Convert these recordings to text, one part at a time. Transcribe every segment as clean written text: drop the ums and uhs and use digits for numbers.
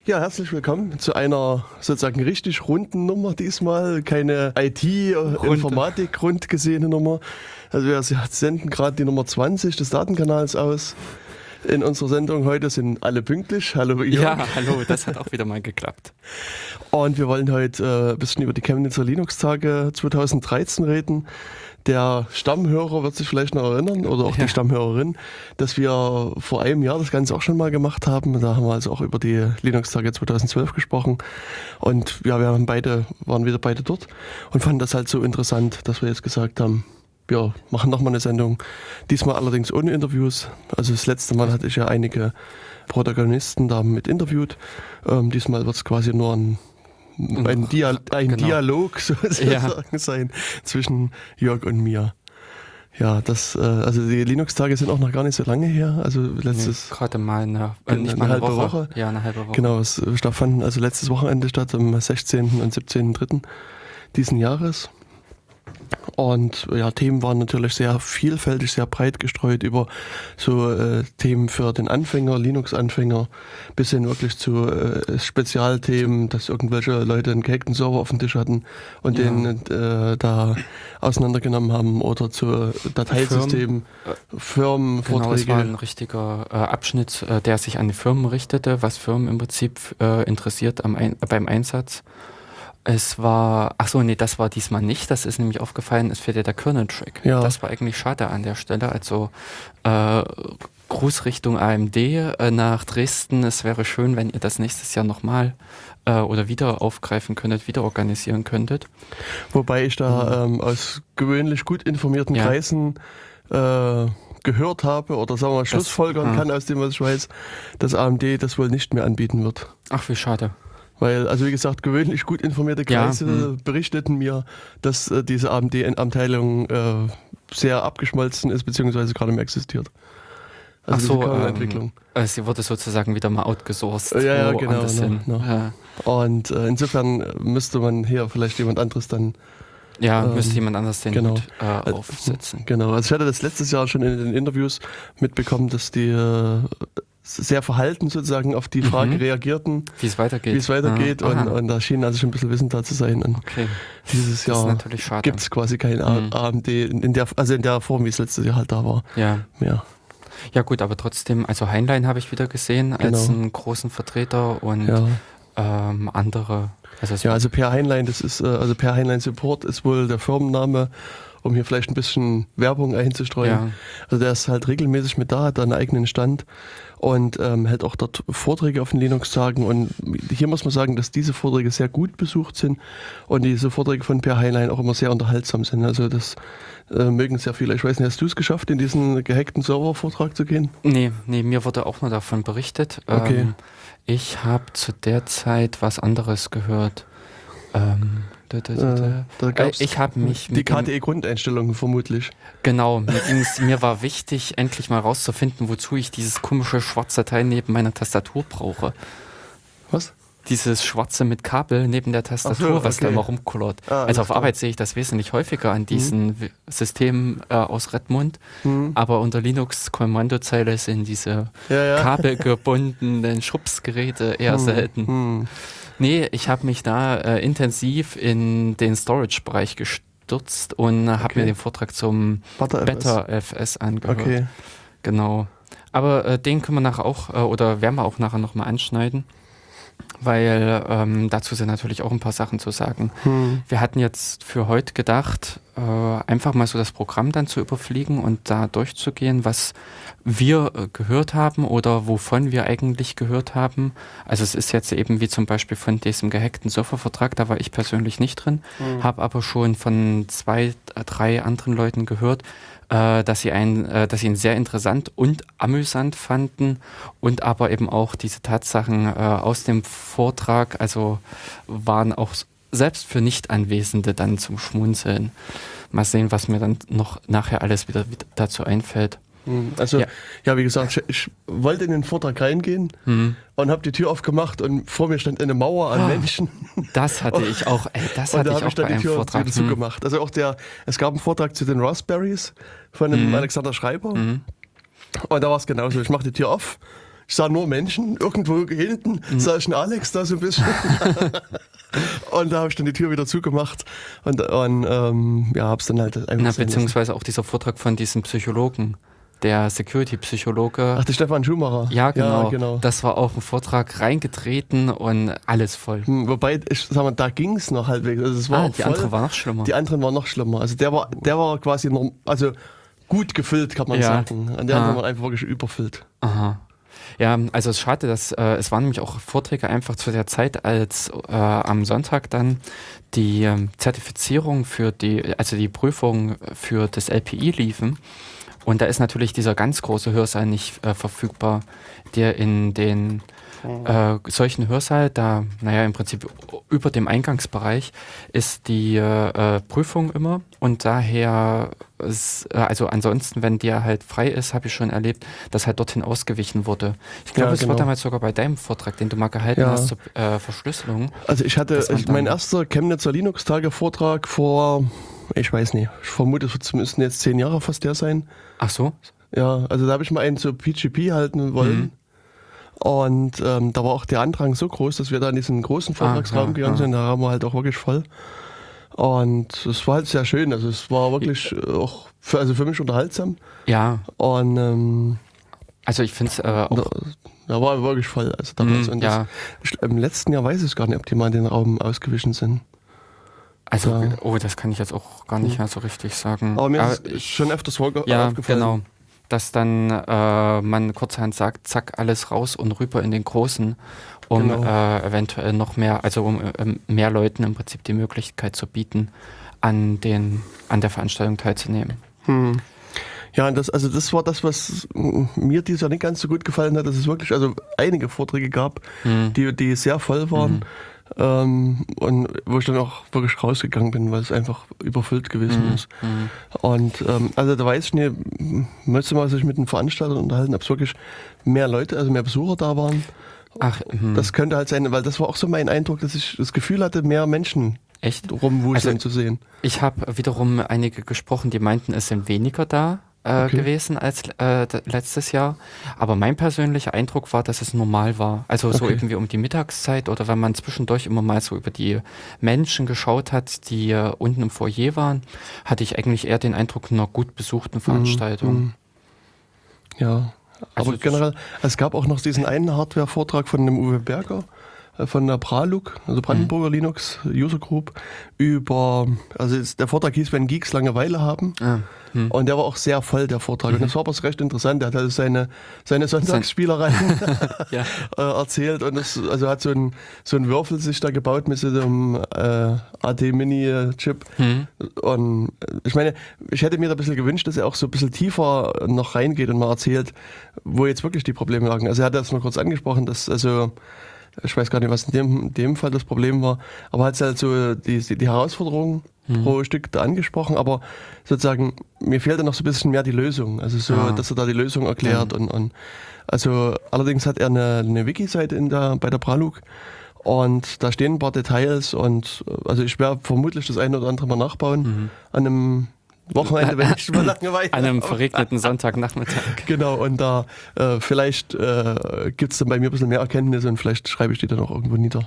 Ja, herzlich willkommen zu einer sozusagen richtig runden Nummer diesmal. Keine IT-Informatik-rund gesehene Nummer. Also wir senden gerade die Nummer 20 des Datenkanals aus. In unserer Sendung heute sind alle pünktlich. Hallo Jörg. Ja, hallo, das hat auch wieder mal geklappt. Und wir wollen heute ein bisschen über die Chemnitzer Linux-Tage 2013 reden. Der Stammhörer wird sich vielleicht noch erinnern, oder auch die Stammhörerin, dass wir vor einem Jahr das Ganze auch schon mal gemacht haben. Da haben wir also auch über die Linux-Tage 2012 gesprochen. Und ja, waren wieder beide dort und fanden das halt so interessant, dass wir jetzt gesagt haben, wir machen nochmal eine Sendung. Diesmal allerdings ohne Interviews. Also das letzte Mal hatte ich ja einige Protagonisten da mit interviewt. Diesmal wird es quasi nur ein Dialog sozusagen sein zwischen Jörg und mir. Ja, also die Linux-Tage sind auch noch gar nicht so lange her. Also gerade mal eine halbe Woche. Ja, eine halbe Woche. Genau, es fanden also letztes Wochenende statt, am 16. und 17.3. diesen Jahres. Und ja, Themen waren natürlich sehr vielfältig, sehr breit gestreut über so Themen für den Anfänger, Linux-Anfänger, bis hin wirklich zu Spezialthemen, dass irgendwelche Leute einen gehackten Server auf dem Tisch hatten und den da auseinandergenommen haben, oder zu Dateisystemen, Firmenvorträge. Genau, es war ein richtiger Abschnitt, der sich an die Firmen richtete, was Firmen im Prinzip interessiert beim Einsatz. Das war diesmal nicht, das ist nämlich aufgefallen, es fehlt ja der Kernel-Track. Ja. Das war eigentlich schade an der Stelle, also Gruß Richtung AMD nach Dresden, es wäre schön, wenn ihr das nächstes Jahr nochmal oder wieder aufgreifen könntet, wieder organisieren könntet. Wobei ich da aus gewöhnlich gut informierten Kreisen gehört habe oder sagen wir mal schlussfolgern kann aus dem, was ich weiß, dass AMD das wohl nicht mehr anbieten wird. Ach, wie schade. Weil, also wie gesagt, gewöhnlich gut informierte Kreise berichteten mir, dass diese AMD-Abteilung sehr abgeschmolzen ist, beziehungsweise gerade mehr existiert. Also ach so, Entwicklung. Sie wurde sozusagen wieder mal outgesourced. Ja, genau. Ja. Und insofern müsste man hier vielleicht jemand anderes dann... müsste jemand anders den Hut aufsetzen. Genau, also ich hatte das letztes Jahr schon in den Interviews mitbekommen, dass die sehr verhalten sozusagen auf die Frage reagierten, wie es weitergeht. Und da schien also schon ein bisschen Wissen da zu sein. Und dieses Jahr gibt es quasi kein AMD in der Form, wie es letztes Jahr halt da war. Mehr. Ja gut, aber trotzdem, also Heinlein habe ich wieder gesehen als einen großen Vertreter und andere. Also Per Heinlein, das ist Per Heinlein Support ist wohl der Firmenname, um hier vielleicht ein bisschen Werbung einzustreuen. Ja. Also der ist halt regelmäßig mit da, hat da einen eigenen Stand und hält auch dort Vorträge auf den Linux-Tagen. Und hier muss man sagen, dass diese Vorträge sehr gut besucht sind und diese Vorträge von Per Heinlein auch immer sehr unterhaltsam sind. Also das mögen sehr viele. Ich weiß nicht, hast du es geschafft, in diesen gehackten Server-Vortrag zu gehen? Nee, mir wurde auch nur davon berichtet. Okay. Ich habe zu der Zeit was anderes gehört. Ich habe mich die KDE-Grundeinstellungen vermutlich. Genau, mir war wichtig, endlich mal rauszufinden, wozu ich dieses komische schwarze Teil neben meiner Tastatur brauche. Was? Dieses schwarze mit Kabel neben der Tastatur, was da immer rumkullert. Also auf Arbeit sehe ich das wesentlich häufiger an diesen Systemen aus Redmond, aber unter Linux-Kommandozeile sind diese kabelgebundenen Schubsgeräte eher selten. Nee, ich habe mich da intensiv in den Storage-Bereich gestürzt und habe mir den Vortrag zum BetterFS angehört. Okay. Genau. Aber den können wir nachher auch, oder werden wir auch nachher nochmal anschneiden, weil dazu sind natürlich auch ein paar Sachen zu sagen. Wir hatten jetzt für heute gedacht, einfach mal so das Programm dann zu überfliegen und da durchzugehen, was wir gehört haben oder wovon wir eigentlich gehört haben. Also es ist jetzt eben wie zum Beispiel von diesem gehackten Serververtrag, da war ich persönlich nicht drin, habe aber schon von 2, 3 anderen Leuten gehört, dass sie ihn sehr interessant und amüsant fanden und aber eben auch diese Tatsachen aus dem Vortrag, also waren auch selbst für Nicht-Anwesende dann zum Schmunzeln. Mal sehen, was mir dann noch nachher alles wieder dazu einfällt. Also, wie gesagt, ich wollte in den Vortrag reingehen und habe die Tür aufgemacht und vor mir stand eine Mauer an Menschen. Das hatte ich auch, und da habe ich dann die Tür wieder zugemacht. Also es gab einen Vortrag zu den Raspberries von dem Alexander Schreiber und da war es genauso. Ich mache die Tür auf Ich sah nur Menschen, irgendwo hinten sah ich einen Alex da so ein bisschen. Und da habe ich dann die Tür wieder zugemacht und ja, hab's dann halt einfach beziehungsweise auch dieser Vortrag von diesem Psychologen, der Security-Psychologe. Ach, der Stefan Schumacher. Ja, genau. Das war auch ein Vortrag, reingetreten und alles voll. Wobei, ich sag mal, da ging es noch halbwegs. Also es war die anderen waren noch schlimmer. Die anderen waren noch schlimmer. Also der war quasi gut gefüllt, kann man sagen. Und der andere war einfach wirklich überfüllt. Aha. Ja, also es ist schade, dass es waren nämlich auch Vorträge einfach zu der Zeit, als am Sonntag dann die Zertifizierung also die Prüfung für das LPI liefen. Und da ist natürlich dieser ganz große Hörsaal nicht verfügbar, der in den solchen Hörsaal, da, im Prinzip über dem Eingangsbereich ist die Prüfung immer und daher, also ansonsten, wenn der halt frei ist, habe ich schon erlebt, dass halt dorthin ausgewichen wurde. Ich glaube, es war damals sogar bei deinem Vortrag, den du mal gehalten hast zur Verschlüsselung. Also mein erster Chemnitzer Linux-Tage-Vortrag vor, ich weiß nicht, ich vermute, es müssten jetzt 10 Jahre fast der sein. Ach so? Ja, also da habe ich mal einen zur PGP halten wollen. Und da war auch der Andrang so groß, dass wir da in diesen großen Vortragsraum gegangen sind. Da haben wir halt auch wirklich voll. Und es war halt sehr schön. Also es war wirklich auch für mich unterhaltsam. Ja. Und also ich finde es auch... Da war wirklich voll. Also damals. Und im letzten Jahr weiß ich gar nicht, ob die mal in den Raum ausgewichen sind. Also, das kann ich jetzt auch gar nicht mehr so richtig sagen. Aber mir ist schon öfters aufgefallen. Ja, genau. Dass dann man kurzerhand sagt, zack, alles raus und rüber in den Großen, um eventuell noch mehr, also um mehr Leuten im Prinzip die Möglichkeit zu bieten, an der Veranstaltung teilzunehmen. Ja, und das war das, was mir dieses Jahr nicht ganz so gut gefallen hat, dass es wirklich einige Vorträge gab, die sehr voll waren. Und wo ich dann auch wirklich rausgegangen bin, weil es einfach überfüllt gewesen ist. Und also da weiß ich nicht, müsste man sich mit den Veranstaltern unterhalten, ob es wirklich mehr Leute, also mehr Besucher da waren. Das könnte halt sein, weil das war auch so mein Eindruck, dass ich das Gefühl hatte, mehr Menschen rumwuseln zu sehen. Ich habe wiederum einige gesprochen, die meinten, es sind weniger da. Gewesen als letztes Jahr. Aber mein persönlicher Eindruck war, dass es normal war. Also so irgendwie um die Mittagszeit oder wenn man zwischendurch immer mal so über die Menschen geschaut hat, die unten im Foyer waren, hatte ich eigentlich eher den Eindruck einer gut besuchten Veranstaltung. Ja, aber generell, es gab auch noch diesen einen Hardware-Vortrag von dem Uwe Berger, von der Praluk, also Brandenburger Linux User Group, der Vortrag hieß, wenn Geeks Langeweile haben. Und der war auch sehr voll, der Vortrag. Und das war aber recht interessant. Der hat also seine Sonntagsspielereien erzählt und hat so ein Würfel sich da gebaut mit so einem AD-Mini-Chip. Und ich meine, ich hätte mir da ein bisschen gewünscht, dass er auch so ein bisschen tiefer noch reingeht und mal erzählt, wo jetzt wirklich die Probleme lagen. Also er hat das nur kurz angesprochen, dass ich weiß gar nicht, was in dem Fall das Problem war, aber hat halt so die Herausforderungen pro Stück da angesprochen, aber sozusagen, mir fehlte noch so ein bisschen mehr die Lösung, also dass er da die Lösung erklärt und also allerdings hat er eine Wiki-Seite bei der Praluk und da stehen ein paar Details und also ich werde vermutlich das eine oder andere mal nachbauen an einem Wochenende, wenn ich mal Langeweile an einem verregneten Sonntagnachmittag. Genau, und da vielleicht gibt es dann bei mir ein bisschen mehr Erkenntnisse und vielleicht schreibe ich die dann auch irgendwo nieder.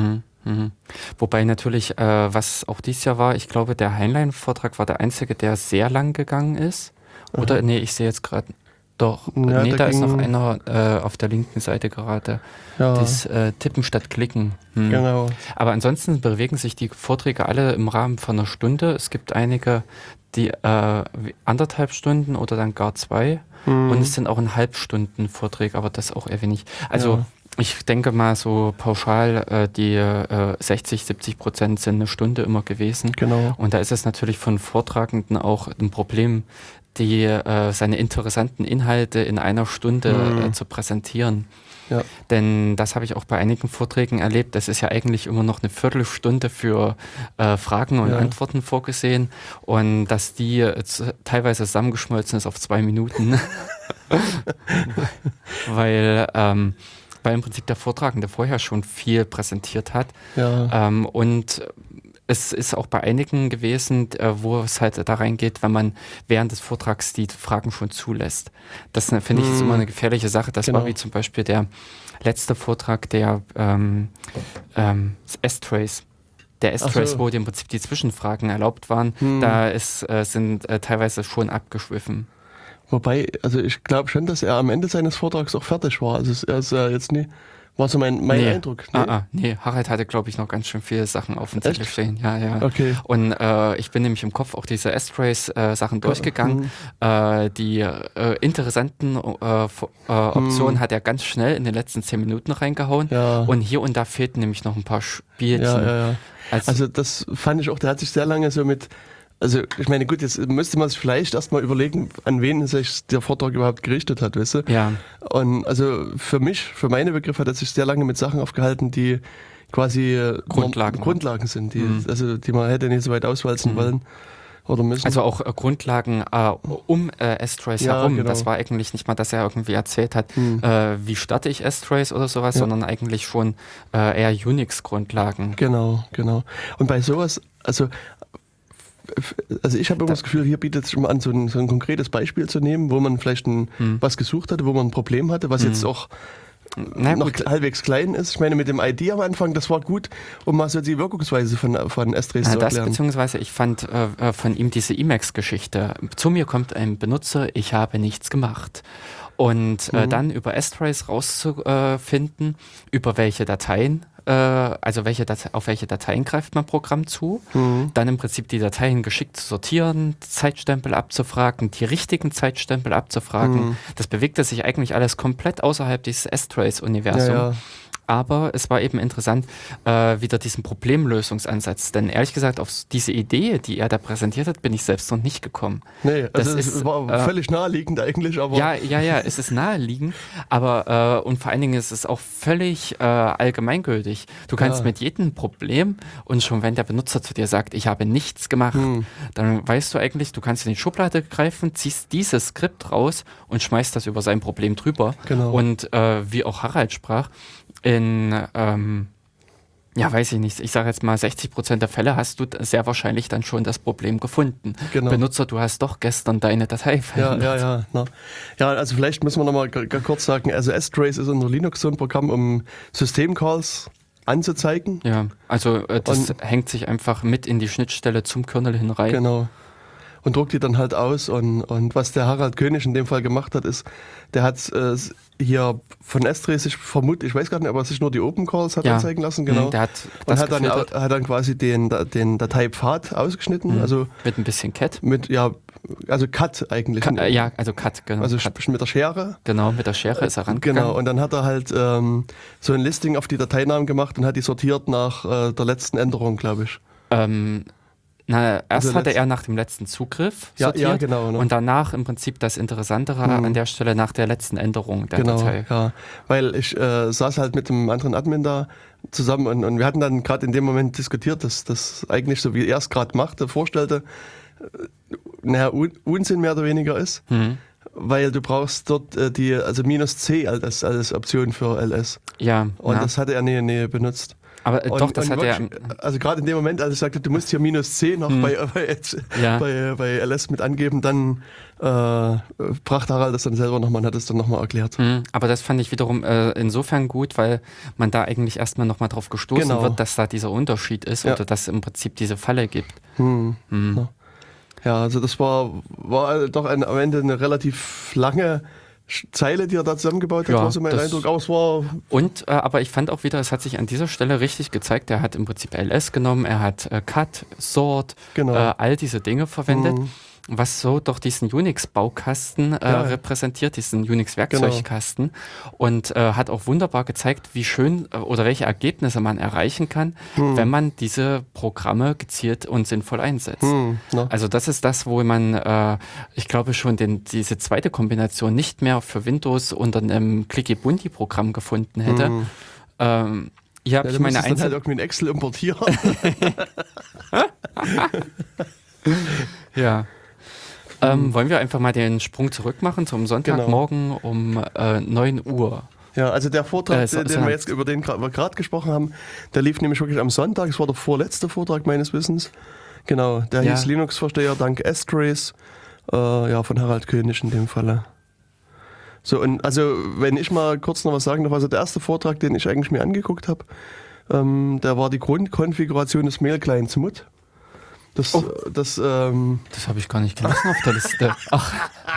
Wobei natürlich, was auch dieses Jahr war, ich glaube, der Heinlein-Vortrag war der einzige, der sehr lang gegangen ist. Oder, nee, ich sehe jetzt gerade, doch, da ist noch einer auf der linken Seite gerade. Das Tippen statt Klicken. Genau. Aber ansonsten bewegen sich die Vorträge alle im Rahmen von einer Stunde. Es gibt einige, die 1,5 Stunden oder dann gar 2. Und es sind auch 1,5 Stunden Vorträge, aber das auch eher wenig. Also ich denke mal so pauschal, die 60-70% sind eine Stunde immer gewesen. Genau. Und da ist es natürlich von Vortragenden auch ein Problem, seine interessanten Inhalte in einer Stunde zu präsentieren. Ja. Denn das habe ich auch bei einigen Vorträgen erlebt. Das ist ja eigentlich immer noch eine Viertelstunde für Fragen und Antworten vorgesehen und dass die teilweise zusammengeschmolzen ist auf 2 Minuten. weil im Prinzip der Vortragende vorher schon viel präsentiert hat. Ja. Und es ist auch bei einigen gewesen, wo es halt da reingeht, wenn man während des Vortrags die Fragen schon zulässt. Das finde ich ist immer eine gefährliche Sache. Das war wie zum Beispiel der letzte Vortrag der S-Trace. Der S-Trace, wo im Prinzip die Zwischenfragen erlaubt waren, da sind teilweise schon abgeschwiffen. Wobei, also ich glaube schon, dass er am Ende seines Vortrags auch fertig war. Also er ist jetzt nie, war so mein Eindruck. Nee, Harald hatte, glaube ich, noch ganz schön viele Sachen auf dem Zettel stehen. Ja. Okay. Und ich bin nämlich im Kopf auch diese S-Trace-Sachen durchgegangen. Die interessanten Optionen hat er ganz schnell in den letzten 10 Minuten reingehauen. Ja. Und hier und da fehlten nämlich noch ein paar Spielchen. Ja. Also das fand ich auch, der hat sich sehr lange so mit... Also ich meine, gut, jetzt müsste man sich vielleicht erstmal überlegen, an wen sich der Vortrag überhaupt gerichtet hat, weißt du? Ja. Und also für meine Begriffe hat er sich sehr lange mit Sachen aufgehalten, die quasi Grundlagen sind, die man hätte nicht so weit auswalzen wollen oder müssen. Also auch Grundlagen um S-Trace herum. Genau. Das war eigentlich nicht mal, dass er irgendwie erzählt hat, wie starte ich S-Trace oder sowas, sondern eigentlich schon eher Unix-Grundlagen. Genau. Und bei sowas, also ich habe immer das Gefühl, hier bietet es schon mal an, so ein konkretes Beispiel zu nehmen, wo man vielleicht was gesucht hatte, wo man ein Problem hatte, was jetzt auch noch halbwegs klein ist. Ich meine, mit dem ID am Anfang, das war gut, um mal so die Wirkungsweise von S-Trace zu erklären. Beziehungsweise ich fand von ihm diese Emacs-Geschichte. Zu mir kommt ein Benutzer, ich habe nichts gemacht. Und dann über S-Trace rauszufinden, über welche Dateien, auf welche Dateien greift man Programm zu, dann im Prinzip die Dateien geschickt zu sortieren, Zeitstempel abzufragen, die richtigen Zeitstempel abzufragen. Das bewegte sich eigentlich alles komplett außerhalb dieses S-Trace-Universums. Ja. Aber es war eben interessant, wieder diesen Problemlösungsansatz. Denn ehrlich gesagt, auf diese Idee, die er da präsentiert hat, bin ich selbst noch nicht gekommen. Nee, also es war völlig naheliegend eigentlich. Aber ja, es ist naheliegend. Aber und vor allen Dingen ist es auch völlig allgemeingültig. Du kannst mit jedem Problem, und schon wenn der Benutzer zu dir sagt, ich habe nichts gemacht, dann weißt du eigentlich, du kannst in die Schublade greifen, ziehst dieses Skript raus und schmeißt das über sein Problem drüber. Genau. Und wie auch Harald sprach, in, weiß ich nicht, ich sage jetzt mal 60% der Fälle hast du sehr wahrscheinlich dann schon das Problem gefunden. Genau. Benutzer, du hast doch gestern deine Datei verändert. Ja, also vielleicht müssen wir nochmal kurz sagen, also S-Trace ist unter Linux so ein Programm, um Systemcalls anzuzeigen. Ja, also das hängt sich einfach mit in die Schnittstelle zum Kernel hin rein. Genau. Und druckt die dann halt aus und was der Harald König in dem Fall gemacht hat, ist, der hat hier von S-Trace ich weiß gar nicht, aber sich nur die Open Calls hat anzeigen lassen, genau. Der hat dann quasi den Dateipfad ausgeschnitten, also mit ein bisschen Cat. Also Cut eigentlich. Cut, genau. Also mit der Schere. Genau, mit der Schere ist er rangegangen. Genau, und dann hat er halt so ein Listing auf die Dateinamen gemacht und hat die sortiert nach der letzten Änderung, glaube ich. Erst hatte er nach dem letzten Zugriff sortiert ja, genau, ne? Und danach im Prinzip das Interessantere an der Stelle nach der letzten Änderung der Datei. Ja, weil ich saß halt mit einem anderen Admin da zusammen und wir hatten dann gerade in dem Moment diskutiert, dass das eigentlich so wie er es gerade machte, vorstellte, Unsinn mehr oder weniger ist, weil du brauchst dort -C als Option für LS. Ja. Und das hatte er nie benutzt. Aber das hat er... Also gerade in dem Moment, als ich sagte, du musst hier -C noch bei LS mit angeben, dann brachte Harald das dann selber nochmal und hat es dann nochmal erklärt. Aber das fand ich wiederum insofern gut, weil man da eigentlich erstmal nochmal drauf gestoßen wird, dass da dieser Unterschied ist oder dass es im Prinzip diese Falle gibt. Ja, also das war doch am Ende eine relativ lange Zeile, die er da zusammengebaut hat, war so mein Eindruck. Aber ich fand auch wieder, es hat sich an dieser Stelle richtig gezeigt, er hat im Prinzip LS genommen, er hat Cut, Sort, all diese Dinge verwendet, was so doch diesen Unix-Baukasten repräsentiert, diesen Unix-Werkzeugkasten und hat auch wunderbar gezeigt, wie schön oder welche Ergebnisse man erreichen kann, wenn man diese Programme gezielt und sinnvoll einsetzt. Also das ist das, wo man, ich glaube schon, diese zweite Kombination nicht mehr für Windows unter einem Clicky-Bunti-Programm gefunden hätte. Hier habe ich meine dann halt irgendwie in Excel importieren. Ja. Wollen wir einfach mal den Sprung zurück machen zum Sonntagmorgen um 9 Uhr, Ja, also der Vortrag, über den wir gerade gesprochen haben, der lief nämlich wirklich am Sonntag. Es war der vorletzte Vortrag meines Wissens. Genau, der hieß Linux-Versteher dank S-Trace, von Harald König in dem Falle. So, und also wenn ich mal kurz noch was sagen darf, also der erste Vortrag, den ich eigentlich mir angeguckt habe, der war die Grundkonfiguration des Mail-Clients Mut. Das habe ich gar nicht gelesen auf der Liste. Ach.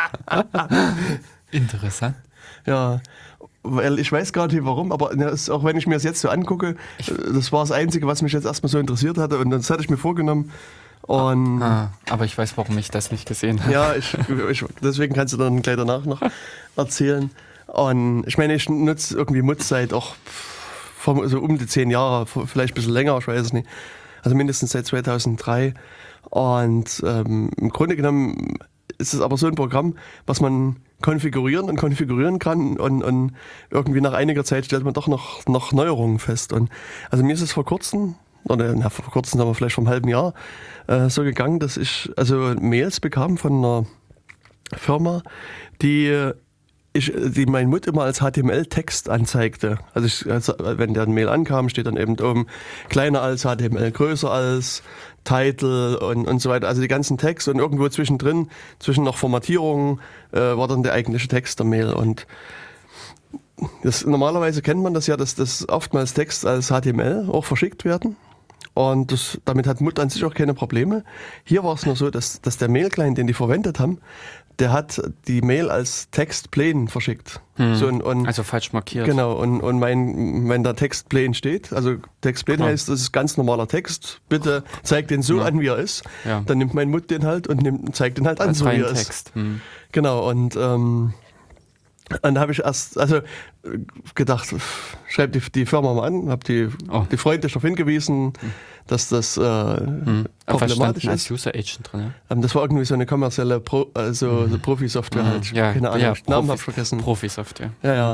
Interessant. Ja, weil ich weiß gar nicht warum, aber auch wenn ich mir das jetzt so angucke, das war das Einzige, was mich jetzt erstmal so interessiert hatte und das hatte ich mir vorgenommen. Und aber ich weiß, warum ich das nicht gesehen habe. Ja, deswegen kannst du dann gleich danach noch erzählen. Und ich meine, ich nutze irgendwie Mut seit auch so um die 10 Jahre, vielleicht ein bisschen länger, ich weiß es nicht. Also mindestens seit 2003. Und im Grunde genommen ist es aber so ein Programm, was man konfigurieren kann und irgendwie nach einiger Zeit stellt man doch noch Neuerungen fest. Und also mir ist es vor kurzem, aber vielleicht vor einem halben Jahr, so gegangen, dass ich also Mails bekam von einer Firma, die mein Mut immer als HTML-Text anzeigte. Also wenn der Mail ankam, steht dann eben oben kleiner als HTML, größer als, Title und so weiter. Also die ganzen Texte und irgendwo zwischendrin, zwischen noch Formatierungen, war dann der eigentliche Text der Mail. Und normalerweise kennt man das ja, dass das oftmals Text als HTML auch verschickt werden. Und damit hat Mut an sich auch keine Probleme. Hier war es nur so, dass der Mail-Client, den die verwendet haben, der hat die Mail als Text plain verschickt. Also falsch markiert. Genau, und wenn da Text plain steht, also Text plain heißt, das ist ganz normaler Text, bitte zeig den so an, wie er ist. Ja. Dann nimmt mein Mut den halt und zeigt den halt an, so wie er ist. Genau, und da habe ich erst gedacht, schreib die Firma mal an, habe die freundlich darauf hingewiesen, dass das problematisch ist. Als User Agent drin, ja? Das war irgendwie so eine kommerzielle so Profi-Software halt. Ja, keine Ahnung, Namen habe ich vergessen. Profi-Software. Ja.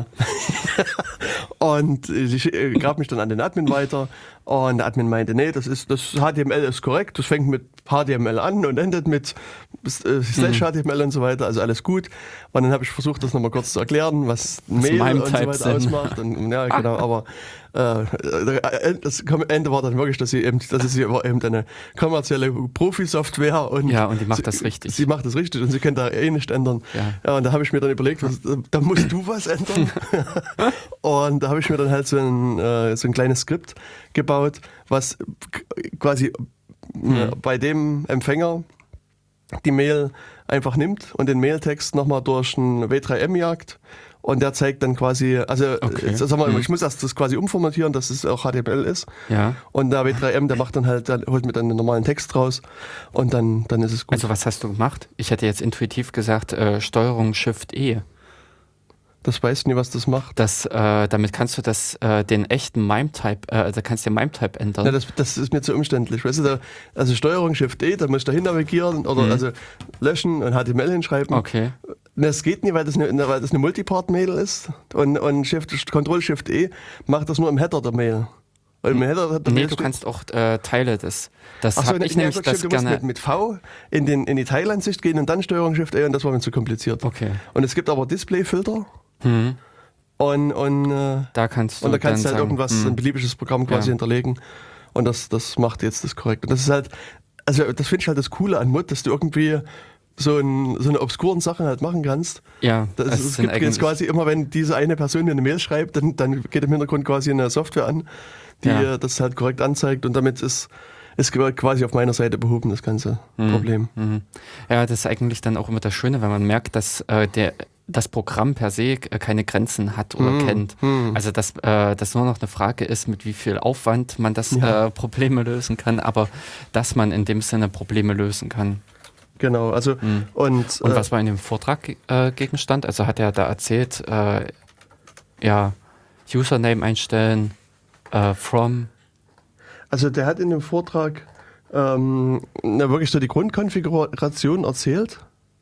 Und ich gab mich dann an den Admin weiter und der Admin meinte, nee, das HTML ist korrekt, das fängt mit HTML an und endet mit Slash HTML und so weiter, also alles gut. Und dann habe ich versucht, das nochmal kurz zu erklären, was Mail und so weiter ausmacht. Und, ja, genau, aber das Ende war dann wirklich, dass es eben eine kommerzielle Profi-Software und die macht das richtig. Sie macht das richtig und sie kann da nicht ändern. Ja, und da habe ich mir dann überlegt, da musst du was ändern. Und da habe ich mir dann halt so ein kleines Skript gebaut, was quasi bei dem Empfänger die Mail einfach nimmt und den Mailtext nochmal durch ein W3M jagt. Und der zeigt dann quasi, ich muss erst das quasi umformatieren, dass es auch HTML ist. Ja. Und der W3M, der holt mir dann einen normalen Text raus und dann ist es gut. Also was hast du gemacht? Ich hätte jetzt intuitiv gesagt, Steuerung Shift E. Das weißt du nie, was das macht. Damit kannst du den echten MIME-Type, da kannst du den MIME-Type ändern. Ja, das ist mir zu umständlich. Weißt du, also Steuerung Shift E, da muss ich da hin navigieren oder also löschen und HTML hinschreiben. Okay. Das geht nicht, weil das eine Multipart-Mail ist und Control Shift E macht das nur im Header der Mail. Du kannst auch Teile des. Das habe ich nämlich das du gerne. Musst mit V in die Teilansicht gehen und dann Steuerung Shift E und das war mir zu kompliziert. Okay. Und es gibt aber Displayfilter. Und da kannst du halt sagen, irgendwas, ein beliebiges Programm quasi hinterlegen und das macht jetzt das korrekt. Und das ist halt, also das finde ich halt das Coole an Mut, dass du irgendwie so eine obskuren Sachen halt machen kannst. Ja, es gibt jetzt quasi immer, wenn diese eine Person mir eine Mail schreibt, dann geht im Hintergrund quasi eine Software an, die das halt korrekt anzeigt und damit ist quasi auf meiner Seite behoben, das ganze Problem. Ja, das ist eigentlich dann auch immer das Schöne, wenn man merkt, dass das Programm per se keine Grenzen hat oder kennt. Also dass nur noch eine Frage ist, mit wie viel Aufwand man das Probleme lösen kann, aber dass man in dem Sinne Probleme lösen kann. Genau, also und was war in dem Vortrag Gegenstand? Also hat er da erzählt, Username einstellen, from. Also der hat in dem Vortrag wirklich so die Grundkonfiguration erzählt.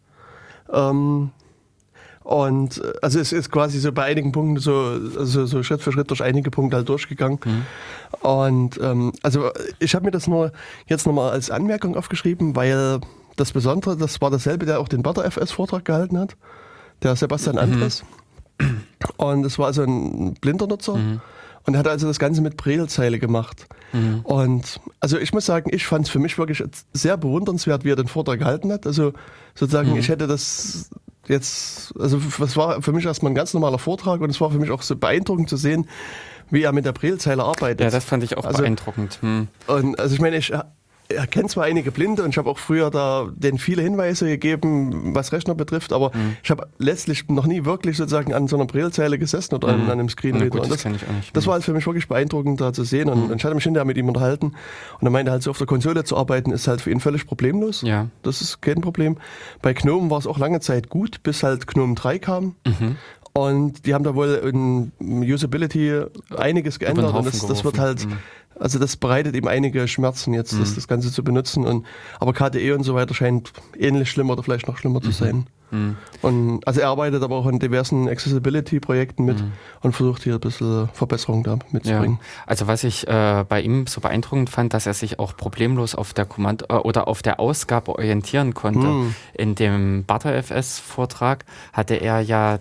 Und also es ist quasi so bei einigen Punkten so Schritt für Schritt durch einige Punkte halt durchgegangen. Und also ich habe mir das nur jetzt nochmal als Anmerkung aufgeschrieben, weil das Besondere, das war dasselbe, der auch den ButterFS-Vortrag gehalten hat, der Sebastian Andres. Und es war also ein Blindernutzer. Und er hat also das Ganze mit Braillezeile gemacht. Und also ich muss sagen, ich fand es für mich wirklich sehr bewundernswert, wie er den Vortrag gehalten hat. Also sozusagen, ich hätte das jetzt, also das war für mich erstmal ein ganz normaler Vortrag und es war für mich auch so beeindruckend zu sehen, wie er mit der Braillezeile arbeitet. Ja, das fand ich auch beeindruckend. Und also ich meine, ich kenne zwar einige Blinde und ich habe auch früher da denen viele Hinweise gegeben, was Rechner betrifft, aber ich habe letztlich noch nie wirklich sozusagen an so einer Braillezeile gesessen oder an einem Screenreader. Gut, das war halt für mich wirklich beeindruckend da zu sehen und ich hatte mich hinterher mit ihm unterhalten und er meinte halt so, auf der Konsole zu arbeiten ist halt für ihn völlig problemlos. Ja. Das ist kein Problem. Bei GNOME war es auch lange Zeit gut, bis halt GNOME 3 kam. Und die haben da wohl in Usability einiges geändert und das wird halt, also das bereitet ihm einige Schmerzen jetzt, das Ganze zu benutzen. Aber KDE und so weiter scheint ähnlich schlimm oder vielleicht noch schlimmer zu sein. Und also er arbeitet aber auch an diversen Accessibility-Projekten mit und versucht hier ein bisschen Verbesserung da mitzubringen. Ja. Also was ich bei ihm so beeindruckend fand, dass er sich auch problemlos auf der oder auf der Ausgabe orientieren konnte. In dem ButterFS-Vortrag hatte er ja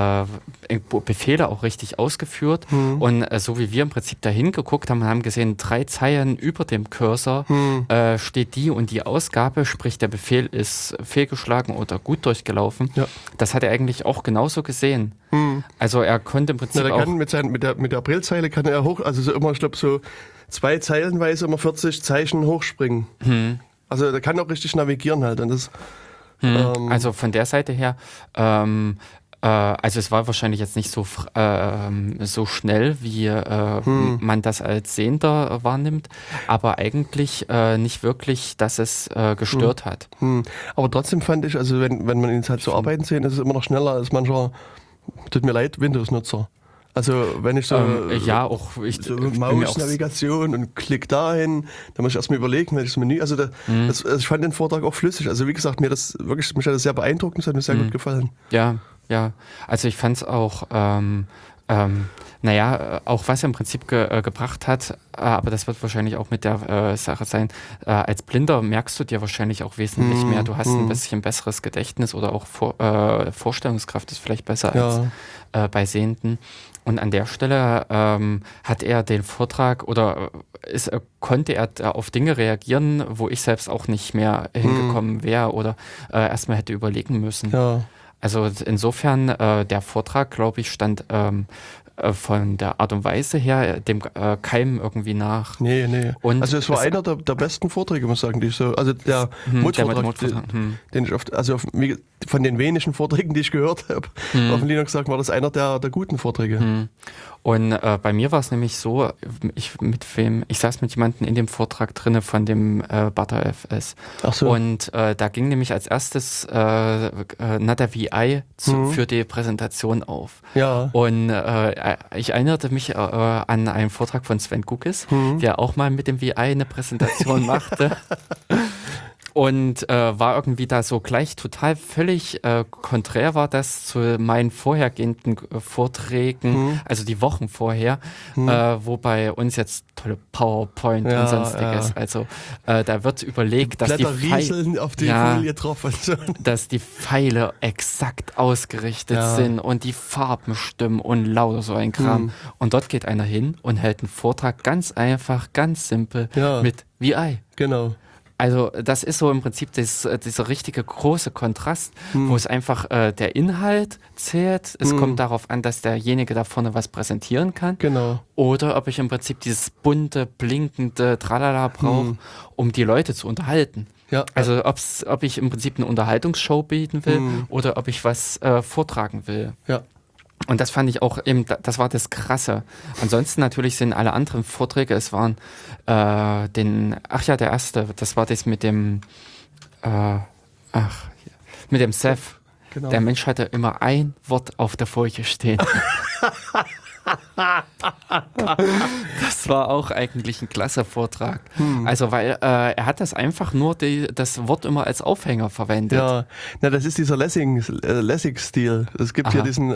Befehle auch richtig ausgeführt und so wie wir im Prinzip dahin geguckt haben gesehen, 3 Zeilen über dem Cursor steht die und die Ausgabe, sprich der Befehl ist fehlgeschlagen oder gut durchgelaufen. Ja. Das hat er eigentlich auch genauso gesehen. Also er konnte im Prinzip auch... Kann mit der Braillezeile kann er also so immer, ich glaube so 2 Zeilenweise immer 40 Zeichen hochspringen. Also der kann auch richtig navigieren halt. Und das, also von der Seite her... also es war wahrscheinlich jetzt nicht so schnell, wie man das als Sehender wahrnimmt, aber eigentlich nicht wirklich, dass es gestört hat. Aber trotzdem fand ich, also wenn man ihn halt so arbeiten sehen, ist es immer noch schneller als mancher, tut mir leid, Windows-Nutzer. Also wenn ich so, so Maus-Navigation und klick dahin, dann muss ich erstmal überlegen, welches Menü, also ich fand den Vortrag auch flüssig. Also wie gesagt, mich hat das sehr beeindruckt und es hat mir sehr gut gefallen. Ja, also ich fand es auch, auch was er im Prinzip gebracht hat, aber das wird wahrscheinlich auch mit der Sache sein, als Blinder merkst du dir wahrscheinlich auch wesentlich mehr, du hast ein bisschen besseres Gedächtnis oder auch Vorstellungskraft ist vielleicht besser als bei Sehenden. Und an der Stelle hat er den Vortrag oder konnte er auf Dinge reagieren, wo ich selbst auch nicht mehr hingekommen wäre oder erstmal hätte überlegen müssen. Ja. Also insofern, der Vortrag, glaube ich, stand von der Art und Weise her dem Keim irgendwie nach. Nee. Und also es war einer der besten Vorträge, muss ich sagen, die ich so, also der Mutvortrag, den ich oft, also von den wenigen Vorträgen, die ich gehört habe, auf dem Linux-Tag war das einer der guten Vorträge. Und bei mir war es nämlich so, ich saß mit jemandem in dem Vortrag drinne von dem ButterFS. Ach so. Und da ging nämlich als erstes der VI für die Präsentation auf. Ja. Und ich erinnerte mich an einen Vortrag von Sven Kukis, der auch mal mit dem VI eine Präsentation machte. Und war irgendwie da so gleich total völlig konträr war das zu meinen vorhergehenden Vorträgen, also die Wochen vorher, wo bei uns jetzt tolle PowerPoint und sonstiges. Also da wird überlegt, dass die Rieseln auf die Folie drauf und so. Dass die Pfeile exakt ausgerichtet sind und die Farben stimmen und lauter so ein Kram. Und dort geht einer hin und hält einen Vortrag ganz einfach, ganz simpel mit VI. Genau. Also das ist so im Prinzip dieser richtige große Kontrast, wo es einfach der Inhalt zählt. Es kommt darauf an, dass derjenige da vorne was präsentieren kann. Genau. Oder ob ich im Prinzip dieses bunte, blinkende Tralala brauche, um die Leute zu unterhalten. Ja. Also ob ich im Prinzip eine Unterhaltungsshow bieten will oder ob ich was vortragen will. Ja. Und das fand ich auch eben, das war das Krasse. Ansonsten natürlich sind alle anderen Vorträge, es waren der erste, das war das mit dem mit dem Seth. Genau. Der Mensch hatte immer ein Wort auf der Folie stehen. Das war auch eigentlich ein klasse Vortrag. Also, weil er hat das einfach nur das Wort immer als Aufhänger verwendet. Ja, das ist dieser Lessig-Stil. Es gibt hier diesen,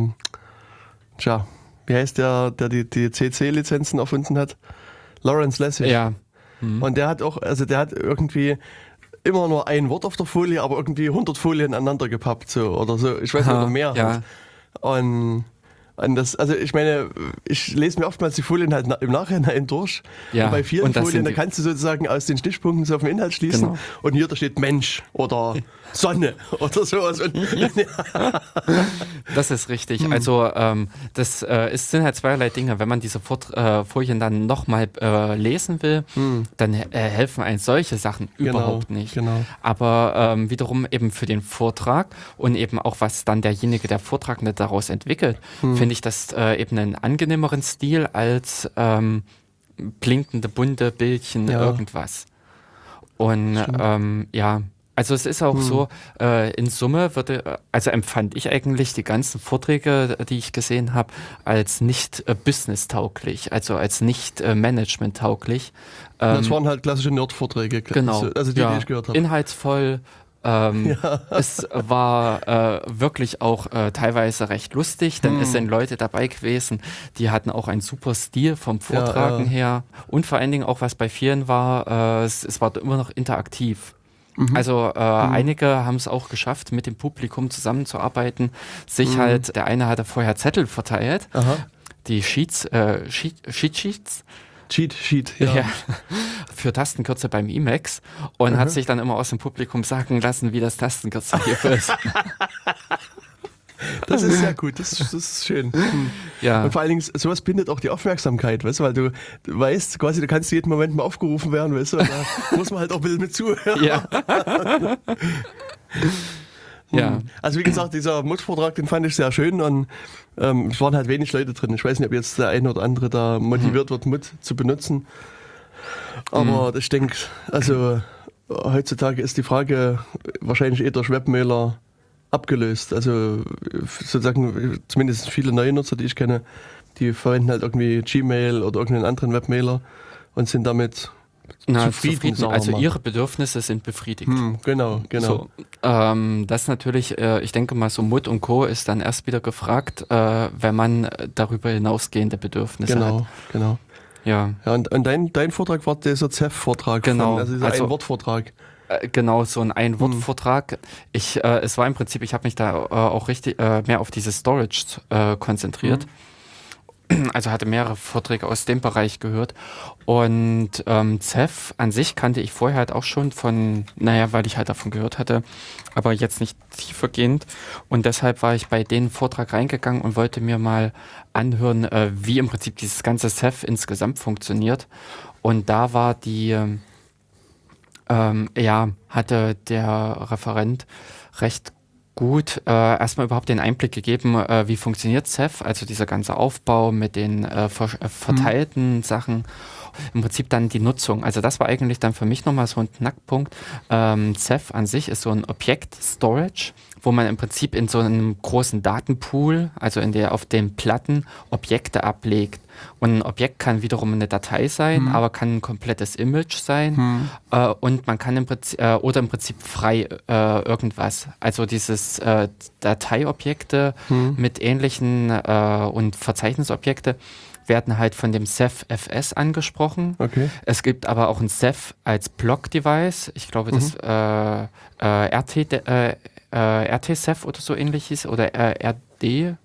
wie heißt der die CC-Lizenzen erfunden hat? Lawrence Lessig. Ja. Und der hat irgendwie immer nur ein Wort auf der Folie, aber irgendwie 100 Folien aneinander gepappt, so oder so. Ich weiß nicht, oder mehr. Ja. Halt. Und an das, also ich meine, ich lese mir oftmals die Folien halt im Nachhinein durch. Ja, und bei vielen und das Folien, sind da die- kannst du sozusagen aus den Stichpunkten so auf den Inhalt schließen. Genau. Und hier, da steht Mensch oder Sonne oder sowas. Und, Das ist richtig. Also es sind halt zweierlei Dinge. Wenn man diese Folien dann nochmal lesen will, dann helfen einem solche Sachen überhaupt nicht. Genau. Aber wiederum eben für den Vortrag und eben auch, was dann derjenige, der Vortragende daraus entwickelt, finde ich das eben einen angenehmeren Stil als blinkende, bunte Bildchen, Ja. irgendwas. Und also es ist auch so, in Summe also empfand ich eigentlich die ganzen Vorträge, die ich gesehen habe, als nicht business-tauglich, also als nicht management-tauglich. Das waren halt klassische Nerd-Vorträge. Genau. Also die ich gehört habe. Inhaltsvoll. Es war wirklich auch teilweise recht lustig, denn es sind Leute dabei gewesen, die hatten auch einen super Stil vom Vortragen her und vor allen Dingen auch, was bei vielen war, es war immer noch interaktiv. Also einige haben es auch geschafft, mit dem Publikum zusammenzuarbeiten, sich halt, der eine hatte vorher Zettel verteilt, Aha. die Cheat Sheets, Cheat Sheet, ja. ja, für Tastenkürzel beim Emacs und hat sich dann immer aus dem Publikum sagen lassen, wie das Tastenkürzel hier ist. Das ist sehr gut, das ist schön. Ja. Und vor allen Dingen, sowas bindet auch die Aufmerksamkeit, weißt du, weil du weißt, quasi, du kannst jeden Moment mal aufgerufen werden, weißt du, und da muss man halt auch ein bisschen mit zuhören. Ja. Ja. Also wie gesagt, dieser Mod-Vortrag, den fand ich sehr schön und es waren halt wenig Leute drin. Ich weiß nicht, ob jetzt der eine oder andere da motiviert wird, Mod zu benutzen. Aber ich denke, also heutzutage ist die Frage wahrscheinlich eher durch Webmailer abgelöst. Also sozusagen, zumindest viele neue Nutzer, die ich kenne, die verwenden halt irgendwie Gmail oder irgendeinen anderen Webmailer und sind damit zufrieden. sagen wir Also mal. ihre Bedürfnisse sind befriedigt. Genau. So, das natürlich, ich denke mal, so Mod und Co. ist dann erst wieder gefragt, wenn man darüber hinausgehende Bedürfnisse hat. Genau. Ja. Ja, und dein Vortrag war dieser CEF-Vortrag, Genau. also dieser Also- Ein-Wort-Vortrag. Genau, so ein Ein-Wort-Vortrag. Es war im Prinzip, ich habe mich da auch richtig mehr auf diese Storage konzentriert. Also hatte mehrere Vorträge aus dem Bereich gehört. Und CEF an sich kannte ich vorher halt auch schon weil ich halt davon gehört hatte, aber jetzt nicht tiefergehend. Und deshalb war ich bei den Vortrag reingegangen und wollte mir mal anhören, wie im Prinzip dieses ganze CEF insgesamt funktioniert. Und da war hatte der Referent recht gut erstmal überhaupt den Einblick gegeben, wie funktioniert CEF, also dieser ganze Aufbau mit den verteilten Sachen, im Prinzip dann die Nutzung. Also das war eigentlich dann für mich nochmal so ein Knackpunkt. CEF an sich ist so ein Objekt-Storage, wo man im Prinzip in so einem großen Datenpool, also auf den Platten, Objekte ablegt. Und ein Objekt kann wiederum eine Datei sein, aber kann ein komplettes Image sein. Und man kann im Prinzip frei irgendwas. Also dieses Dateiobjekte mit ähnlichen und Verzeichnisobjekte werden halt von dem CEF-FS angesprochen. Okay. Es gibt aber auch ein CEF als Block-Device. Ich glaube, das RT-CEF oder so ähnlich hieß, oder RD.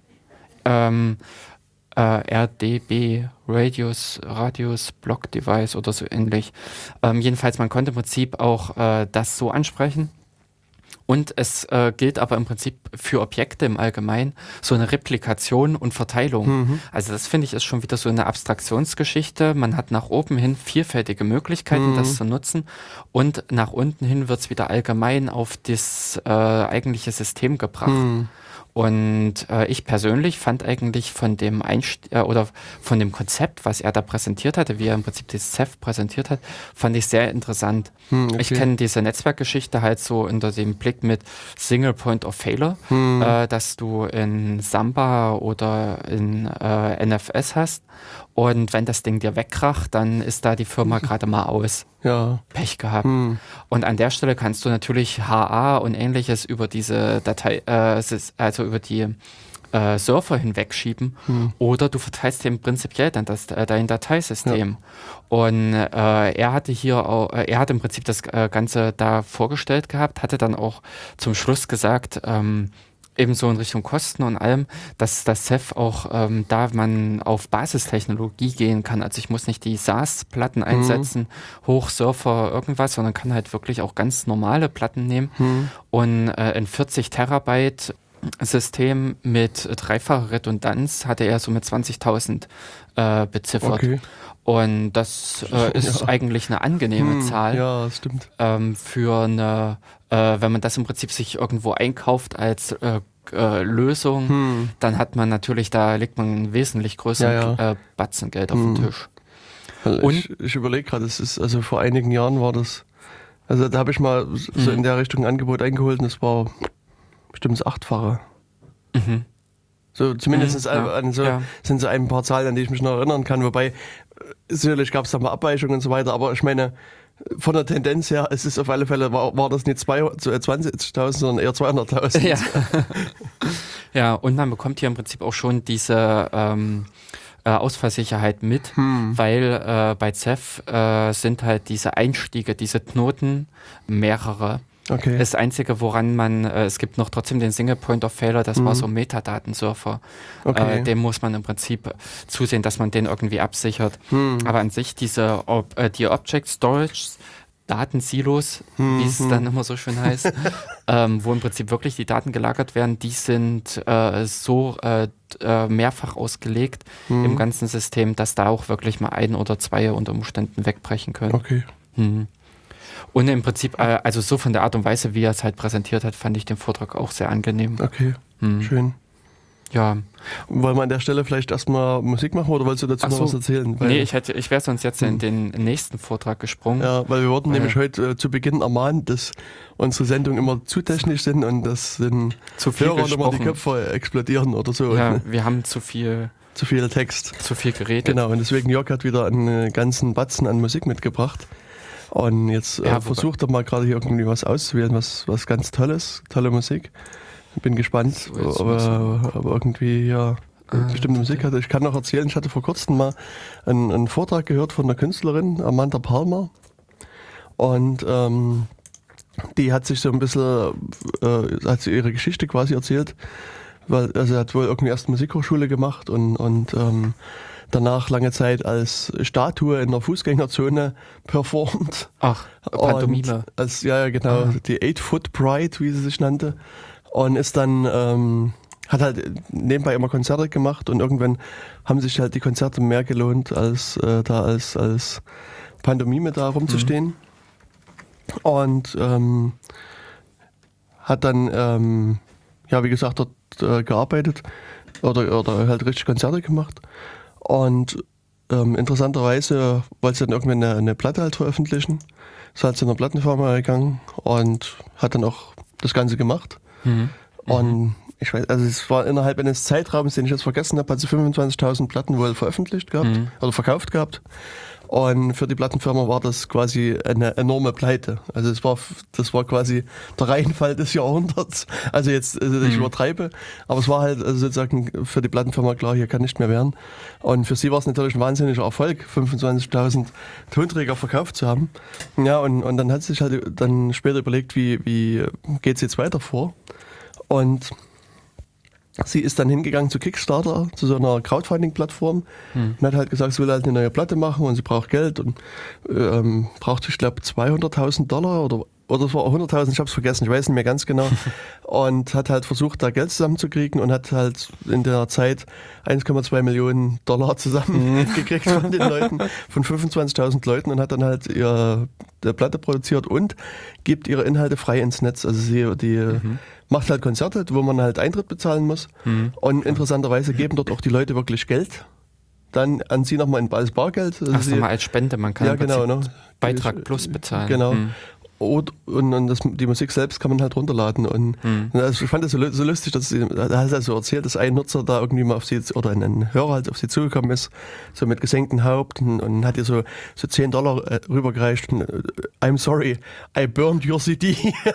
RDB, Radius Block Device oder so ähnlich. Jedenfalls, man konnte im Prinzip auch das so ansprechen. Und es gilt aber im Prinzip für Objekte im Allgemeinen so eine Replikation und Verteilung. Also das finde ich ist schon wieder so eine Abstraktionsgeschichte. Man hat nach oben hin vielfältige Möglichkeiten, das zu nutzen. Und nach unten hin wird es wieder allgemein auf das eigentliche System gebracht. Und ich persönlich fand eigentlich von dem von dem Konzept, was er da präsentiert hatte, wie er im Prinzip das CEF präsentiert hat, fand ich sehr interessant. Okay. Ich kenne diese Netzwerkgeschichte halt so unter dem Blick mit Single Point of Failure, dass du in Samba oder in NFS hast. Und wenn das Ding dir wegkracht, dann ist da die Firma gerade mal aus. Ja. Pech gehabt. Und an der Stelle kannst du natürlich HA und ähnliches über diese Datei, also über die Surfer hinwegschieben, oder du verteilst dem prinzipiell dann dein Dateisystem. Und er hatte im Prinzip das Ganze da vorgestellt gehabt, hatte dann auch zum Schluss gesagt, ebenso in Richtung Kosten und allem, dass das Ceph auch, da man auf Basistechnologie gehen kann, also ich muss nicht die SaaS-Platten einsetzen, Hochsurfer, irgendwas, sondern kann halt wirklich auch ganz normale Platten nehmen und ein 40 Terabyte System mit dreifacher Redundanz hatte er so mit 20.000 beziffert. Okay. Und das ist eigentlich eine angenehme Zahl. Ja, das stimmt. Für eine, wenn man das im Prinzip sich irgendwo einkauft als Lösung, dann hat man natürlich, da legt man einen wesentlich größeren Batzen Geld auf den Tisch. Also ich überlege gerade, also vor einigen Jahren war das, also da habe ich mal so in der Richtung ein Angebot eingeholt und es war bestimmt das 8-fache. So zumindest sind so ein paar Zahlen, an die ich mich noch erinnern kann, wobei sicherlich gab es da mal Abweichungen und so weiter, aber ich meine, von der Tendenz her, es ist auf alle Fälle, war das nicht 20.000, sondern eher 200.000. Ja. Ja, und man bekommt hier im Prinzip auch schon diese Ausfallsicherheit mit, weil bei Ceph sind halt diese Einstiege, diese Knoten mehrere. Okay. Das Einzige, woran man, es gibt noch trotzdem den Single Point of Failure, das war so ein Metadatensurfer. Okay. Dem muss man im Prinzip zusehen, dass man den irgendwie absichert. Aber an sich die Object Storage Datensilos, wie es dann immer so schön heißt, wo im Prinzip wirklich die Daten gelagert werden, die sind so mehrfach ausgelegt im ganzen System, dass da auch wirklich mal ein oder zwei unter Umständen wegbrechen können. Okay. Und im Prinzip, also so von der Art und Weise, wie er es halt präsentiert hat, fand ich den Vortrag auch sehr angenehm. Okay, schön. Ja. Wollen wir an der Stelle vielleicht erstmal Musik machen oder wolltest du dazu noch was erzählen? Nee, ich wäre sonst jetzt in den nächsten Vortrag gesprungen. Ja, weil wir wurden nämlich heute zu Beginn ermahnt, dass unsere Sendungen immer zu technisch sind und dass den Hörern immer die Köpfe explodieren oder so. Ja, wir haben zu viel Text. Zu viel geredet. Genau, und deswegen Jörg hat wieder einen ganzen Batzen an Musik mitgebracht. Und jetzt versucht er mal gerade hier irgendwie was auszuwählen, was ganz Tolles, tolle Musik. Bin gespannt, aber irgendwie bestimmte Musik hatte. Ich kann noch erzählen, ich hatte vor kurzem mal einen Vortrag gehört von einer Künstlerin, Amanda Palmer. Und die hat sich so ein bisschen, hat sie ihre Geschichte quasi erzählt, weil sie hat wohl irgendwie erst Musikhochschule gemacht und danach lange Zeit als Statue in der Fußgängerzone performt. Ach, Pantomime. Genau, die 8-Foot Bride, wie sie sich nannte. Und ist dann, hat halt nebenbei immer Konzerte gemacht und irgendwann haben sich halt die Konzerte mehr gelohnt, als als Pantomime da rumzustehen. Und hat dann, wie gesagt, dort gearbeitet oder halt richtig Konzerte gemacht. Und interessanterweise wollte sie dann irgendwann eine Platte halt veröffentlichen. Ist halt zu einer Plattenfirma gegangen und hat dann auch das Ganze gemacht. Und ich weiß, also es war innerhalb eines Zeitraums, den ich jetzt vergessen habe, hat sie 25.000 Platten wohl veröffentlicht gehabt oder verkauft gehabt. Und für die Plattenfirma war das quasi eine enorme Pleite. Also das war quasi der Reinfall des Jahrhunderts. Also jetzt, ich übertreibe, aber es war halt sozusagen für die Plattenfirma klar, hier kann nicht mehr werden. Und für sie war es natürlich ein wahnsinniger Erfolg, 25.000 Tonträger verkauft zu haben. Ja, und dann hat sie sich halt dann später überlegt, wie geht's jetzt weiter vor? Und sie ist dann hingegangen zu Kickstarter, zu so einer Crowdfunding-Plattform und hat halt gesagt, sie will halt eine neue Platte machen und sie braucht Geld und braucht, ich glaube, $200.000 oder es war 100.000, ich habe es vergessen, ich weiß nicht mehr ganz genau. Und hat halt versucht, da Geld zusammenzukriegen und hat halt in der Zeit $1,2 Millionen zusammengekriegt von den Leuten, von 25.000 Leuten und hat dann halt ihre Platte produziert und gibt ihre Inhalte frei ins Netz. Also sie macht halt Konzerte, wo man halt Eintritt bezahlen muss. Und interessanterweise geben dort auch die Leute wirklich Geld. Dann an sie nochmal als Bargeld. Also nochmal als Spende, man kann Beitrag plus bezahlen. Genau. Und die Musik selbst kann man halt runterladen. Und also ich fand das so lustig, dass da hat er so erzählt, dass ein Nutzer da irgendwie mal auf sie, oder ein Hörer halt auf sie zugekommen ist, so mit gesenktem Haupt und hat ihr so $10 rübergereicht. Und, I'm sorry, I burned your CD.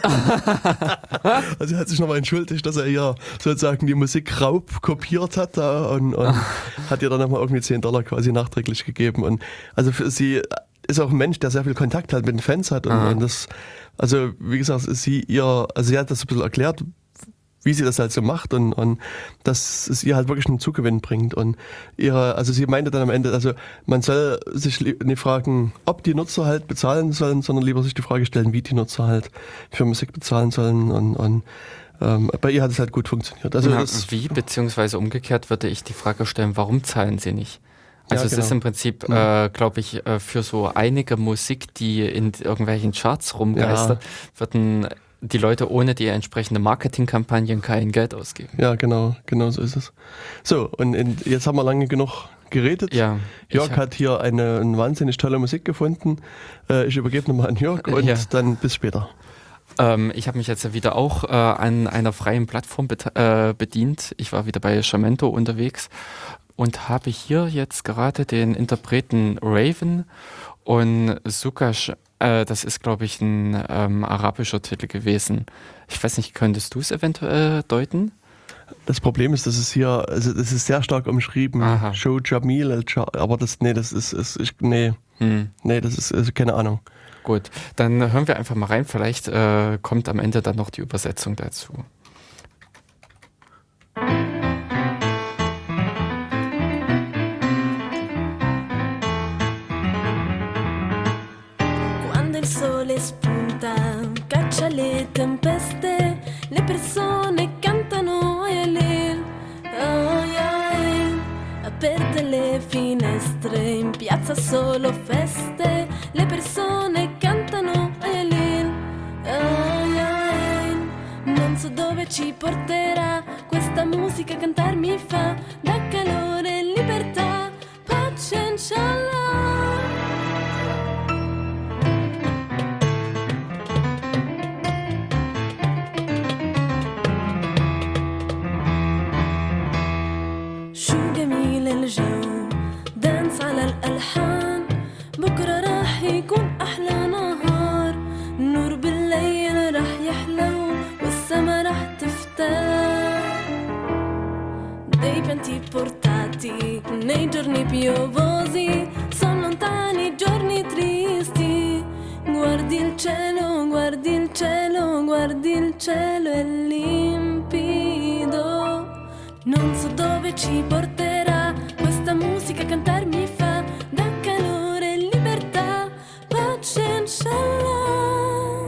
Also er hat sich nochmal entschuldigt, dass er ihr sozusagen die Musik raub kopiert hat da und hat ihr dann nochmal irgendwie $10 quasi nachträglich gegeben. Und also für sie ist auch ein Mensch, der sehr viel Kontakt halt mit den Fans hat und das, also wie gesagt, sie hat das ein bisschen erklärt, wie sie das halt so macht und dass es ihr halt wirklich einen Zugewinn bringt. Und also sie meinte dann am Ende, also man soll sich nicht fragen, ob die Nutzer halt bezahlen sollen, sondern lieber sich die Frage stellen, wie die Nutzer halt für Musik bezahlen sollen und bei ihr hat es halt gut funktioniert. Also wie, beziehungsweise umgekehrt würde ich die Frage stellen, warum zahlen sie nicht? Also es ist im Prinzip, glaube ich, für so einige Musik, die in irgendwelchen Charts rumgeistert, würden die Leute ohne die entsprechende Marketingkampagnen kein Geld ausgeben. Ja, genau so ist es. So, und jetzt haben wir lange genug geredet. Ja, Jörg hat hier eine wahnsinnig tolle Musik gefunden. Ich übergebe nochmal an Jörg und dann bis später. Ich habe mich jetzt wieder auch an einer freien Plattform bedient. Ich war wieder bei Jamento unterwegs und habe hier jetzt gerade den Interpreten Raven und Sukash, das ist, glaube ich, ein arabischer Titel gewesen. Ich weiß nicht, könntest du es eventuell deuten? Das Problem ist, dass es hier, also das ist sehr stark umschrieben. Show Jamil, aber das ist also keine Ahnung. Gut, dann hören wir einfach mal rein. Vielleicht kommt am Ende dann noch die Übersetzung dazu. Quando il sole spunta, caccia le tempeste, le persone cantano Ayalil, Ayalil. Aperte le finestre, in piazza solo feste, le persone cantano Ayalil, Ayalil. Non so dove ci porterà questa musica, cantar mi fa da calore e libertà, pace inshallah. شو جميل الجو دانس على الألحان بكرة راح يكون أحلى نهار النور بالليل راح يحلو والسما راح تفتح dei pianti portati nei giorni piovosi son lontani giorni tristi guardi il cielo, guardi il cielo, guardi il cielo è limpido. Non so dove ci porterà questa musica, cantar mi fa da calore e libertà, pace inshallah.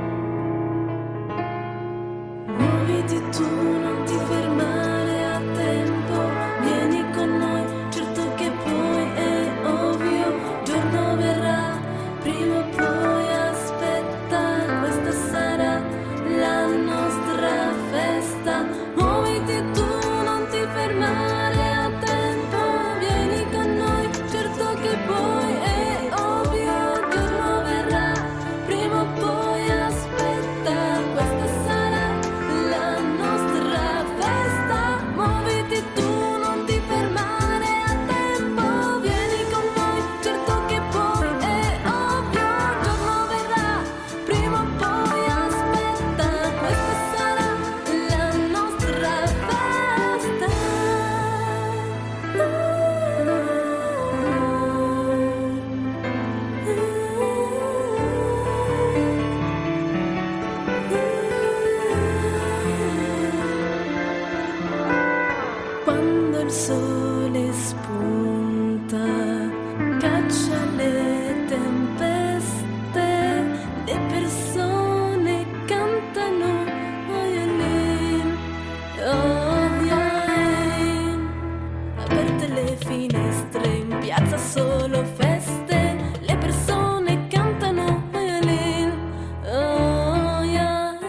Muoviti tu, non ti fermare a tempo, vieni con noi, certo che poi è ovvio, giorno verrà, prima o poi aspetta, questa sarà la nostra festa. Muoviti tu, fermare a tempo, vieni con noi, certo che poi è ovvio, giorno verrà, prima o poi aspetta, questa sarà la nostra festa. Muoviti tu, non ti fermare a tempo, vieni con noi, certo che poi è ovvio, giorno verrà, prima o poi aspetta, questa sarà la nostra festa. Quando il sole spunta, caccia le tempeste, le persone cantano Ayalin, Ayalin. Aperte le finestre, in piazza solo feste, le persone cantano Ayalin, Ayalin.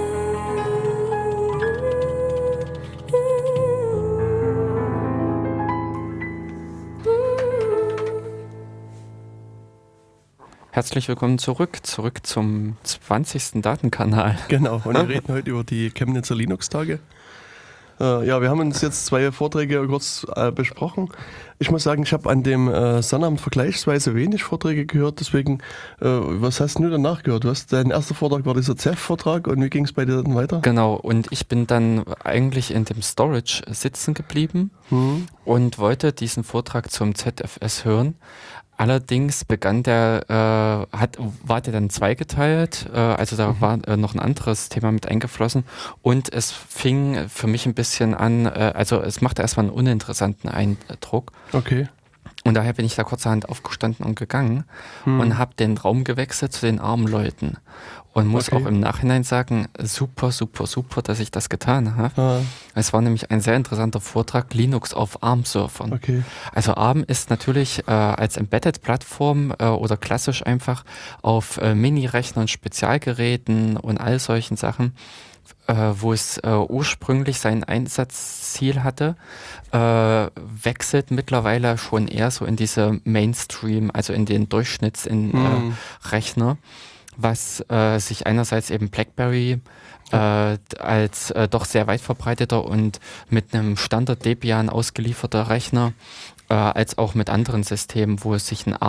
Herzlich willkommen zurück zum 20. Datenkanal. Genau, und wir reden heute über die Chemnitzer Linux-Tage. Ja, wir haben uns jetzt 2 Vorträge kurz besprochen. Ich muss sagen, ich habe an dem Sonnabend vergleichsweise wenig Vorträge gehört, deswegen, was hast du danach gehört? Dein erster Vortrag war dieser CEF-Vortrag und wie ging es bei dir dann weiter? Genau, und ich bin dann eigentlich in dem Storage sitzen geblieben und wollte diesen Vortrag zum ZFS hören. Allerdings war der dann zweigeteilt, also da war noch ein anderes Thema mit eingeflossen und es fing für mich ein bisschen an, also es machte erstmal einen uninteressanten Eindruck. Okay. Und daher bin ich da kurzerhand aufgestanden und gegangen und habe den Raum gewechselt zu den armen Leuten. Und muss auch im Nachhinein sagen, super, super, super, dass ich das getan habe. Ah. Es war nämlich ein sehr interessanter Vortrag, Linux auf ARM-Surfern. Okay. Also ARM ist natürlich als Embedded-Plattform oder klassisch einfach auf Mini-Rechnern, Spezialgeräten und all solchen Sachen, wo es ursprünglich sein Einsatzziel hatte, wechselt mittlerweile schon eher so in diese Mainstream, also in den Durchschnittsrechner, was sich einerseits eben BlackBerry als doch sehr weit verbreiteter und mit einem Standard Debian ausgelieferter Rechner, als auch mit anderen Systemen, wo es sich ein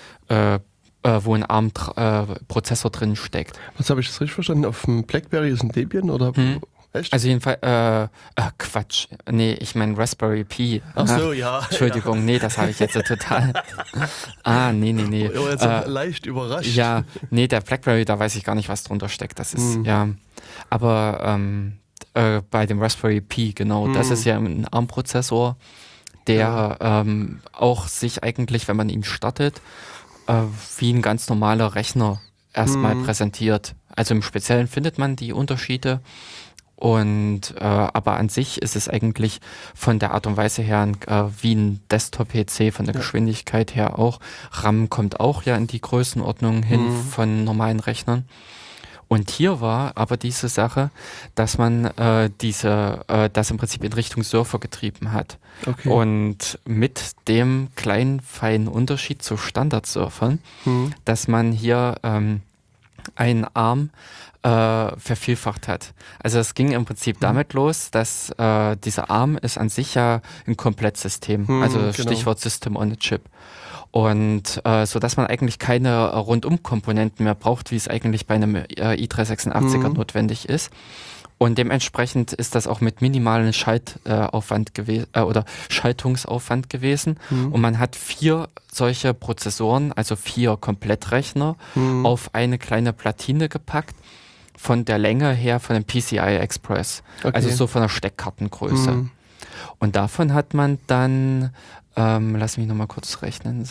ARM-Prozessor drin steckt. Was habe ich jetzt richtig verstanden? Auf dem BlackBerry ist ein Debian oder echt? Also jedenfalls, Quatsch, nee, ich meine Raspberry Pi. Ach so, ja. Entschuldigung, nee, das habe ich jetzt total. Nee. Ich war jetzt leicht überrascht. Ja, nee, der BlackBerry, da weiß ich gar nicht, was drunter steckt. Das ist, ja. Aber bei dem Raspberry Pi, genau, das ist ja ein ARM-Prozessor, der auch sich eigentlich, wenn man ihn startet, wie ein ganz normaler Rechner erstmal präsentiert. Also im Speziellen findet man die Unterschiede. Und aber an sich ist es eigentlich von der Art und Weise her wie ein Desktop-PC, von der Geschwindigkeit her auch. RAM kommt auch ja in die Größenordnung hin von normalen Rechnern. Und hier war aber diese Sache, dass man das im Prinzip in Richtung Surfer getrieben hat. Okay. Und mit dem kleinen, feinen Unterschied zu Standardsurfern, dass man hier einen ARM vervielfacht hat. Also es ging im Prinzip damit los, dass dieser ARM ist an sich ja ein Komplettsystem, also Stichwort System on a Chip. Und so dass man eigentlich keine Rundum-Komponenten mehr braucht, wie es eigentlich bei einem i386er notwendig ist. Und dementsprechend ist das auch mit minimalen Schaltungsaufwand gewesen. Und man hat 4 solche Prozessoren, also 4 Komplettrechner, auf eine kleine Platine gepackt, von der Länge her von dem PCI Express. Okay. Also so von der Steckkartengröße. Und davon hat man dann, lass mich nochmal kurz rechnen,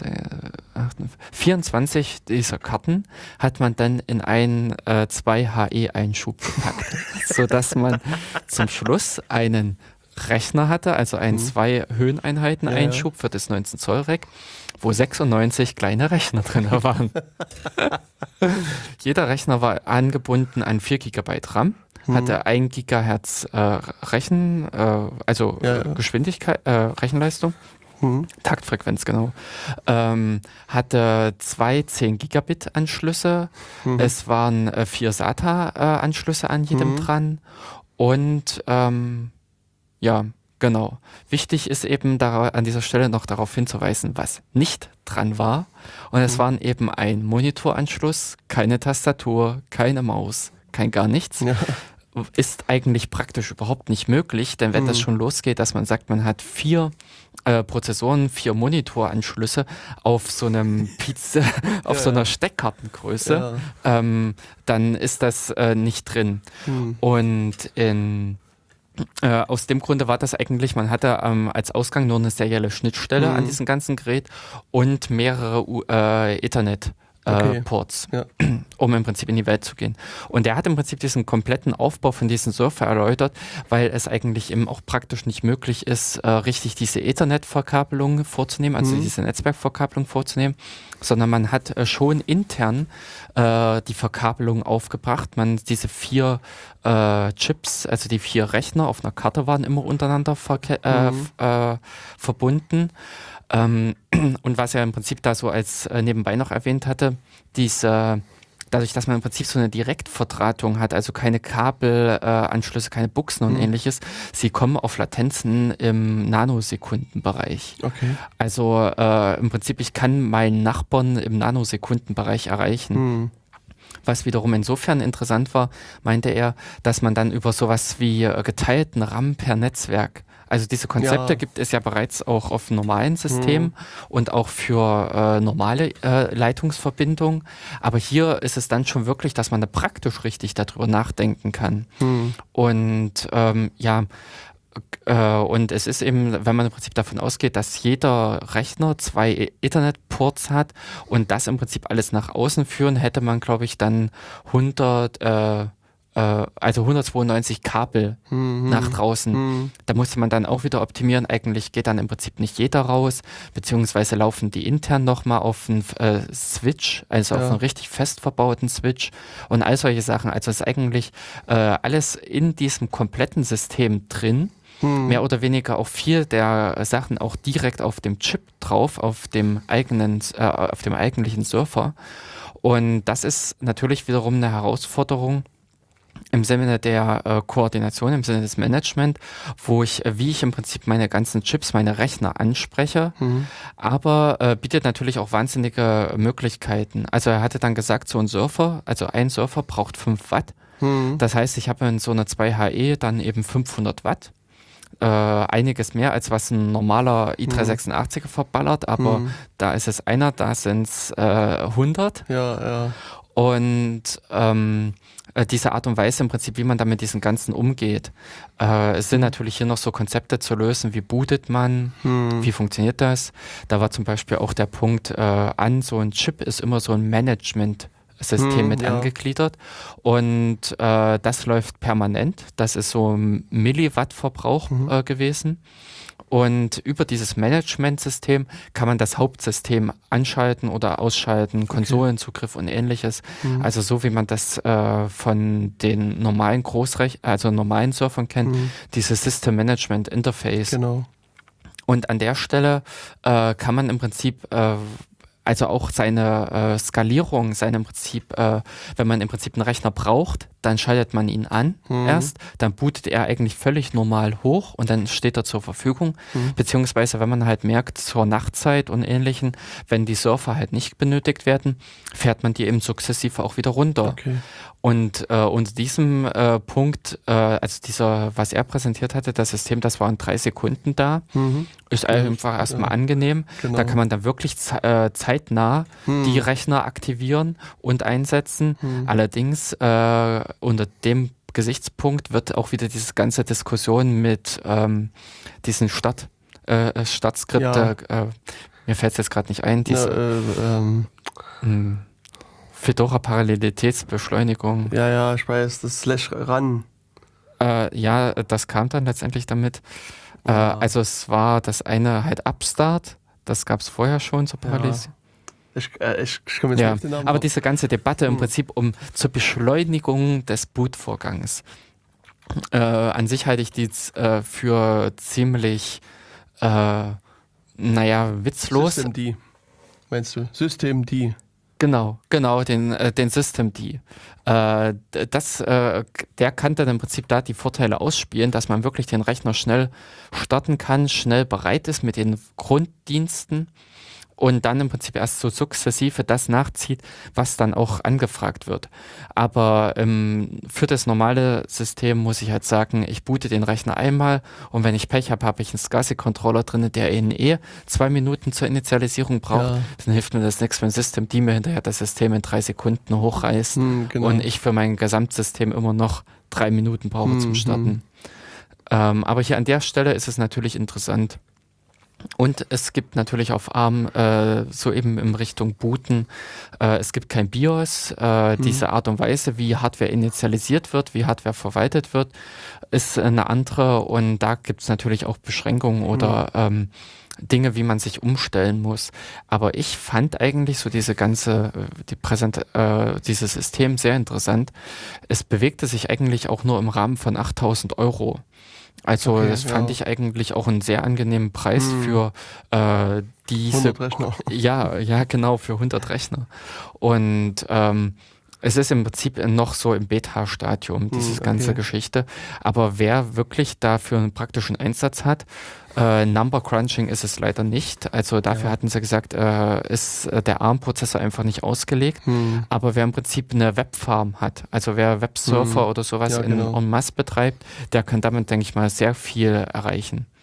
24 dieser Karten hat man dann in einen 2HE-Einschub gepackt, sodass man zum Schluss einen Rechner hatte, also einen 2 Höheneinheiten-Einschub für das 19 Zoll Rack, wo 96 kleine Rechner drin waren. Jeder Rechner war angebunden an 4 GB RAM, hatte 1 Gigahertz Geschwindigkeit, Rechenleistung. Taktfrequenz, genau. Hatte 2 10 Gigabit Anschlüsse. Es waren 4 SATA-Anschlüsse an jedem dran. Und ja, genau. Wichtig ist eben an dieser Stelle noch darauf hinzuweisen, was nicht dran war. Und es waren eben ein Monitoranschluss, keine Tastatur, keine Maus, kein gar nichts. Ja. Ist eigentlich praktisch überhaupt nicht möglich, denn wenn das schon losgeht, dass man sagt, man hat 4 Prozessoren, 4 Monitoranschlüsse auf so einem so einer Steckkartengröße, dann ist das nicht drin. Und aus dem Grunde war das eigentlich, man hatte als Ausgang nur eine serielle Schnittstelle an diesem ganzen Gerät und mehrere Ethernet Ports, um im Prinzip in die Welt zu gehen. Und er hat im Prinzip diesen kompletten Aufbau von diesem Surfer erläutert, weil es eigentlich eben auch praktisch nicht möglich ist, richtig diese Ethernet-Verkabelung vorzunehmen, also diese Netzwerkverkabelung vorzunehmen, sondern man hat schon intern die Verkabelung aufgebracht. Diese 4 Chips, also die 4 Rechner auf einer Karte waren immer untereinander verbunden. Und was er im Prinzip da so als nebenbei noch erwähnt hatte, dadurch, dass man im Prinzip so eine Direktverdrahtung hat, also keine Kabelanschlüsse, keine Buchsen und ähnliches, sie kommen auf Latenzen im Nanosekundenbereich. Okay. Also im Prinzip, ich kann meinen Nachbarn im Nanosekundenbereich erreichen. Was wiederum insofern interessant war, meinte er, dass man dann über sowas wie geteilten RAM per Netzwerk, Also diese Konzepte gibt es ja bereits auch auf normalen Systemen und auch für normale Leitungsverbindungen. Aber hier ist es dann schon wirklich, dass man da praktisch richtig darüber nachdenken kann. Und und es ist eben, wenn man im Prinzip davon ausgeht, dass jeder Rechner 2 Ethernet-Ports hat und das im Prinzip alles nach außen führen, hätte man, glaube ich, dann 192 Kabel nach draußen. Da musste man dann auch wieder optimieren. Eigentlich geht dann im Prinzip nicht jeder raus, beziehungsweise laufen die intern nochmal auf einen Switch, also auf einen richtig fest verbauten Switch und all solche Sachen. Also ist eigentlich alles in diesem kompletten System drin. Mehr oder weniger auch viel der Sachen auch direkt auf dem Chip drauf, auf dem eigentlichen Surfer. Und das ist natürlich wiederum eine Herausforderung im Sinne der Koordination, im Sinne des Management, wie ich im Prinzip meine ganzen Chips, meine Rechner anspreche, aber bietet natürlich auch wahnsinnige Möglichkeiten. Also er hatte dann gesagt, so ein Surfer braucht 5 Watt. Das heißt, ich habe in so einer 2HE dann eben 500 Watt. Einiges mehr, als was ein normaler i386er verballert, aber da ist es einer, da sind es 100. Ja. Und diese Art und Weise im Prinzip, wie man da mit diesen Ganzen umgeht. Es sind natürlich hier noch so Konzepte zu lösen, wie bootet man, wie funktioniert das. Da war zum Beispiel auch der Punkt so ein Chip ist immer so ein Management-System mit angegliedert und das läuft permanent. Das ist so ein Milliwatt-Verbrauch gewesen. Und über dieses Management-System kann man das Hauptsystem anschalten oder ausschalten, Konsolenzugriff und ähnliches. Also so wie man das von den normalen normalen Surfern kennt, dieses System Management Interface. Genau. Und an der Stelle kann man im Prinzip also auch seine Skalierung, im Prinzip, wenn man im Prinzip einen Rechner braucht, dann schaltet man ihn an erst, dann bootet er eigentlich völlig normal hoch und dann steht er zur Verfügung. Beziehungsweise, wenn man halt merkt, zur Nachtzeit und Ähnlichem, wenn die Surfer halt nicht benötigt werden, fährt man die eben sukzessive auch wieder runter. Okay. Und unter diesem Punkt, was er präsentiert hatte, das System, das war in 3 Sekunden da, ist einfach erstmal angenehm. Genau. Da kann man dann wirklich zeitnah die Rechner aktivieren und einsetzen. Allerdings unter dem Gesichtspunkt wird auch wieder diese ganze Diskussion mit diesen Startskripte, mir fällt es jetzt gerade nicht ein, Fedora-Parallelitätsbeschleunigung. Ja, ich weiß, das Slash ran. Das kam dann letztendlich damit. Also es war das eine halt Upstart, das gab es vorher schon zur Parallelisierung. Ich komme jetzt nicht auf den Namen. Aber diese ganze Debatte im Prinzip zur Beschleunigung des Bootvorgangs. An sich halte ich die für ziemlich, witzlos. Systemd, meinst du? Systemd. Genau, den Systemd. Der kann dann im Prinzip da die Vorteile ausspielen, dass man wirklich den Rechner schnell starten kann, schnell bereit ist mit den Grunddiensten und dann im Prinzip erst so sukzessive das nachzieht, was dann auch angefragt wird. Aber für das normale System muss ich halt sagen, ich boote den Rechner einmal und wenn ich Pech habe, habe ich einen SCSI-Controller drin, der 2 Minuten zur Initialisierung braucht. Dann hilft mir das nichts, wenn Systemd mir hinterher das System in 3 Sekunden hochreißt und ich für mein Gesamtsystem immer noch 3 Minuten brauche zum Starten. Aber hier an der Stelle ist es natürlich interessant. Und es gibt natürlich auf ARM so eben in Richtung Booten, es gibt kein BIOS, diese Art und Weise, wie Hardware initialisiert wird, wie Hardware verwaltet wird, ist eine andere und da gibt es natürlich auch Beschränkungen oder Dinge, wie man sich umstellen muss. Aber ich fand eigentlich so dieses System sehr interessant. Es bewegte sich eigentlich auch nur im Rahmen von 8.000 €. Also das fand ich eigentlich auch einen sehr angenehmen Preis für diese 100 Rechner. Ja, genau, für 100 Rechner. Und es ist im Prinzip noch so im Beta-Stadium, diese ganze Geschichte. Aber wer wirklich dafür einen praktischen Einsatz hat, Number Crunching ist es leider nicht. Also dafür hatten sie gesagt, ist der ARM-Prozessor einfach nicht ausgelegt. Aber wer im Prinzip eine Webfarm hat, also wer Websurfer oder sowas en masse betreibt, der kann damit, denke ich mal, sehr viel erreichen.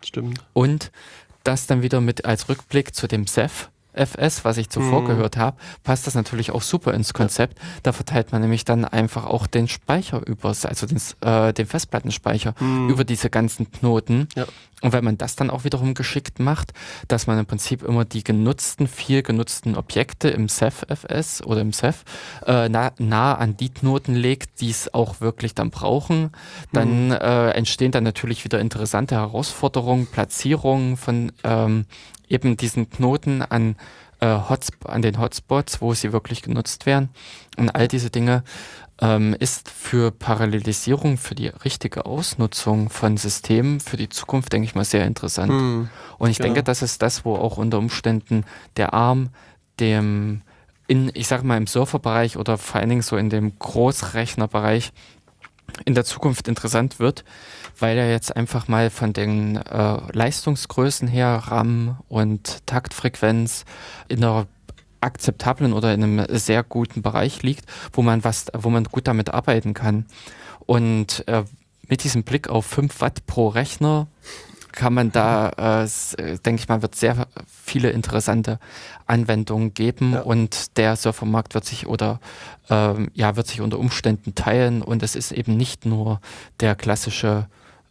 Stimmt. Und das dann wieder mit als Rückblick zu dem Ceph FS, was ich zuvor gehört habe, passt das natürlich auch super ins Konzept. Da verteilt man nämlich dann einfach auch den Speicher also den Festplattenspeicher über diese ganzen Knoten. Ja. Und wenn man das dann auch wiederum geschickt macht, dass man im Prinzip immer die viel genutzten Objekte im Ceph FS oder im Ceph nah an die Knoten legt, die es auch wirklich dann brauchen, dann entstehen dann natürlich wieder interessante Herausforderungen, Platzierungen von eben diesen Knoten an den Hotspots, wo sie wirklich genutzt werden. Und all diese Dinge ist für Parallelisierung, für die richtige Ausnutzung von Systemen für die Zukunft, denke ich mal, sehr interessant. Und ich denke, das ist das, wo auch unter Umständen der ARM ich sage mal im Serverbereich oder vor allen Dingen so in dem Großrechnerbereich in der Zukunft interessant wird, weil er jetzt einfach mal von den Leistungsgrößen her, RAM und Taktfrequenz in einer akzeptablen oder in einem sehr guten Bereich liegt, wo man gut damit arbeiten kann. Und mit diesem Blick auf 5 Watt pro Rechner kann man da, denke ich mal, wird sehr viele interessante Anwendungen geben und der Servermarkt wird sich unter Umständen teilen und es ist eben nicht nur der klassische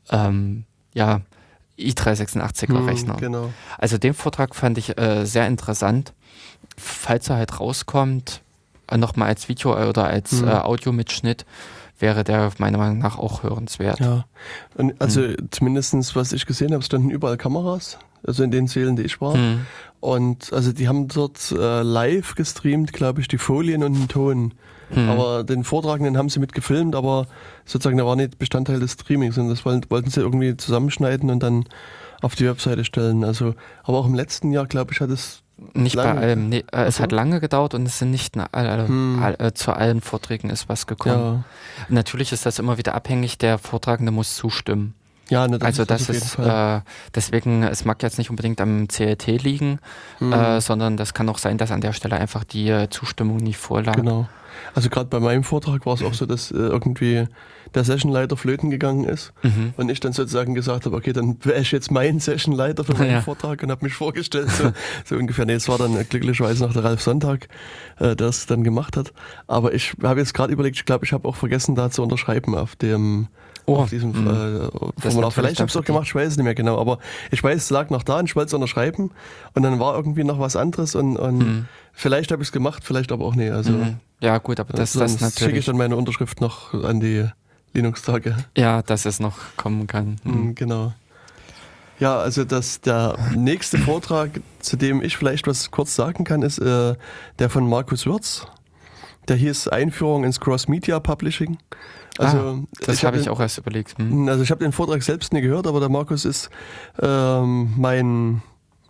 i386er Rechner. Genau. Also den Vortrag fand ich sehr interessant. Falls er halt rauskommt, nochmal als Video oder als Audiomitschnitt, wäre der meiner Meinung nach auch hörenswert. Ja, und also zumindestens was ich gesehen habe, standen überall Kameras, also in den Sälen, die ich war. Und also die haben dort live gestreamt, glaube ich, die Folien und den Ton. Aber den Vortragenden haben sie mit gefilmt, aber sozusagen der war nicht Bestandteil des Streamings und das wollten sie irgendwie zusammenschneiden und dann auf die Webseite stellen. Also, aber auch im letzten Jahr, glaube ich, hat es nicht bei allem. Nee, es hat lange gedauert und es sind nicht zu allen Vorträgen ist was gekommen. Ja. Natürlich ist das immer wieder abhängig, der Vortragende muss zustimmen. Ja, ne, das ist deswegen, es mag jetzt nicht unbedingt am CLT liegen, sondern das kann auch sein, dass an der Stelle einfach die Zustimmung nicht vorlag. Genau. Also gerade bei meinem Vortrag war es auch so, dass irgendwie der Sessionleiter flöten gegangen ist und ich dann sozusagen gesagt habe, okay, dann wäre ich jetzt mein Sessionleiter für meinen Vortrag und habe mich vorgestellt, so ungefähr. Nee, es war dann glücklicherweise noch der Ralf Sonntag, der es dann gemacht hat. Aber ich habe jetzt gerade überlegt, ich glaube, ich habe auch vergessen, da zu unterschreiben auf diesem Formular. Vielleicht habe ich es auch gemacht, ich weiß es nicht mehr genau, aber ich weiß, es lag noch da und ich wollte es unterschreiben und dann war irgendwie noch was anderes und vielleicht habe ich es gemacht, vielleicht aber auch nicht. Also, ja gut, aber das natürlich... schicke ich dann meine Unterschrift noch an die Linux-Tage. Ja, dass es noch kommen kann. Genau. Ja, also der nächste Vortrag, zu dem ich vielleicht was kurz sagen kann, ist der von Markus Würz. Der hieß Einführung ins Cross-Media Publishing. Also, das habe ich auch erst überlegt. Also ich habe den Vortrag selbst nie gehört, aber der Markus ist mein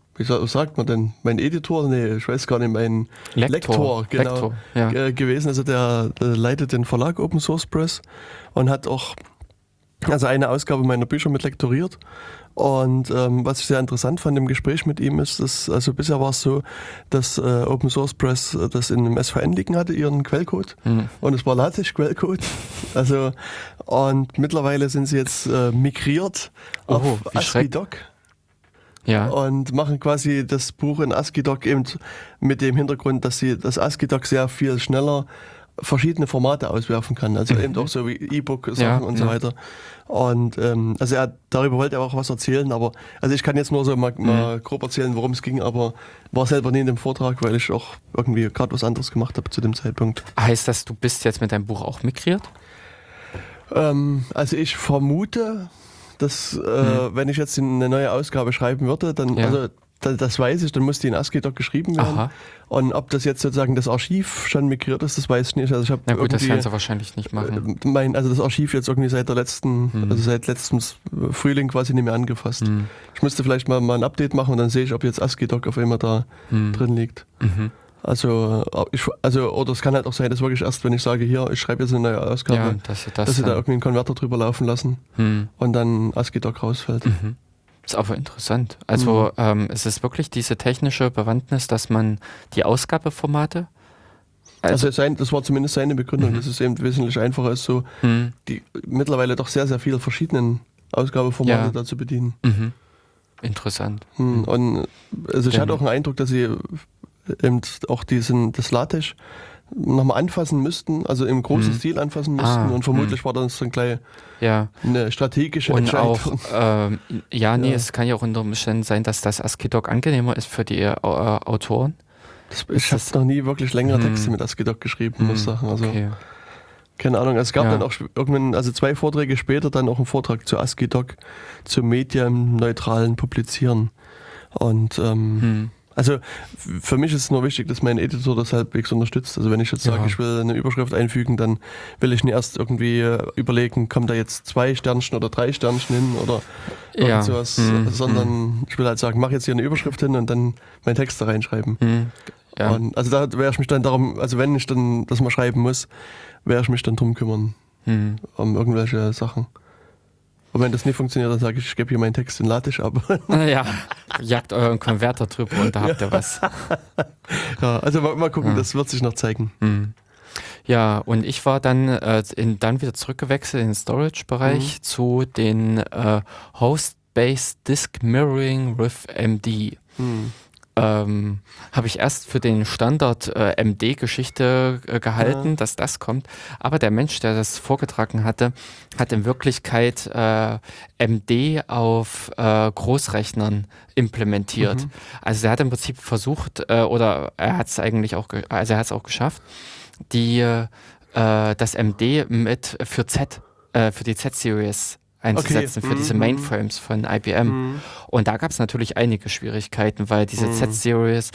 Editor? Nee, ich weiß gar nicht, mein Lektor genau, gewesen. Also der leitet den Verlag Open Source Press und hat auch eine Ausgabe meiner Bücher mit lektoriert. Und was ich sehr interessant fand im Gespräch mit ihm ist, dass, also bisher war es so, dass Open Source Press das in einem SVN liegen hatte, ihren Quellcode. Und es war LaTeX-Quellcode. Also, und mittlerweile sind sie jetzt migriert auf ASCII-Doc. Ja. Und machen quasi das Buch in ASCII-Doc eben mit dem Hintergrund, dass sie das ASCII-Doc sehr viel schneller verschiedene Formate auswerfen kann, also eben auch so wie E-Book-Sachen und so weiter. Und also darüber wollte er auch was erzählen, aber also ich kann jetzt nur so mal grob erzählen, worum es ging, aber war selber nie in dem Vortrag, weil ich auch irgendwie gerade was anderes gemacht habe zu dem Zeitpunkt. Heißt das, du bist jetzt mit deinem Buch auch migriert? Also ich vermute, dass wenn ich jetzt eine neue Ausgabe schreiben würde, dann also das weiß ich, dann muss die in ASCII-Doc geschrieben werden. Aha. Und ob das jetzt sozusagen das Archiv schon migriert ist, das weiß ich nicht. Also ich na gut, das kannst du wahrscheinlich nicht machen. Also das Archiv jetzt irgendwie seit letztem Frühling quasi nicht mehr angefasst. Ich müsste vielleicht mal ein Update machen und dann sehe ich, ob jetzt ASCII-Doc auf einmal da drin liegt. Also oder es kann halt auch sein, dass wirklich erst, wenn ich sage, hier, ich schreibe jetzt eine neue Ausgabe, dass sie da irgendwie einen Konverter drüber laufen lassen und dann ASCII-Doc rausfällt. Ist aber interessant. Also es ist wirklich diese technische Bewandtnis, dass man die Ausgabeformate... Also das war zumindest seine Begründung, dass es eben wesentlich einfacher ist, so die mittlerweile doch sehr, sehr viele verschiedenen Ausgabeformate da zu bedienen. interessant. Und also ich hatte auch den Eindruck, dass sie eben auch das LaTeX nochmal anfassen müssten, also im großen Stil anfassen müssten und vermutlich war das dann gleich eine strategische Entscheidung. Und auch, es kann ja auch unter Umständen sein, dass das ASCII-Doc angenehmer ist für die Autoren. Ich habe noch nie wirklich längere Texte mit ASCII-Doc geschrieben, muss ich sagen. Also, keine Ahnung, es gab dann auch irgendwann, also 2 Vorträge später, dann auch einen Vortrag zu ASCII-Doc, zum medienneutralen Publizieren. Und also für mich ist es nur wichtig, dass mein Editor das halbwegs unterstützt. Also wenn ich jetzt sage, ich will eine Überschrift einfügen, dann will ich nicht erst irgendwie überlegen, kommen da jetzt 2 Sternchen oder 3 Sternchen hin oder irgend sowas, sondern ich will halt sagen, mach jetzt hier eine Überschrift hin und dann meinen Text da reinschreiben. Und also da werde ich mich dann darum, also wenn ich dann das mal schreiben muss, werde ich mich dann drum kümmern, um irgendwelche Sachen. Und wenn das nicht funktioniert, dann sage ich gebe hier meinen Text in LaTeX ab. Ja, jagt euren Konverter drüber und da habt ihr was. Ja, also mal gucken, das wird sich noch zeigen. Ja, und ich war dann dann wieder zurückgewechselt in den Storage-Bereich zu den Host-Based Disk Mirroring with MD. Habe ich erst für den Standard MD-Geschichte gehalten, dass das kommt. Aber der Mensch, der das vorgetragen hatte, hat in Wirklichkeit MD auf Großrechnern implementiert. Also er hat im Prinzip versucht, oder er hat es eigentlich auch, also er hat es auch geschafft, das MD für die Z-Series einzusetzen, für diese Mainframes von IBM. Und da gab es natürlich einige Schwierigkeiten, weil diese Z-Series,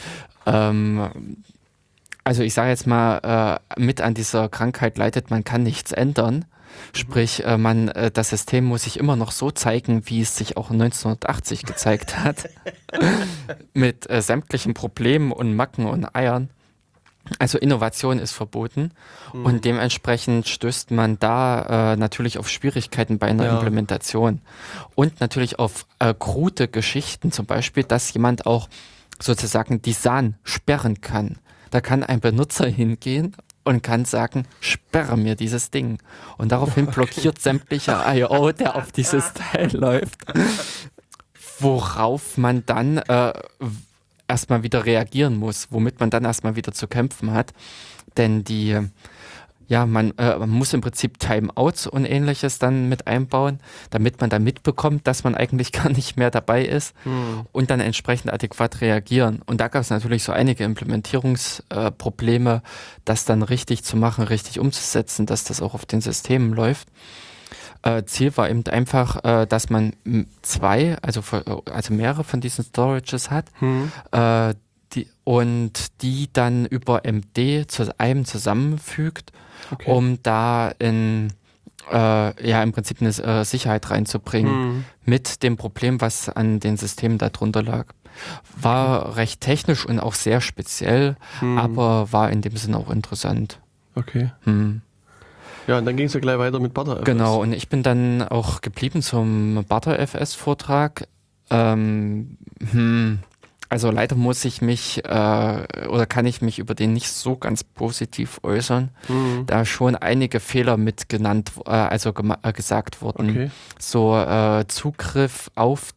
also ich sage jetzt mal, mit an dieser Krankheit leidet, man kann nichts ändern. Sprich, das System muss sich immer noch so zeigen, wie es sich auch 1980 gezeigt hat. Mit sämtlichen Problemen und Macken und Eiern. Also Innovation ist verboten und dementsprechend stößt man da natürlich auf Schwierigkeiten bei einer Implementation und natürlich auf krude Geschichten, zum Beispiel, dass jemand auch sozusagen die SAN sperren kann. Da kann ein Benutzer hingehen und kann sagen, sperre mir dieses Ding. Und daraufhin blockiert sämtlicher I.O., der auf dieses Teil läuft, worauf man dann erstmal wieder reagieren muss, womit man dann erstmal wieder zu kämpfen hat. Denn man muss im Prinzip Timeouts und ähnliches dann mit einbauen, damit man dann mitbekommt, dass man eigentlich gar nicht mehr dabei ist und dann entsprechend adäquat reagieren. Und da gab es natürlich so einige Implementierungsprobleme, das dann richtig zu machen, richtig umzusetzen, dass das auch auf den Systemen läuft. Ziel war eben einfach, dass man 2, also mehrere von diesen Storages hat die dann über MD zu einem zusammenfügt, um da im Prinzip eine Sicherheit reinzubringen mit dem Problem, was an den Systemen darunter lag. War recht technisch und auch sehr speziell, aber war in dem Sinne auch interessant. Okay. Ja, und dann ging es ja gleich weiter mit ButterFS. Genau, und ich bin dann auch geblieben zum ButterFS-Vortrag. Also leider muss ich mich oder kann ich mich über den nicht so ganz positiv äußern, da schon einige Fehler mit genannt, gesagt wurden. Okay. So Zugriff auf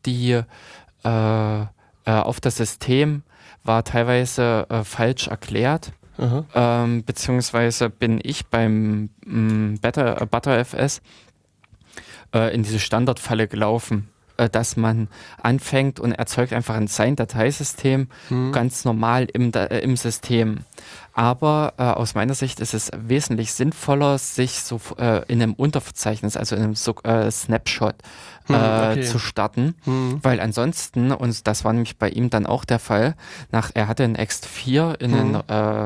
auf das System war teilweise falsch erklärt. Beziehungsweise bin ich beim ButterFS in diese Standardfalle gelaufen, dass man anfängt und erzeugt einfach ein Sein-Dateisystem ganz normal im System. Aber aus meiner Sicht ist es wesentlich sinnvoller, sich so in einem Unterverzeichnis, also in einem Snapshot zu starten, weil ansonsten, und das war nämlich bei ihm dann auch der Fall, er hatte ein Ext4 in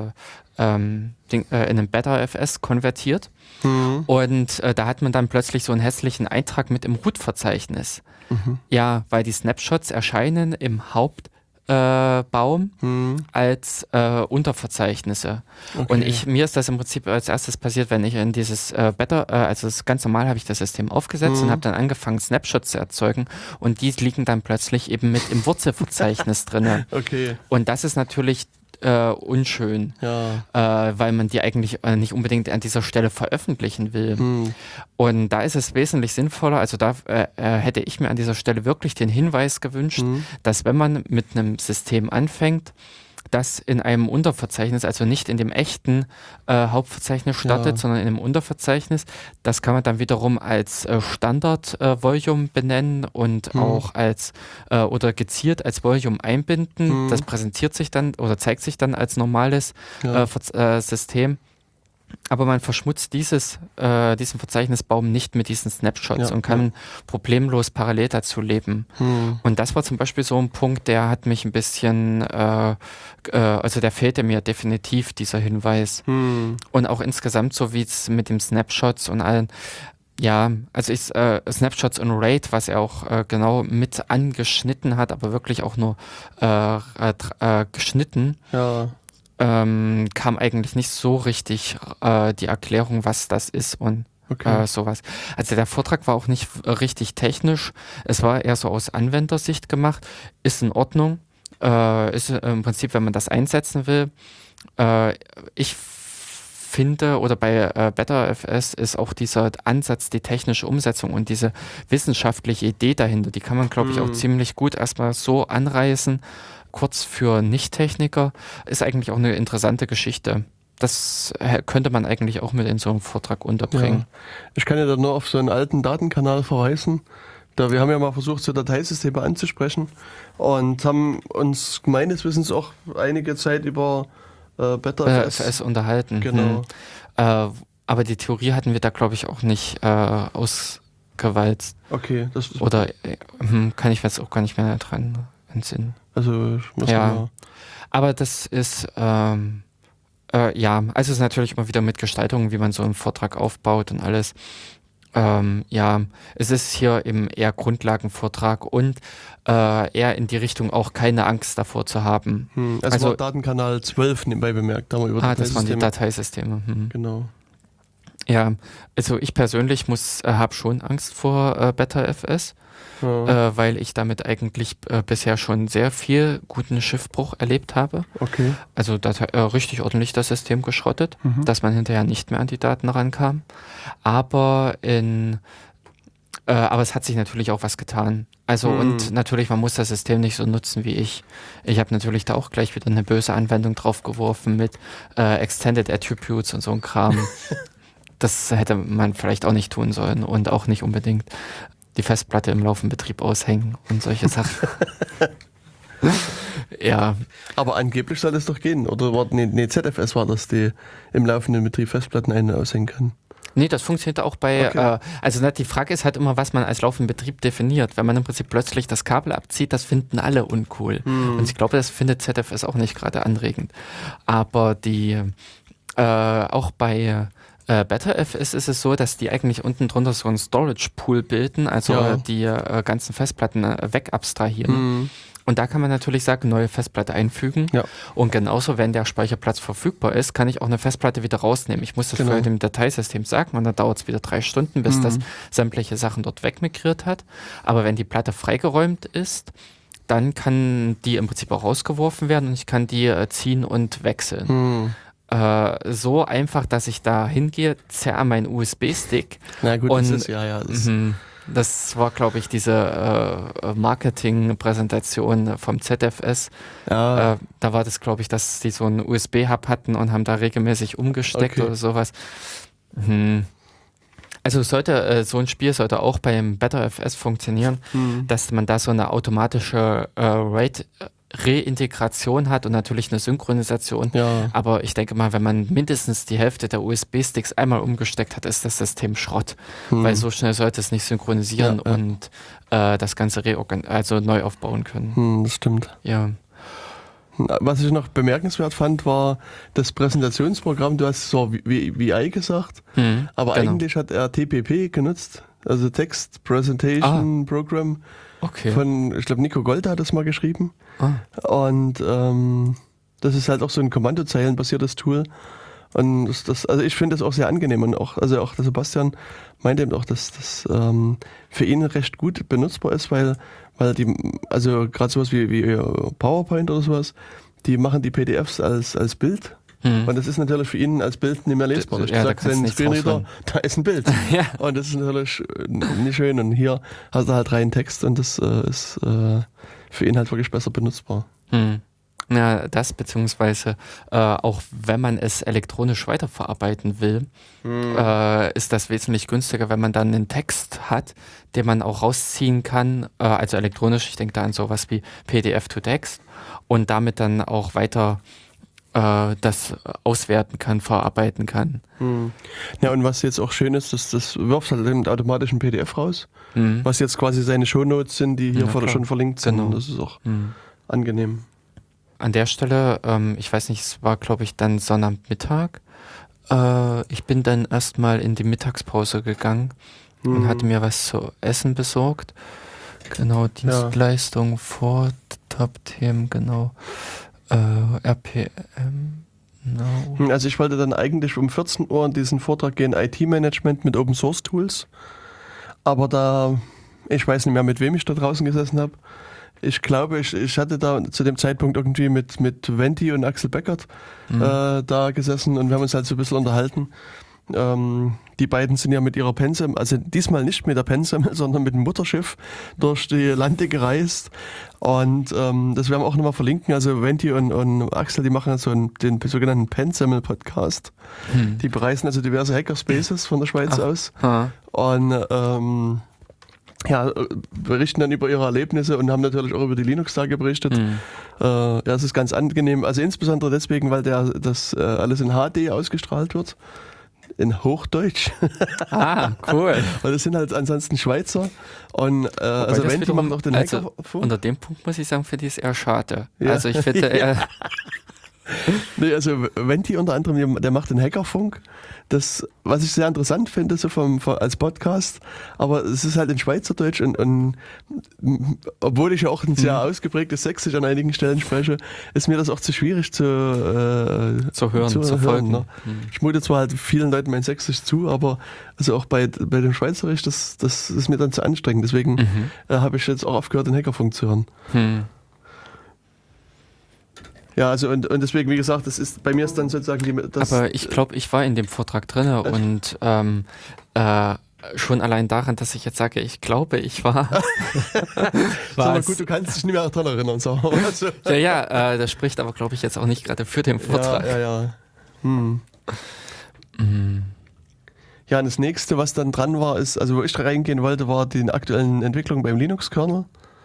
einen ButterFS konvertiert und da hat man dann plötzlich so einen hässlichen Eintrag mit im Root-Verzeichnis. Ja, weil die Snapshots erscheinen im Hauptbaum als Unterverzeichnisse. Okay. Und mir ist das im Prinzip als erstes passiert, wenn ich in dieses also ganz normal habe ich das System aufgesetzt und habe dann angefangen, Snapshots zu erzeugen und die liegen dann plötzlich eben mit im Wurzelverzeichnis drin. Okay. Und das ist natürlich unschön, Ja. weil man die eigentlich nicht unbedingt an dieser Stelle veröffentlichen will. Und da ist es wesentlich sinnvoller, also da hätte ich mir an dieser Stelle wirklich den Hinweis gewünscht, dass wenn man mit einem System anfängt, das in einem Unterverzeichnis, also nicht in dem echten Hauptverzeichnis startet, sondern in einem Unterverzeichnis. Das kann man dann wiederum als Standard-Volume benennen und auch als oder gezielt als Volume einbinden. Das präsentiert sich dann oder zeigt sich dann als normales System. Aber man verschmutzt diesen Verzeichnisbaum nicht mit diesen Snapshots und kann problemlos parallel dazu leben. Und das war zum Beispiel so ein Punkt, der hat mich ein bisschen, also der fehlte mir definitiv, dieser Hinweis. Und auch insgesamt, so wie es mit den Snapshots und allen, ja, also Snapshots und RAID, was er auch genau mit angeschnitten hat, aber wirklich auch nur geschnitten. Ja. Kam eigentlich nicht so richtig die Erklärung, was das ist und sowas. Also der Vortrag war auch nicht richtig technisch. Es war eher so aus Anwendersicht gemacht. Ist in Ordnung. Ist im Prinzip, wenn man das einsetzen will. Ich finde, oder bei BetterFS ist auch dieser Ansatz, die technische Umsetzung und diese wissenschaftliche Idee dahinter, die kann man, glaube ich, auch ziemlich gut erstmal so anreißen. Kurz für Nicht-Techniker, ist eigentlich auch eine interessante Geschichte. Das könnte man eigentlich auch mit in so einem Vortrag unterbringen. Ja. Ich kann ja dann nur auf so einen alten Datenkanal verweisen. Wir haben ja mal versucht, so Dateisysteme anzusprechen und haben uns meines Wissens auch einige Zeit über BetterFS unterhalten. Genau. Aber die Theorie hatten wir da, glaube ich, auch nicht ausgewalzt. Okay. Das ist oder kann ich jetzt auch gar nicht mehr dran entsinnen. Also aber das ist also es ist natürlich immer wieder mit Gestaltung, wie man so einen Vortrag aufbaut und alles. Es ist hier eben eher Grundlagenvortrag und eher in die Richtung auch keine Angst davor zu haben. Also war Datenkanal 12 nebenbei bemerkt, da haben wir über das waren die Dateisysteme. Genau. Ja, also ich persönlich habe schon Angst vor BetterFS. Weil ich damit eigentlich bisher schon sehr viel guten Schiffbruch erlebt habe. Okay. Also da richtig ordentlich das System geschrottet, dass man hinterher nicht mehr an die Daten rankam. Aber es hat sich natürlich auch was getan. Also und natürlich, man muss das System nicht so nutzen wie ich. Ich habe natürlich da auch gleich wieder eine böse Anwendung draufgeworfen mit Extended Attributes und so ein Kram. Das hätte man vielleicht auch nicht tun sollen und auch nicht unbedingt die Festplatte im laufenden Betrieb aushängen und solche Sachen. Ja. Aber angeblich soll es doch gehen. Oder ZFS war das, die im laufenden Betrieb Festplatten aushängen kann. Nee, das funktioniert auch bei, die Frage ist halt immer, was man als laufenden Betrieb definiert. Wenn man im Prinzip plötzlich das Kabel abzieht, das finden alle uncool. Und ich glaube, das findet ZFS auch nicht gerade anregend. Aber auch bei BetterFS ist es so, dass die eigentlich unten drunter so einen Storage-Pool bilden, also die ganzen Festplatten wegabstrahieren. Und da kann man natürlich sagen, neue Festplatte einfügen. Ja. Und genauso, wenn der Speicherplatz verfügbar ist, kann ich auch eine Festplatte wieder rausnehmen. Ich muss das vorher dem Dateisystem sagen und dann dauert es wieder 3 Stunden, bis das sämtliche Sachen dort wegmigriert hat. Aber wenn die Platte freigeräumt ist, dann kann die im Prinzip auch rausgeworfen werden und ich kann die ziehen und wechseln. So einfach, dass ich da hingehe, zerre meinen USB-Stick. Na gut, und, das ist das war, glaube ich, diese Marketing-Präsentation vom ZFS. Ja. Da war das, glaube ich, dass die so einen USB-Hub hatten und haben da regelmäßig umgesteckt oder sowas. Also so ein Spiel sollte auch beim BetterFS funktionieren, dass man da so eine automatische Reintegration hat und natürlich eine Synchronisation. Ja. Aber ich denke mal, wenn man mindestens die Hälfte der USB-Sticks einmal umgesteckt hat, ist das System Schrott. Weil so schnell sollte es nicht synchronisieren und das Ganze neu aufbauen können. Das stimmt. Ja. Was ich noch bemerkenswert fand, war das Präsentationsprogramm. Du hast so VI gesagt, aber eigentlich hat er TPP genutzt, also Text Presentation Program. Okay. Ich glaube, Nico Golda hat das mal geschrieben. Und das ist halt auch so ein kommandozeilenbasiertes Tool. Und also ich finde das auch sehr angenehm. Und auch der Sebastian meinte eben auch, dass das für ihn recht gut benutzbar ist, weil die, also gerade sowas wie PowerPoint oder sowas, die machen die PDFs als Bild. Und das ist natürlich für ihn als Bild nicht mehr lesbar. Ich sage seinen Screenreader, da ist ein Bild. Ja. Und das ist natürlich nicht schön. Und hier hast du halt reinen Text und das ist für ihn halt wirklich besser benutzbar. Ja, das beziehungsweise auch wenn man es elektronisch weiterverarbeiten will, ist das wesentlich günstiger, wenn man dann einen Text hat, den man auch rausziehen kann, also elektronisch, ich denke da an sowas wie PDF to Text und damit dann auch weiter das auswerten kann, verarbeiten kann. Ja, und was jetzt auch schön ist, das wirft halt den automatischen PDF raus, was jetzt quasi seine Shownotes sind, die hier schon verlinkt sind. Genau. Das ist auch angenehm. An der Stelle, ich weiß nicht, es war glaube ich dann Sonnabendmittag. Ich bin dann erstmal in die Mittagspause gegangen und hatte mir was zu essen besorgt. Genau, Dienstleistung, Top-Themen, genau. RPM, no. Also ich wollte dann eigentlich um 14 Uhr in diesen Vortrag gehen, IT-Management mit Open Source Tools. Aber ich weiß nicht mehr, mit wem ich da draußen gesessen habe. Ich glaube, ich hatte da zu dem Zeitpunkt irgendwie mit Venti und Axel Beckert da gesessen und wir haben uns halt so ein bisschen unterhalten. Die beiden sind ja mit ihrer Pensem, also diesmal nicht mit der Pensem, sondern mit dem Mutterschiff durch die Lande gereist. Und das werden wir auch nochmal verlinken. Also Venti und Axel, die machen so den sogenannten Pensemmel-Podcast. Die bereisen also diverse Hackerspaces von der Schweiz aus. Und berichten dann über ihre Erlebnisse und haben natürlich auch über die Linux-Tage berichtet. Es ist ganz angenehm. Also insbesondere deswegen, weil das alles in HD ausgestrahlt wird. In Hochdeutsch. Cool. Weil das sind halt ansonsten Schweizer. Und also Venti macht auch den Hacker vor. Unter dem Punkt muss ich sagen, finde ich es eher schade. Ja. Also ich finde Nee, also Venti unter anderem, der macht den Hackerfunk. Das, was ich sehr interessant finde, so als Podcast, aber es ist halt in Schweizerdeutsch und obwohl ich ja auch ein sehr ausgeprägtes Sächsisch an einigen Stellen spreche, ist mir das auch zu schwierig zu hören, zu folgen. Ne? Ich mute zwar halt vielen Leuten mein Sächsisch zu, aber also auch bei dem Schweizerisch, das ist mir dann zu anstrengend. Deswegen habe ich jetzt auch aufgehört, den Hackerfunk zu hören. Ja, also und deswegen, wie gesagt, das ist bei mir ist dann sozusagen aber ich glaube, ich war in dem Vortrag drin und schon allein daran, dass ich jetzt sage, ich glaube, ich war. Sag gut, du kannst dich nicht mehr daran erinnern. So. Also. Das spricht aber, glaube ich, jetzt auch nicht gerade für den Vortrag. Ja. Ja, und das nächste, was dann dran war, ist, also wo ich reingehen wollte, war die aktuellen Entwicklungen beim Linux-Kernel.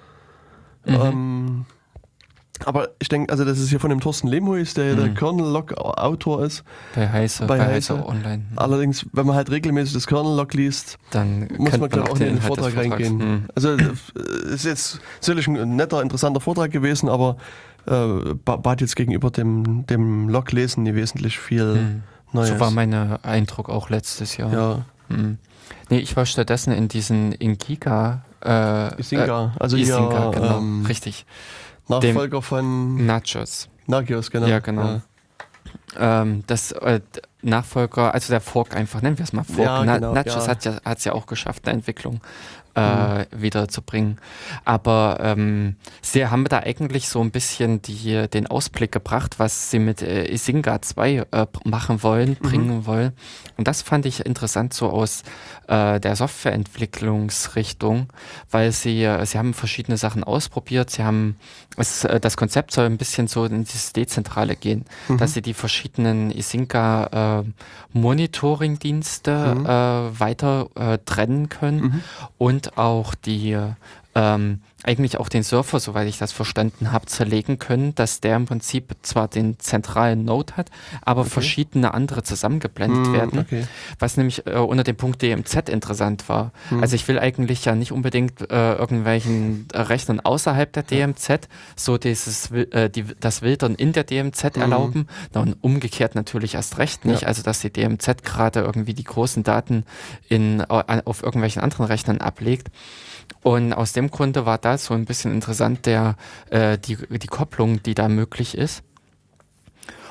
Aber ich denke, also das ist hier von dem Thorsten Lehmhuis, der Kernel-Log-Autor ist. Bei Heise Online. Allerdings, wenn man halt regelmäßig das Kernel-Log liest, dann muss man glaube ich auch in den Vortrag reingehen. Also ist jetzt sicherlich ein netter, interessanter Vortrag gewesen, aber bat jetzt gegenüber dem Log-Lesen nie wesentlich viel Neues. So war mein Eindruck auch letztes Jahr. Ja. Nee, ich war stattdessen in diesen Isinga. Isinga, also Isinga, hier, genau, richtig. Nachfolger von Nagios. Nagios, genau. Ja, genau. Ja. Das Nachfolger, also der Fork einfach, nennen wir es mal Fork. Ja, genau, Nagios hat es ja auch geschafft, eine Entwicklung wiederzubringen. Aber sie haben da eigentlich so ein bisschen den Ausblick gebracht, was sie mit Isinga 2 machen wollen, bringen wollen. Und das fand ich interessant so aus der Softwareentwicklungsrichtung, weil sie haben verschiedene Sachen ausprobiert. Sie haben das Konzept soll ein bisschen so in dieses Dezentrale gehen, dass sie die verschiedenen Isinga Monitoring-Dienste weiter trennen können und auch eigentlich auch den Surfer, soweit ich das verstanden habe, zerlegen können, dass der im Prinzip zwar den zentralen Node hat, aber verschiedene andere zusammengeblendet werden, was nämlich unter dem Punkt DMZ interessant war. Also ich will eigentlich ja nicht unbedingt irgendwelchen Rechnern außerhalb der DMZ so das Wildern in der DMZ erlauben, und umgekehrt natürlich erst recht nicht, also dass die DMZ gerade irgendwie die großen Daten auf irgendwelchen anderen Rechnern ablegt. Und aus dem Grunde war das so ein bisschen interessant, die Kopplung, die da möglich ist.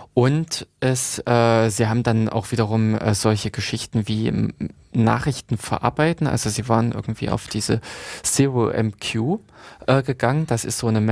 Und sie haben dann auch wiederum solche Geschichten wie Nachrichten verarbeiten. Also sie waren irgendwie auf diese ZeroMQ gegangen. Das ist so eine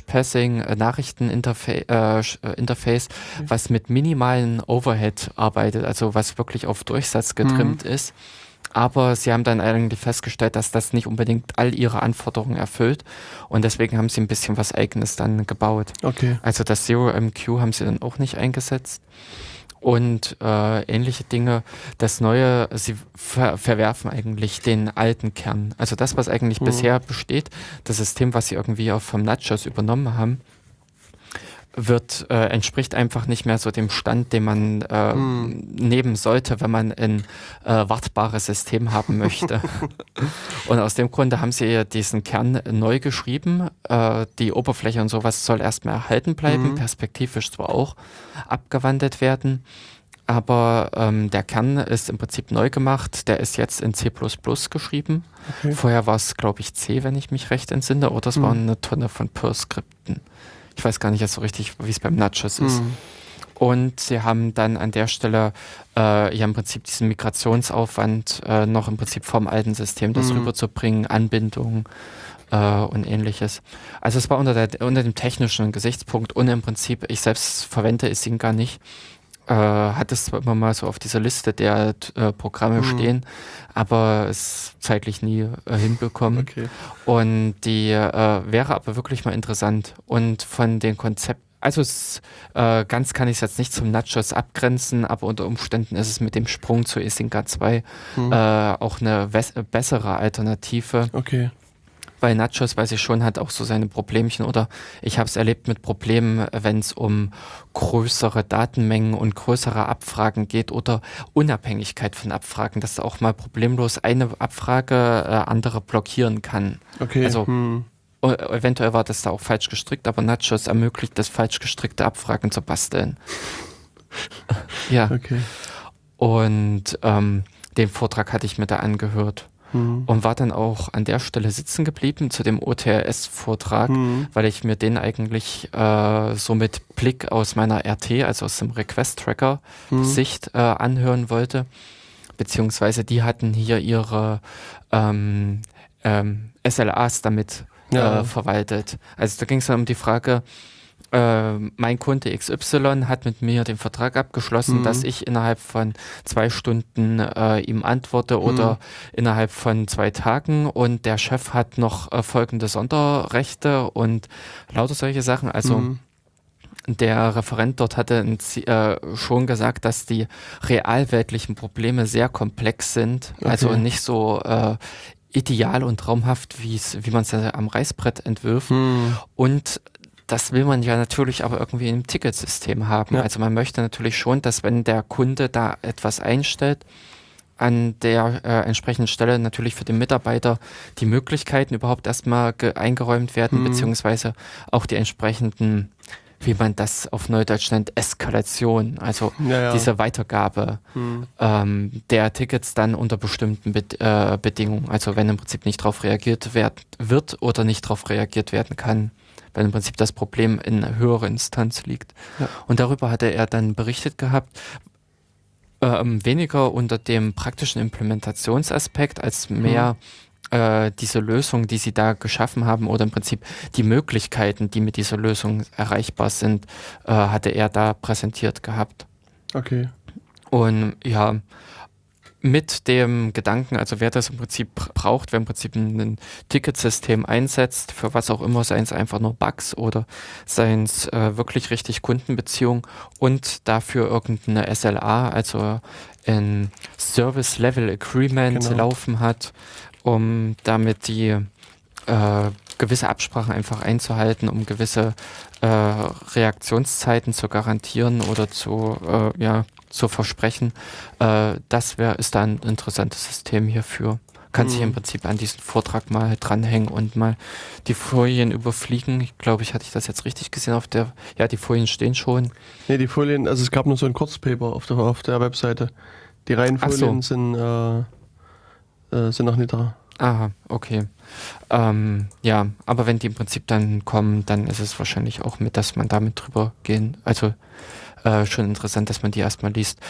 Message-Passing-Nachrichten-Interface, was mit minimalen Overhead arbeitet, also was wirklich auf Durchsatz getrimmt ist. Aber sie haben dann eigentlich festgestellt, dass das nicht unbedingt all ihre Anforderungen erfüllt und deswegen haben sie ein bisschen was Eigenes dann gebaut. Okay. Also das ZeroMQ haben sie dann auch nicht eingesetzt und ähnliche Dinge. Das Neue, sie verwerfen eigentlich den alten Kern. Also das, was eigentlich bisher besteht, das System, was sie irgendwie auch vom Nachos übernommen haben, entspricht einfach nicht mehr so dem Stand, den man nehmen sollte, wenn man ein wartbares System haben möchte. Und aus dem Grunde haben sie diesen Kern neu geschrieben. Die Oberfläche und sowas soll erstmal erhalten bleiben, perspektivisch zwar auch abgewandelt werden, aber der Kern ist im Prinzip neu gemacht. Der ist jetzt in C++ geschrieben. Okay. Vorher war es, glaube ich, C, wenn ich mich recht entsinne, oder es waren eine Tonne von Perl-Skripten. Ich weiß gar nicht jetzt so richtig, wie es beim Nachos ist. Und sie haben dann an der Stelle im Prinzip diesen Migrationsaufwand noch im Prinzip vom alten System das rüberzubringen, Anbindung und ähnliches. Also es war unter dem technischen Gesichtspunkt und im Prinzip, ich selbst verwende es gar nicht, hat es zwar immer mal so auf dieser Liste der Programme stehen, aber es zeitlich nie hinbekommen. Okay. Und die wäre aber wirklich mal interessant. Und von den Konzepten, also ganz kann ich es jetzt nicht zum Nachos abgrenzen, aber unter Umständen ist es mit dem Sprung zu Isinga 2 auch eine bessere Alternative. Okay. Bei Nachos weiß ich schon, hat auch so seine Problemchen oder ich habe es erlebt mit Problemen, wenn es um größere Datenmengen und größere Abfragen geht oder Unabhängigkeit von Abfragen, dass auch mal problemlos eine Abfrage andere blockieren kann. Okay. Also eventuell war das da auch falsch gestrickt, aber Nachos ermöglicht es, falsch gestrickte Abfragen zu basteln. Ja. Okay. Und den Vortrag hatte ich mir da angehört. Und war dann auch an der Stelle sitzen geblieben zu dem OTRS-Vortrag, weil ich mir den eigentlich so mit Blick aus meiner RT, also aus dem Request-Tracker-Sicht anhören wollte. Beziehungsweise die hatten hier ihre SLAs damit verwaltet. Also da ging es dann um die Frage, mein Kunde XY hat mit mir den Vertrag abgeschlossen, dass ich innerhalb von 2 Stunden ihm antworte oder innerhalb von 2 Tagen und der Chef hat noch folgende Sonderrechte und lauter solche Sachen. Also der Referent dort hatte schon gesagt, dass die realweltlichen Probleme sehr komplex sind, also nicht so ideal und traumhaft, wie man es am Reißbrett entwirft und das will man ja natürlich aber irgendwie im Ticketsystem haben. Ja. Also man möchte natürlich schon, dass wenn der Kunde da etwas einstellt, an der entsprechenden Stelle natürlich für den Mitarbeiter die Möglichkeiten überhaupt erstmal eingeräumt werden, beziehungsweise auch die entsprechenden, wie man das auf Neudeutsch nennt, Eskalation, also diese Weitergabe der Tickets dann unter bestimmten Bedingungen. Also wenn im Prinzip nicht darauf reagiert wird oder nicht darauf reagiert werden kann, weil im Prinzip das Problem in einer höheren Instanz liegt. Ja. Und darüber hatte er dann berichtet gehabt, weniger unter dem praktischen Implementationsaspekt als mehr diese Lösung, die sie da geschaffen haben oder im Prinzip die Möglichkeiten, die mit dieser Lösung erreichbar sind, hatte er da präsentiert gehabt. Okay. Und ja, mit dem Gedanken, also wer das im Prinzip braucht, wer im Prinzip ein Ticketsystem einsetzt, für was auch immer, seien es einfach nur Bugs oder seien es wirklich richtig Kundenbeziehungen und dafür irgendeine SLA, also ein Service Level Agreement laufen hat, um damit die gewisse Absprachen einfach einzuhalten, um gewisse Reaktionszeiten zu garantieren oder zu versprechen. Das ist da ein interessantes System hierfür. Kann sich im Prinzip an diesen Vortrag mal dranhängen und mal die Folien überfliegen. Ich glaube, hatte ich das jetzt richtig gesehen die Folien stehen schon. Nee, die Folien, also es gab nur so ein Kurzpaper auf der Webseite. Die Reihenfolien sind noch nicht da. Aha, okay. Aber wenn die im Prinzip dann kommen, dann ist es wahrscheinlich auch mit, dass man damit drüber gehen, also schon interessant, dass man die erstmal liest.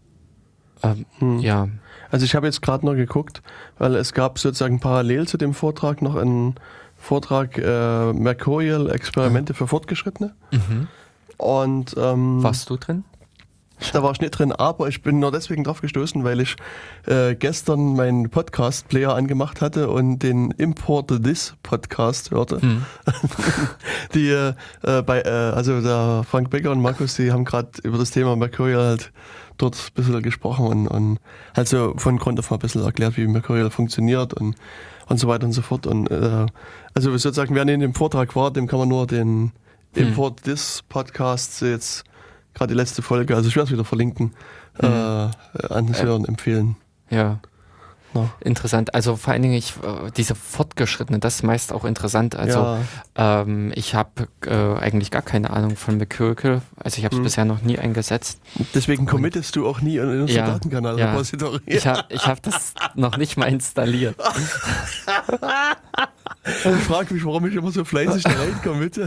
Ja. Also ich habe jetzt gerade noch geguckt, weil es gab sozusagen parallel zu dem Vortrag noch einen Vortrag Mercurial Experimente für Fortgeschrittene. Und Warst du drin? da war ich nicht drin, aber ich bin nur deswegen drauf gestoßen, weil ich gestern meinen Podcast-Player angemacht hatte und den Import This Podcast hörte. Die also der Frank Becker und Markus, die haben gerade über das Thema Mercurial halt dort ein bisschen gesprochen und halt so von Grund auf mal ein bisschen erklärt, wie Mercurial funktioniert und so weiter und so fort. Und also sozusagen, wer in dem Vortrag war, dem kann man nur den Import This Podcast jetzt gerade die letzte Folge, also ich werde es wieder verlinken, anhören, empfehlen. Ja. Ja. Interessant. Also vor allen Dingen diese Fortgeschrittene, das ist meist auch interessant. Also ich habe eigentlich gar keine Ahnung von Mercurial. Also ich habe es bisher noch nie eingesetzt. Deswegen committest du auch nie in unser Datenkanal-Repository. Ja. Ich hab das noch nicht mal installiert. Ich frage mich, warum ich immer so fleißig da rein committe.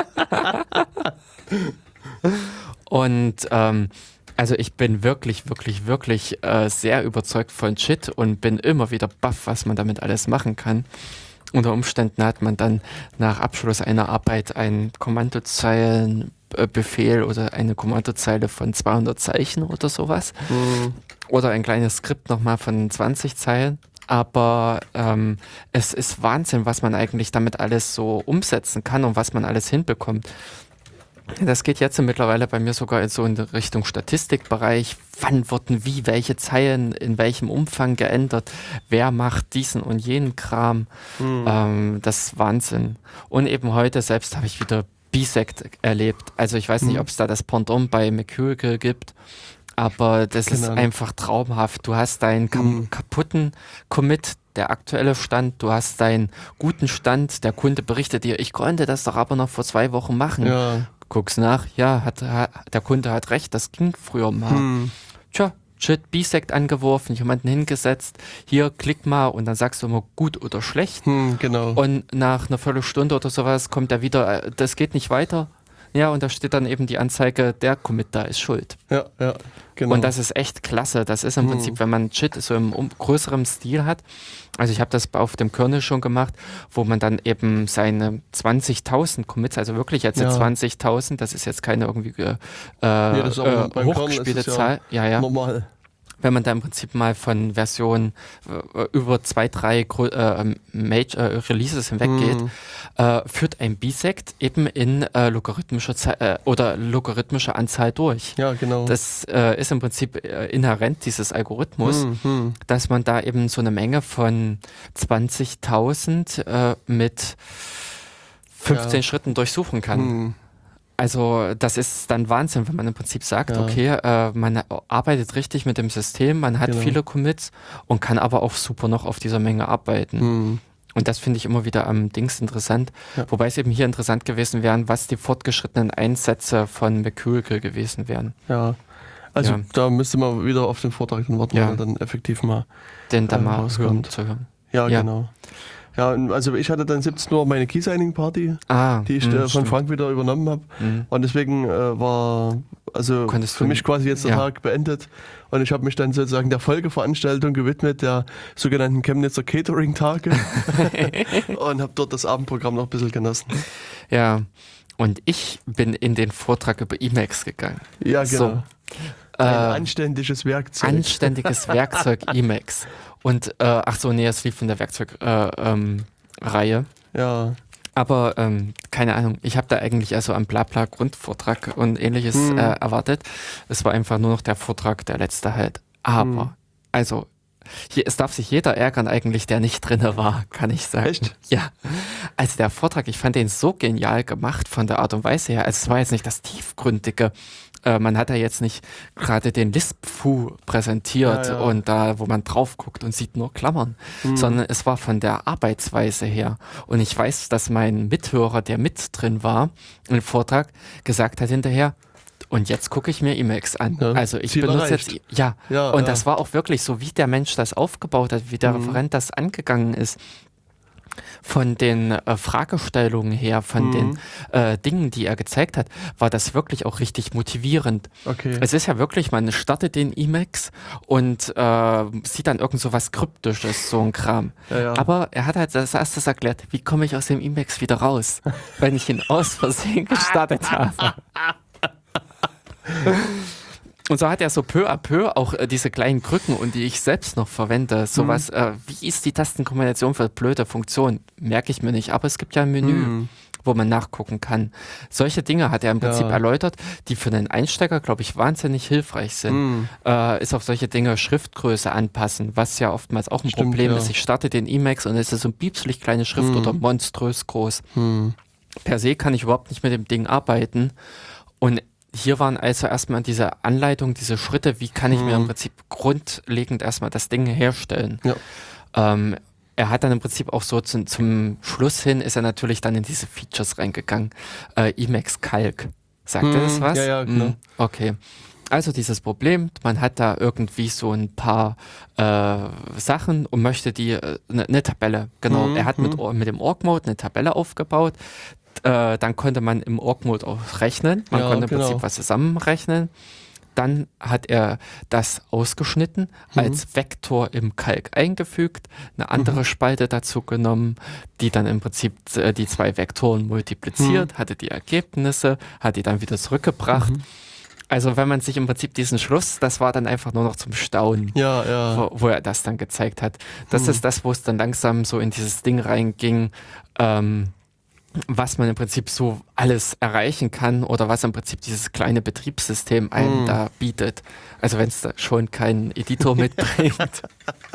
Und also ich bin wirklich sehr überzeugt von JIT und bin immer wieder baff, was man damit alles machen kann. Unter Umständen hat man dann nach Abschluss einer Arbeit einen Kommandozeilenbefehl oder eine Kommandozeile von 200 Zeichen oder sowas. Oder ein kleines Skript nochmal von 20 Zeilen. Aber es ist Wahnsinn, was man eigentlich damit alles so umsetzen kann und was man alles hinbekommt. Das geht jetzt mittlerweile bei mir sogar in Richtung Statistikbereich. Wann wurden wie, welche Zeilen in welchem Umfang geändert? Wer macht diesen und jenen Kram? Das ist Wahnsinn. Und eben heute selbst habe ich wieder Bisect erlebt. Also ich weiß nicht, ob es da das Pendant bei Mercurial gibt, aber das ist einfach traumhaft. Du hast deinen kaputten Commit, der aktuelle Stand, du hast deinen guten Stand, der Kunde berichtet dir, ich konnte das doch aber noch vor 2 Wochen machen. Ja. Guckst nach, ja, der Kunde hat recht, das ging früher mal. Tja, JIT, Bisect angeworfen, jemanden hingesetzt, hier, klick mal und dann sagst du immer gut oder schlecht. Genau. Und nach einer Viertelstunde oder sowas kommt er wieder, das geht nicht weiter. Ja, und da steht dann eben die Anzeige, der Commit da ist schuld. Ja, genau. Und das ist echt klasse. Das ist im Prinzip, wenn man JIT so im größeren Stil hat. Also ich habe das auf dem Kernel schon gemacht, wo man dann eben seine 20.000 Commits, also wirklich jetzt 20.000, das ist jetzt keine irgendwie das ist auch beim hochgespielte Zahl. Ja. Normal. Wenn man da im Prinzip mal von Version über 2, 3 Releases hinweggeht, führt ein Bisect eben in logarithmischer Anzahl durch. Ja, genau. Das ist im Prinzip inhärent, dieses Algorithmus, dass man da eben so eine Menge von 20.000 mit 15 Schritten durchsuchen kann. Also das ist dann Wahnsinn, wenn man im Prinzip sagt, okay, man arbeitet richtig mit dem System, man hat viele Commits und kann aber auch super noch auf dieser Menge arbeiten. Und das finde ich immer wieder am Dings interessant. Ja. Wobei es eben hier interessant gewesen wären, was die fortgeschrittenen Einsätze von Mercurial gewesen wären. Ja, also da müsste man wieder auf den Vortrag dann warten, wenn er dann effektiv mal den dann mal rauskommt. hören. Ja, genau. Ja, also ich hatte dann 17 Uhr meine Key-Signing-Party, die ich von Frank wieder übernommen habe. Und deswegen war also für mich quasi jetzt der Tag beendet. Und ich habe mich dann sozusagen der Folgeveranstaltung gewidmet, der sogenannten Chemnitzer Catering-Tage. Und habe dort das Abendprogramm noch ein bisschen genossen. Ja, und ich bin in den Vortrag über Emacs gegangen. Ja, genau. So. Ein anständiges Werkzeug. Anständiges Werkzeug Emacs. Und, es lief in der Werkzeugreihe. Ja. Aber, keine Ahnung, ich habe da eigentlich also einen Blabla-Grundvortrag und ähnliches erwartet. Es war einfach nur noch der Vortrag, der letzte halt. Aber, also, es darf sich jeder ärgern eigentlich, der nicht drinne war, kann ich sagen. Echt? Ja. Also der Vortrag, ich fand den so genial gemacht von der Art und Weise her. Also es war jetzt nicht das Tiefgründige. Man hat ja jetzt nicht gerade den Lisp-Fu präsentiert und da, wo man drauf guckt und sieht nur Klammern, sondern es war von der Arbeitsweise her. Und ich weiß, dass mein Mithörer, der mit drin war im Vortrag, gesagt hat hinterher, und jetzt gucke ich mir Emacs an. Ja, also ich benutze jetzt, das war auch wirklich so, wie der Mensch das aufgebaut hat, wie der Referent das angegangen ist. Von den Fragestellungen her, von den Dingen, die er gezeigt hat, war das wirklich auch richtig motivierend. Okay. Es ist ja wirklich, man startet den Emacs und sieht dann irgend so was Kryptisches, so ein Kram. Ja. Aber er hat halt als erstes erklärt, wie komme ich aus dem Emacs wieder raus, wenn ich ihn aus Versehen gestartet habe. Und so hat er so peu à peu auch diese kleinen Krücken, und die ich selbst noch verwende, sowas, wie ist die Tastenkombination für blöde Funktion, merke ich mir nicht, aber es gibt ja ein Menü, wo man nachgucken kann. Solche Dinge hat er im Prinzip erläutert, die für den Einsteiger, glaube ich, wahnsinnig hilfreich sind. Ist auf solche Dinge Schriftgröße anpassen, was ja oftmals auch ein Problem ist. Ich starte den Emacs und es ist so ein piepslich kleine Schrift oder monströs groß. Per se kann ich überhaupt nicht mit dem Ding arbeiten, und hier waren also erstmal diese Anleitung, diese Schritte, wie kann ich mir im Prinzip grundlegend erstmal das Ding herstellen. Ja. Er hat dann im Prinzip auch so zum Schluss hin, ist er natürlich dann in diese Features reingegangen. Emacs Calc. Sagt er das was? Ja, klar. Okay. Also dieses Problem, man hat da irgendwie so ein paar Sachen und möchte die, eine Tabelle, genau. Er hat mit dem Org-Mode eine Tabelle aufgebaut. Dann konnte man im Org-Mode auch rechnen. Man konnte im Prinzip was zusammenrechnen. Dann hat er das ausgeschnitten, als Vektor im Calc eingefügt, eine andere Spalte dazu genommen, die dann im Prinzip die zwei Vektoren multipliziert, hatte die Ergebnisse, hat die dann wieder zurückgebracht. Also wenn man sich im Prinzip diesen Schluss, das war dann einfach nur noch zum Staunen, wo er das dann gezeigt hat. Das ist das, wo es dann langsam so in dieses Ding reinging, was man im Prinzip so alles erreichen kann oder was im Prinzip dieses kleine Betriebssystem einem da bietet. Also wenn es da schon keinen Editor mitbringt.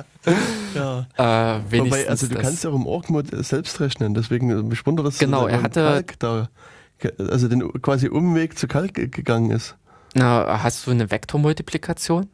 Wobei, also du kannst ja auch im Org-Mode selbst rechnen, deswegen mich wundert, dass genau, er hatte Calc da, also den quasi Umweg zu Calc gegangen ist. Na, hast du eine Vektormultiplikation?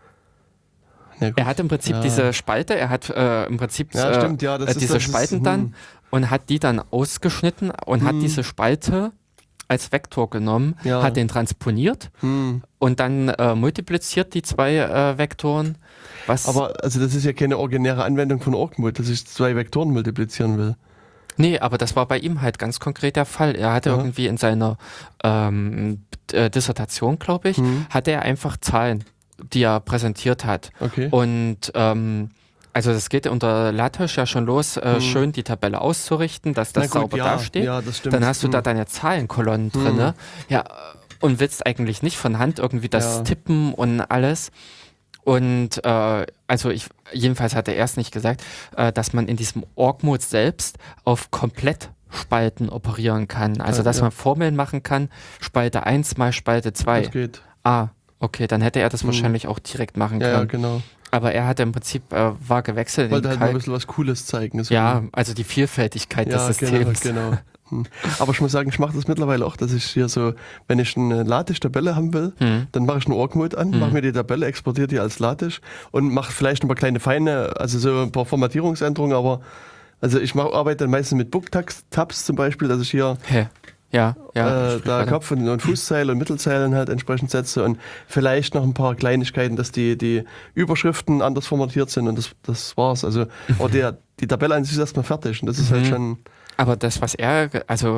Er hat im Prinzip diese Spalte, er hat im Prinzip diese Spalten dann und hat die dann ausgeschnitten und hat diese Spalte als Vektor genommen, hat den transponiert und dann multipliziert die zwei Vektoren. Aber also das ist ja keine originäre Anwendung von Org-Mode, dass ich zwei Vektoren multiplizieren will. Nee, aber das war bei ihm halt ganz konkret der Fall. Er hatte irgendwie in seiner Dissertation, glaube ich, hatte er einfach Zahlen, die er präsentiert hat. Okay. Und also das geht unter LaTeX ja schon los, schön die Tabelle auszurichten, dass das sauber dasteht. Ja, das stimmt. Dann hast du da deine Zahlenkolonnen drin. Ja, und willst eigentlich nicht von Hand irgendwie das tippen und alles. Und also jedenfalls hat er erst nicht gesagt, dass man in diesem Org-Mode selbst auf Komplettspalten operieren kann. Also dass man Formeln machen kann, Spalte 1 mal Spalte 2. Das geht. Okay, dann hätte er das wahrscheinlich auch direkt machen können. Ja, genau. Aber er hat im Prinzip, war gewechselt. Wollte halt mal ein bisschen was Cooles zeigen. Ja, also die Vielfältigkeit des Systems. Genau. Aber ich muss sagen, ich mache das mittlerweile auch, dass ich hier so, wenn ich eine LaTeX-Tabelle haben will, dann mache ich einen Org-Mode an, mache mir die Tabelle, exportiere die als LaTeX und mache vielleicht ein paar kleine feine, also so ein paar Formatierungsänderungen, aber also ich arbeite dann meistens mit Book-Tabs zum Beispiel, dass ich hier da Kopf- und Fußzeile und Mittelzeilen halt entsprechend setze und vielleicht noch ein paar Kleinigkeiten, dass die Überschriften anders formatiert sind und das war's. Also aber die Tabelle an sich ist erstmal fertig und das ist halt schon... Aber das, was der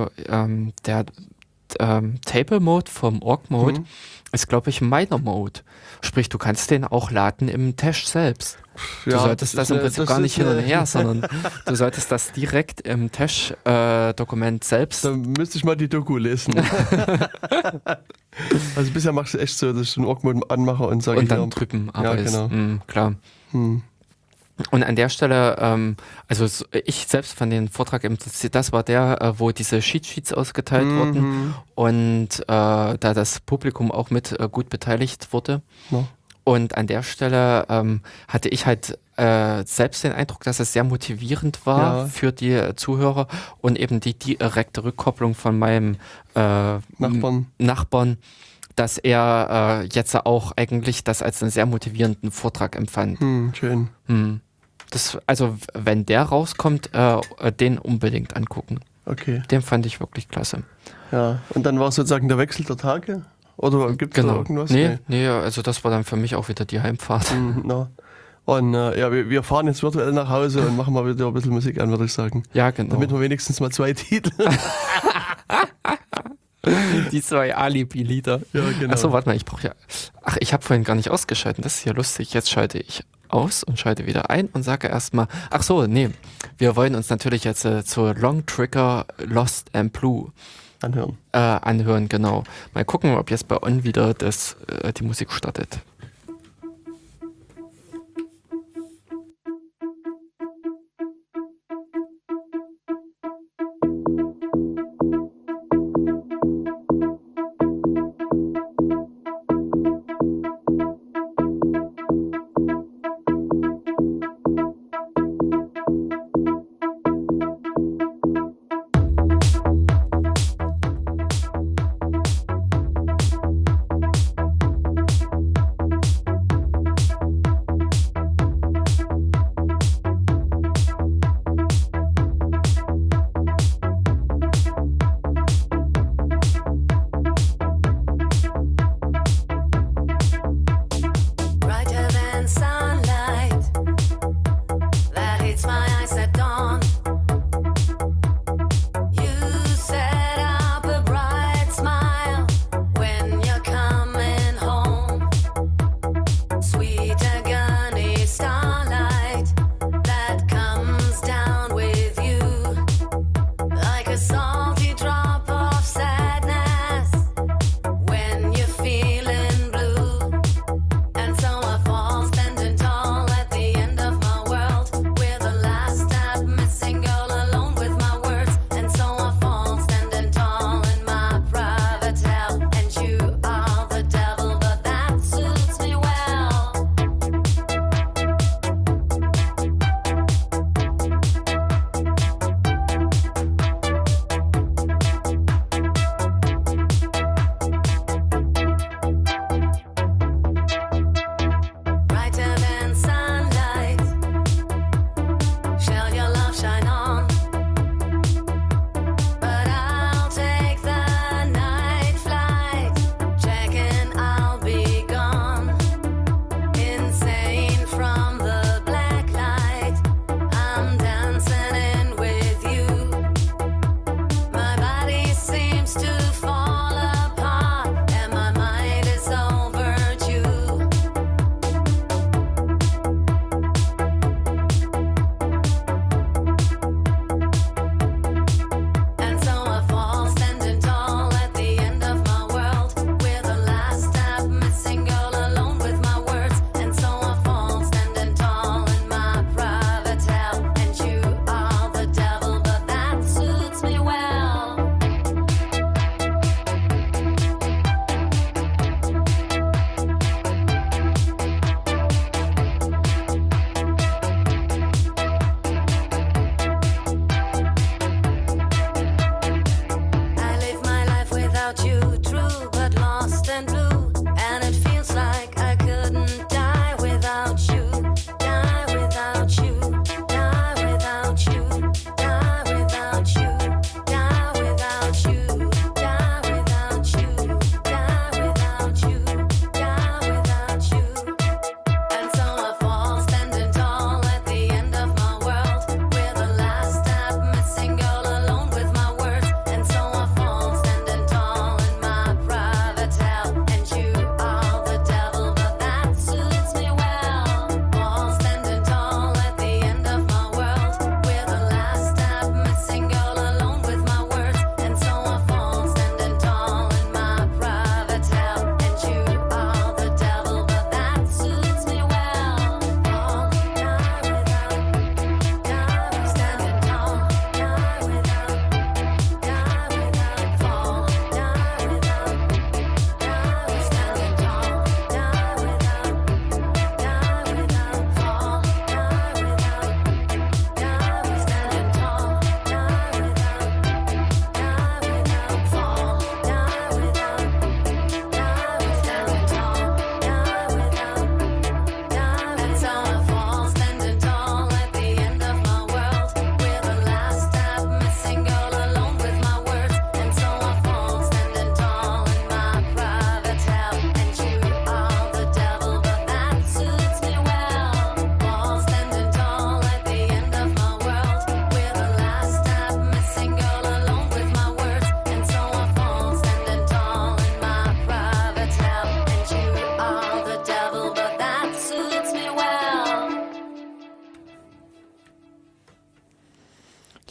Table-Mode vom Org-Mode ist, glaube ich, Minor-Mode. Sprich, du kannst den auch laden im Tesch selbst. Du solltest das im Prinzip gar nicht hin und her, sondern du solltest das direkt im Tesch-Dokument selbst. Da müsste ich mal die Doku lesen. Also bisher machst du echt so, dass ich den Org-Mode anmache und sage... Und dann drücken, aber klar. Und an der Stelle, also ich selbst fand den Vortrag, das war der, wo diese Cheat-Sheets ausgeteilt wurden und da das Publikum auch mit gut beteiligt wurde. Ja. Und an der Stelle hatte ich halt selbst den Eindruck, dass es sehr motivierend war für die Zuhörer und eben die direkte Rückkopplung von meinem Nachbarn, dass er jetzt auch eigentlich das als einen sehr motivierenden Vortrag empfand. Schön. Also wenn der rauskommt, den unbedingt angucken. Okay. Den fand ich wirklich klasse. Ja, und dann war sozusagen der Wechsel der Tage? Oder gibt es da irgendwas? Nee, also das war dann für mich auch wieder die Heimfahrt. Und wir fahren jetzt virtuell nach Hause und machen mal wieder ein bisschen Musik an, würde ich sagen. Ja, genau. Damit wir wenigstens mal 2 Titel. Die 2 Alibi-Lieder. Ja, genau. Achso, warte mal, ich habe vorhin gar nicht ausgeschalten. Das ist ja lustig. Jetzt schalte ich aus und schalte wieder ein und sage erstmal, wir wollen uns natürlich jetzt zur Long Trigger Lost and Blue anhören, genau. Mal gucken, ob jetzt bei On wieder die Musik startet.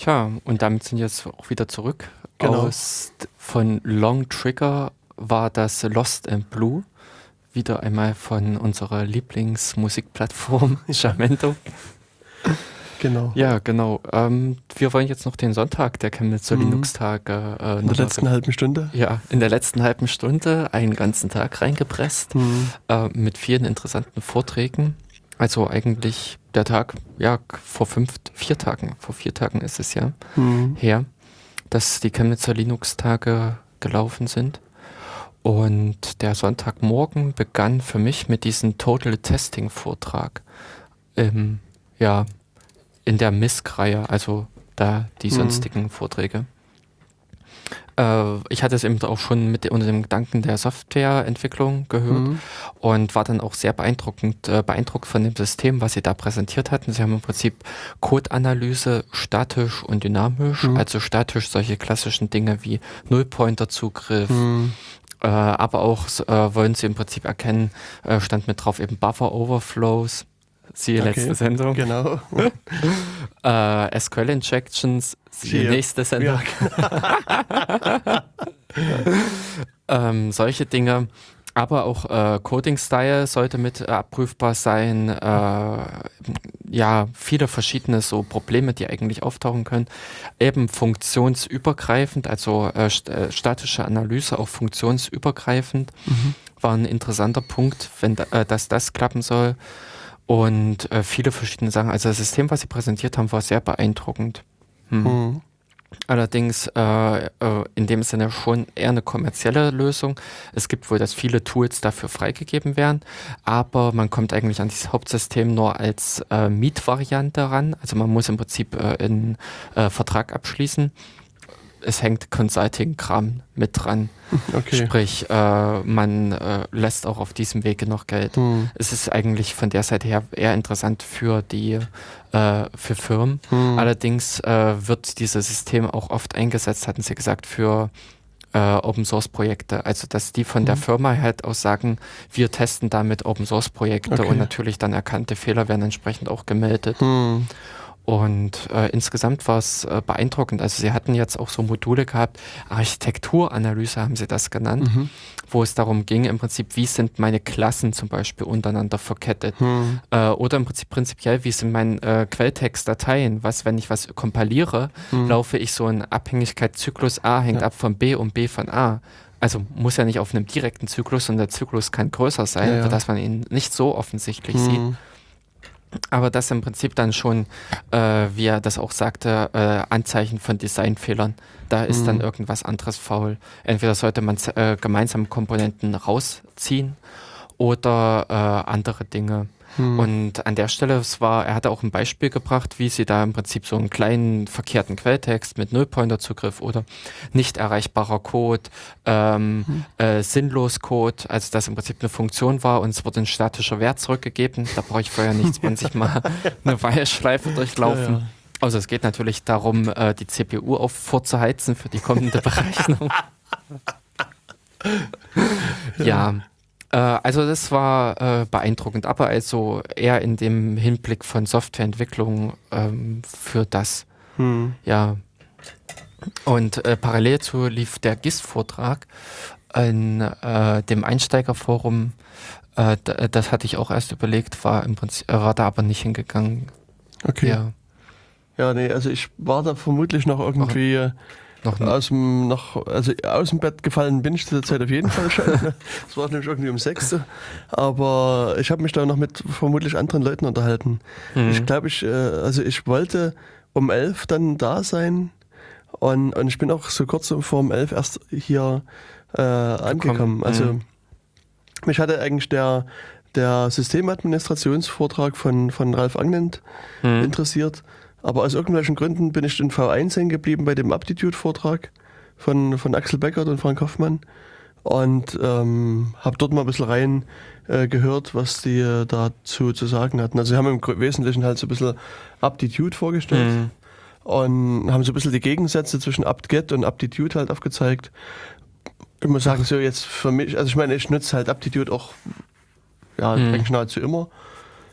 Tja, und damit sind wir jetzt auch wieder zurück. Genau. Von Long Trigger war das Lost and Blue. Wieder einmal von unserer Lieblingsmusikplattform Jamendo. Genau. Ja, genau. Wir wollen jetzt noch den Sonntag der Chemnitzer Linux-Tage. In der letzten halben Stunde. Ja, in der letzten halben Stunde einen ganzen Tag reingepresst mit vielen interessanten Vorträgen. Also eigentlich der Tag, ja, vor 4 Tagen ist es ja her, dass die Chemnitzer Linux-Tage gelaufen sind. Und der Sonntagmorgen begann für mich mit diesem Total Testing Vortrag. Ja, in der MISC-Reihe, also da die sonstigen Vorträge. Ich hatte es eben auch schon unter dem Gedanken der Softwareentwicklung gehört und war dann auch sehr beeindruckt von dem System, was sie da präsentiert hatten. Sie haben im Prinzip Code-Analyse statisch und dynamisch, also statisch solche klassischen Dinge wie Nullpointer-Zugriff, aber auch wollen sie im Prinzip erkennen, stand mit drauf eben Buffer-Overflows, siehe letzte Sendung. Genau. SQL-Injections, siehe nächste Sendung. Ja. Solche Dinge. Aber auch Coding-Style sollte mit abprüfbar sein. Ja, viele verschiedene so Probleme, die eigentlich auftauchen können. Eben funktionsübergreifend, also statische Analyse auch funktionsübergreifend, war ein interessanter Punkt, wenn dass das klappen soll. Und viele verschiedene Sachen. Also das System, was sie präsentiert haben, war sehr beeindruckend. Allerdings in dem Sinne schon eher eine kommerzielle Lösung. Es gibt wohl, dass viele Tools dafür freigegeben werden, aber man kommt eigentlich an dieses Hauptsystem nur als Mietvariante ran. Also man muss im Prinzip einen Vertrag abschließen. Es hängt Consulting-Kram mit dran. Okay. Sprich, man lässt auch auf diesem Wege noch Geld. Es ist eigentlich von der Seite her eher interessant für für Firmen. Allerdings wird dieses System auch oft eingesetzt, hatten sie gesagt, für Open-Source-Projekte. Also, dass die von der Firma halt aus sagen, wir testen damit Open-Source-Projekte und natürlich dann erkannte Fehler werden entsprechend auch gemeldet. Und insgesamt war es beeindruckend. Also sie hatten jetzt auch so Module gehabt, Architekturanalyse haben sie das genannt, wo es darum ging, im Prinzip, wie sind meine Klassen zum Beispiel untereinander verkettet. Oder im Prinzip prinzipiell, wie sind meine Quelltextdateien. Wenn ich was kompiliere, laufe ich so einen Abhängigkeitszyklus A hängt ab von B und B von A. Also muss ja nicht auf einem direkten Zyklus und der Zyklus kann größer sein, dass man ihn nicht so offensichtlich sieht. Aber das im Prinzip dann schon, wie er das auch sagte, Anzeichen von Designfehlern. Da ist dann irgendwas anderes faul. Entweder sollte man gemeinsame Komponenten rausziehen oder andere Dinge. Und an der Stelle, er hatte auch ein Beispiel gebracht, wie sie da im Prinzip so einen kleinen verkehrten Quelltext mit Nullpointer-Zugriff oder nicht erreichbarer Code, sinnlos Code, also dass im Prinzip eine Funktion war und es wurde ein statischer Wert zurückgegeben. Da brauche ich vorher nicht 20 Mal eine While-Schleife durchlaufen. Ja. Also es geht natürlich darum, die CPU vorzuheizen für die kommende Berechnung. Ja. Also das war beeindruckend, aber also eher in dem Hinblick von Softwareentwicklung für das. Ja. Und parallel zu lief der GIST-Vortrag in dem Einsteigerforum. Das hatte ich auch erst überlegt, war da aber nicht hingegangen. Okay. Ja, nee, also ich war da vermutlich noch irgendwie... aus dem Bett gefallen bin ich zu der Zeit auf jeden Fall schon. Es war nämlich irgendwie um 6. Aber ich habe mich da noch mit vermutlich anderen Leuten unterhalten. Ich glaube, ich wollte um 11 dann da sein und ich bin auch so kurz vor um 11 erst hier angekommen. Also mich hatte eigentlich der Systemadministrationsvortrag von Ralf Angnent interessiert. Aber aus irgendwelchen Gründen bin ich in V1 hängen geblieben bei dem Aptitude-Vortrag von Axel Beckert und Frank Hoffmann und habe dort mal ein bisschen rein gehört, was die dazu zu sagen hatten. Also sie haben im Wesentlichen halt so ein bisschen Aptitude vorgestellt und haben so ein bisschen die Gegensätze zwischen apt-get und Aptitude halt aufgezeigt. Ich muss sagen, so jetzt für mich, also ich meine, ich nutze halt Aptitude auch eigentlich nahezu immer.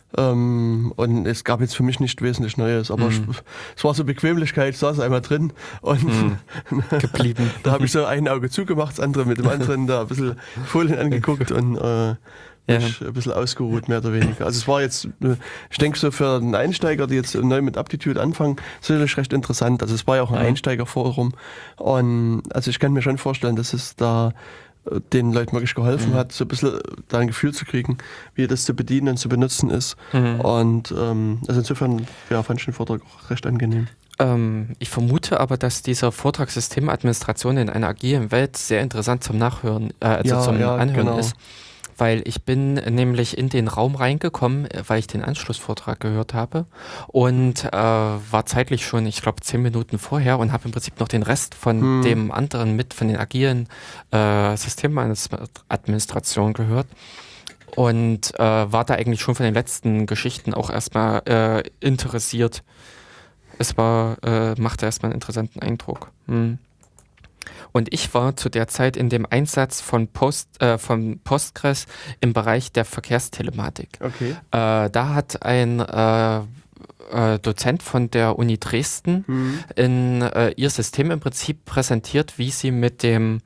Und es gab jetzt für mich nicht wesentlich Neues, aber es war so Bequemlichkeit, ich saß einmal drin und geblieben. Da habe ich so ein Auge zugemacht, das andere mit dem anderen da ein bisschen Folien angeguckt und mich ein bisschen ausgeruht, mehr oder weniger. Also es war jetzt, ich denke so für einen Einsteiger, die jetzt neu mit Aptitude anfangen, sicherlich recht interessant. Also es war ja auch ein Einsteigerforum und also ich kann mir schon vorstellen, dass es da den Leuten wirklich geholfen hat, so ein bisschen da ein Gefühl zu kriegen, wie das zu bedienen und zu benutzen ist. Und also insofern fand ich den Vortrag auch recht angenehm. Ich vermute aber, dass dieser Vortrag Systemadministration in einer agilen Welt sehr interessant zum Nachhören, zum Anhören ist. Weil ich bin nämlich in den Raum reingekommen, weil ich den Anschlussvortrag gehört habe und war zeitlich schon, ich glaube, 10 Minuten vorher und habe im Prinzip noch den Rest von dem anderen von den agilen Systemadministration gehört und war da eigentlich schon von den letzten Geschichten auch erstmal interessiert. Es machte erstmal einen interessanten Eindruck. Und ich war zu der Zeit in dem Einsatz von Postgres im Bereich der Verkehrstelematik. Okay. Da hat ein Dozent von der Uni Dresden ihr System im Prinzip präsentiert, wie sie mit dem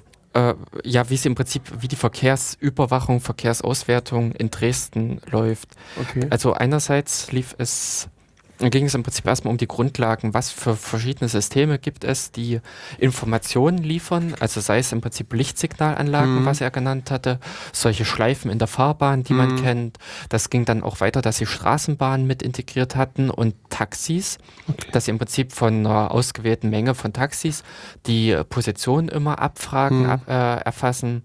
wie die Verkehrsüberwachung, Verkehrsauswertung in Dresden läuft. Okay. Also einerseits ging es im Prinzip erstmal um die Grundlagen, was für verschiedene Systeme gibt es, die Informationen liefern, also sei es im Prinzip Lichtsignalanlagen, was er genannt hatte, solche Schleifen in der Fahrbahn, die man kennt. Das ging dann auch weiter, dass sie Straßenbahnen mit integriert hatten und Taxis, dass sie im Prinzip von einer ausgewählten Menge von Taxis die Position immer abfragen, erfassen.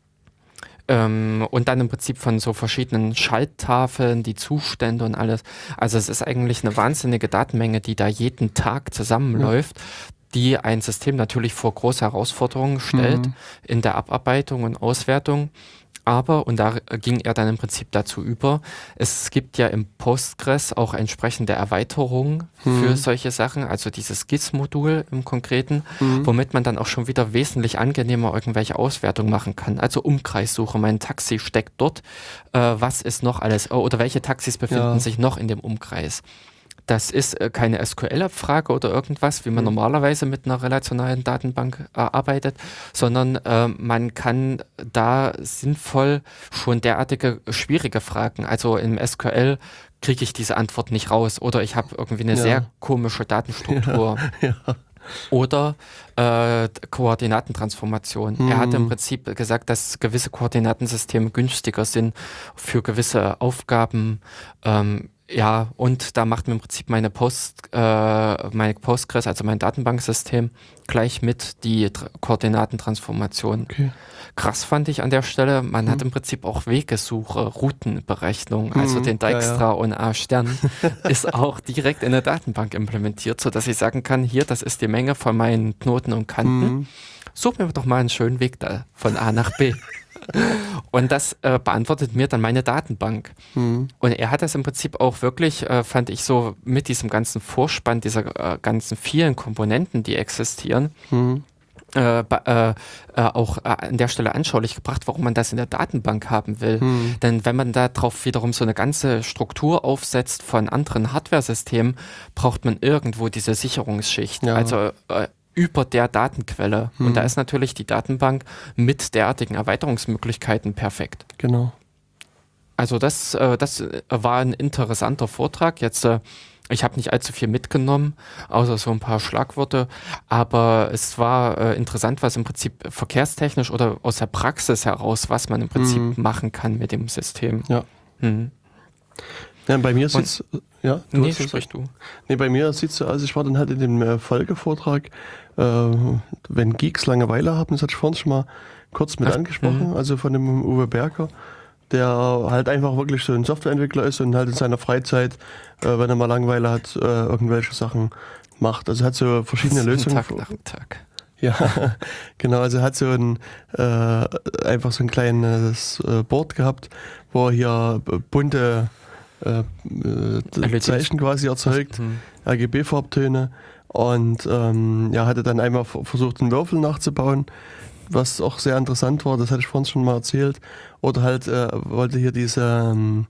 Und dann im Prinzip von so verschiedenen Schalttafeln, die Zustände und alles. Also es ist eigentlich eine wahnsinnige Datenmenge, die da jeden Tag zusammenläuft, die ein System natürlich vor große Herausforderungen stellt in der Abarbeitung und Auswertung. Aber, und da ging er dann im Prinzip dazu über, es gibt ja im Postgres auch entsprechende Erweiterungen für solche Sachen, also dieses GIS-Modul im Konkreten, womit man dann auch schon wieder wesentlich angenehmer irgendwelche Auswertungen machen kann. Also Umkreissuche, mein Taxi steckt dort, was ist noch alles, oder welche Taxis befinden sich noch in dem Umkreis. Das ist keine SQL-Abfrage oder irgendwas, wie man normalerweise mit einer relationalen Datenbank arbeitet, sondern man kann da sinnvoll schon derartige schwierige Fragen, also im SQL kriege ich diese Antwort nicht raus oder ich habe irgendwie eine sehr komische Datenstruktur. Oder Koordinatentransformation. Er hat im Prinzip gesagt, dass gewisse Koordinatensysteme günstiger sind für gewisse Aufgaben. Und da macht mir im Prinzip meine Postgres, also mein Datenbanksystem, gleich mit die Koordinatentransformation. Okay. Krass fand ich an der Stelle, man hat im Prinzip auch Wegesuche, Routenberechnung, also den Dijkstra und A-Stern ist auch direkt in der Datenbank implementiert, sodass ich sagen kann, hier, das ist die Menge von meinen Knoten und Kanten. Such mir doch mal einen schönen Weg da von A nach B. Und das beantwortet mir dann meine Datenbank. Und er hat das im Prinzip auch wirklich, fand ich so, mit diesem ganzen Vorspann, dieser ganzen vielen Komponenten, die existieren, auch an der Stelle anschaulich gebracht, warum man das in der Datenbank haben will. Denn wenn man darauf wiederum so eine ganze Struktur aufsetzt von anderen Hardware-Systemen, braucht man irgendwo diese Sicherungsschicht. Also über der Datenquelle. Und da ist natürlich die Datenbank mit derartigen Erweiterungsmöglichkeiten perfekt. Genau. Also das war ein interessanter Vortrag. Jetzt, ich habe nicht allzu viel mitgenommen, außer so ein paar Schlagworte, aber es war interessant, was im Prinzip verkehrstechnisch oder aus der Praxis heraus, was man im Prinzip machen kann mit dem System. Ja. Ja, bei mir sieht es bei mir sieht's so aus, ich war dann halt in dem Folgevortrag, wenn Geeks Langeweile haben, das hatte ich vorhin schon mal kurz mit angesprochen, also von dem Uwe Berger, der halt einfach wirklich so ein Softwareentwickler ist und halt in seiner Freizeit, wenn er mal Langeweile hat, irgendwelche Sachen macht. Also hat so verschiedene Lösungen. Tag nach Tag. Ja, genau, also er hat so einfach so ein kleines Board gehabt, wo er hier bunte Zeichen quasi erzeugt, RGB-Farbtöne und hatte dann einmal versucht, einen Würfel nachzubauen, was auch sehr interessant war, das hatte ich vorhin schon mal erzählt, oder halt wollte hier diese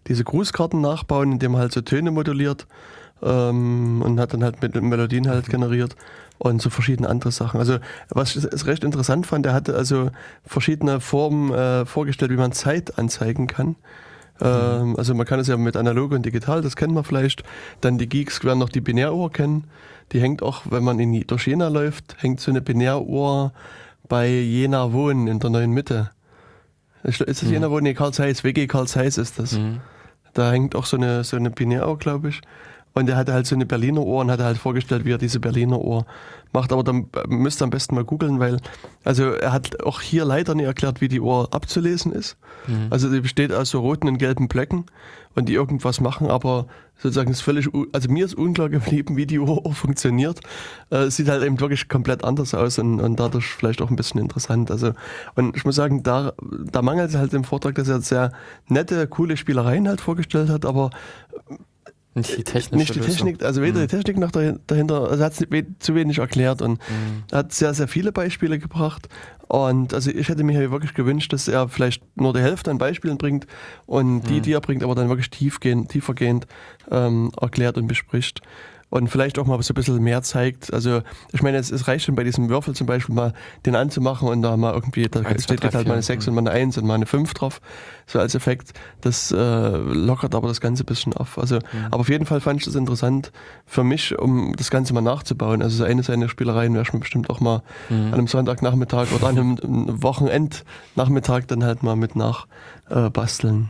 diese Grußkarten nachbauen, indem man halt so Töne moduliert und hat dann halt mit Melodien halt generiert und so verschiedene andere Sachen. Also was ich recht interessant fand, der hatte also verschiedene Formen vorgestellt, wie man Zeit anzeigen kann. Also man kann es ja mit analog und digital, das kennt man vielleicht. Dann die Geeks werden noch die Binäruhr kennen. Die hängt auch, wenn man durch Jena läuft, hängt so eine Binäruhr bei Jena Wohnen in der Neuen Mitte. Ist das Jena Wohnen? Nee, Karl Zeiss, WG Karl Zeiss ist das. Da hängt auch so eine Binäruhr, glaube ich. Und er hatte halt so eine Berliner Uhr und hatte halt vorgestellt, wie er diese Berliner Uhr macht. Aber dann müsst ihr am besten mal googeln, weil also er hat auch hier leider nicht erklärt, wie die Uhr abzulesen ist. Also die besteht aus so roten und gelben Blöcken und die irgendwas machen, aber sozusagen ist völlig, also mir ist unklar geblieben, wie die Uhr funktioniert. Sieht halt eben wirklich komplett anders aus und dadurch vielleicht auch ein bisschen interessant. Also, und ich muss sagen, da mangelt es halt im Vortrag, dass er sehr nette, coole Spielereien halt vorgestellt hat, aber nicht die Technik, also weder die Technik noch dahinter, also er hat es zu wenig erklärt und er hat sehr, sehr viele Beispiele gebracht und also ich hätte mir hier wirklich gewünscht, dass er vielleicht nur die Hälfte an Beispielen bringt und die er bringt, aber dann wirklich tiefergehend erklärt und bespricht. Und vielleicht auch mal so ein bisschen mehr zeigt. Also ich meine, es reicht schon bei diesem Würfel zum Beispiel mal den anzumachen und da mal irgendwie, da steht jetzt halt mal eine 6 und mal eine 1 und mal eine 5 drauf, so als Effekt. Das lockert aber das Ganze ein bisschen auf. Also, aber auf jeden Fall fand ich das interessant für mich, um das Ganze mal nachzubauen. Also so eine seiner Spielereien werde ich mir bestimmt auch mal an einem Sonntagnachmittag oder an einem Wochenendnachmittag dann halt mal mit nachbasteln.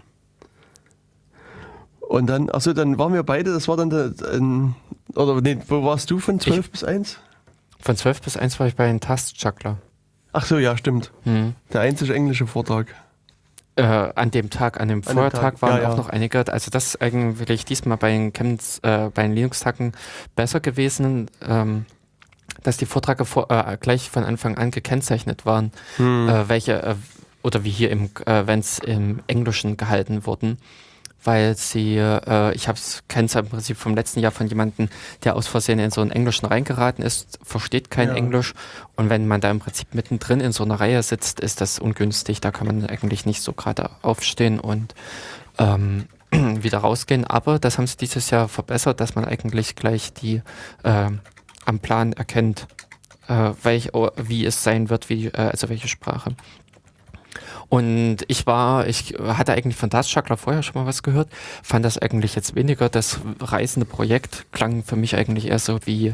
Und dann, dann waren wir beide, das war dann wo warst du von 12 bis 1? Von 12 bis 1 war ich bei den Tastjuggler. Ach so, ja, stimmt. Der einzige englische Vortrag. An dem Vortag waren auch noch einige, also das ist eigentlich diesmal bei den Linux-Tagen besser gewesen, dass die Vorträge gleich von Anfang an gekennzeichnet waren, welche, oder wie hier wenn es im Englischen gehalten wurden. Weil sie, kenne es im Prinzip vom letzten Jahr von jemandem, der aus Versehen in so einen Englischen reingeraten ist, versteht kein Englisch und wenn man da im Prinzip mittendrin in so einer Reihe sitzt, ist das ungünstig, da kann man eigentlich nicht so gerade aufstehen und wieder rausgehen, aber das haben sie dieses Jahr verbessert, dass man eigentlich gleich die am Plan erkennt, wie es sein wird, also welche Sprache. Und ich hatte eigentlich von Tastjuggler vorher schon mal was gehört, fand das eigentlich jetzt weniger. Das reisende Projekt klang für mich eigentlich eher so wie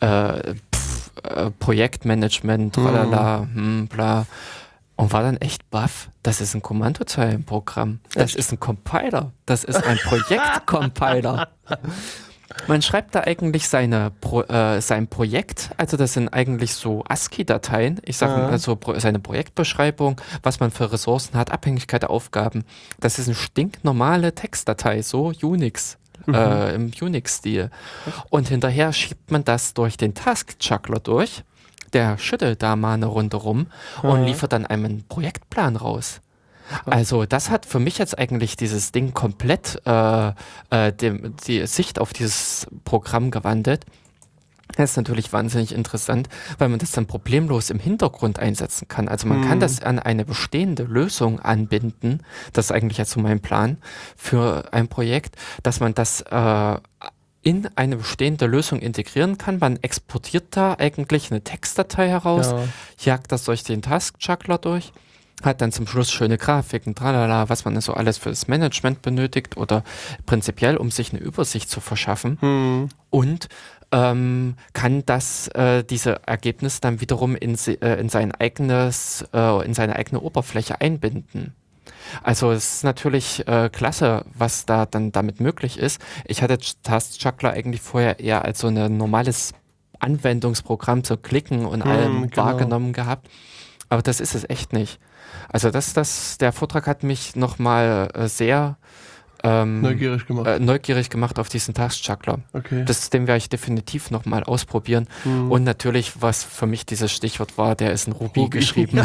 Projektmanagement, tralala, bla. Und war dann echt baff. Das ist ein Kommandozeilenprogramm. Das ist ein Compiler. Das ist ein Projektcompiler. Man schreibt da eigentlich sein Projekt, also das sind eigentlich so ASCII-Dateien, ich sage mal so seine Projektbeschreibung, was man für Ressourcen hat, Abhängigkeit der Aufgaben. Das ist eine stinknormale Textdatei, so Unix, im Unix-Stil. Und hinterher schiebt man das durch den Taskjuggler durch, der schüttelt da mal eine Runde rum und liefert dann einen Projektplan raus. Also das hat für mich jetzt eigentlich dieses Ding komplett die Sicht auf dieses Programm gewandelt. Das ist natürlich wahnsinnig interessant, weil man das dann problemlos im Hintergrund einsetzen kann. Also man kann das an eine bestehende Lösung anbinden. Das ist eigentlich jetzt so mein Plan für ein Projekt, dass man das in eine bestehende Lösung integrieren kann. Man exportiert da eigentlich eine Textdatei heraus, jagt das durch den Taskjuggler durch, hat dann zum Schluss schöne Grafiken, tralala, was man so alles für das Management benötigt oder prinzipiell, um sich eine Übersicht zu verschaffen und kann diese Ergebnisse dann wiederum in seine eigene Oberfläche einbinden. Also es ist natürlich klasse, was da dann damit möglich ist. Ich hatte Tastjuggler eigentlich vorher eher als so ein normales Anwendungsprogramm zu klicken und allem wahrgenommen gehabt, aber das ist es echt nicht. Also der Vortrag hat mich nochmal sehr neugierig gemacht auf diesen Tastjuggler. Okay. Den werde ich definitiv nochmal ausprobieren. Und natürlich, was für mich dieses Stichwort war, der ist in Ruby geschrieben.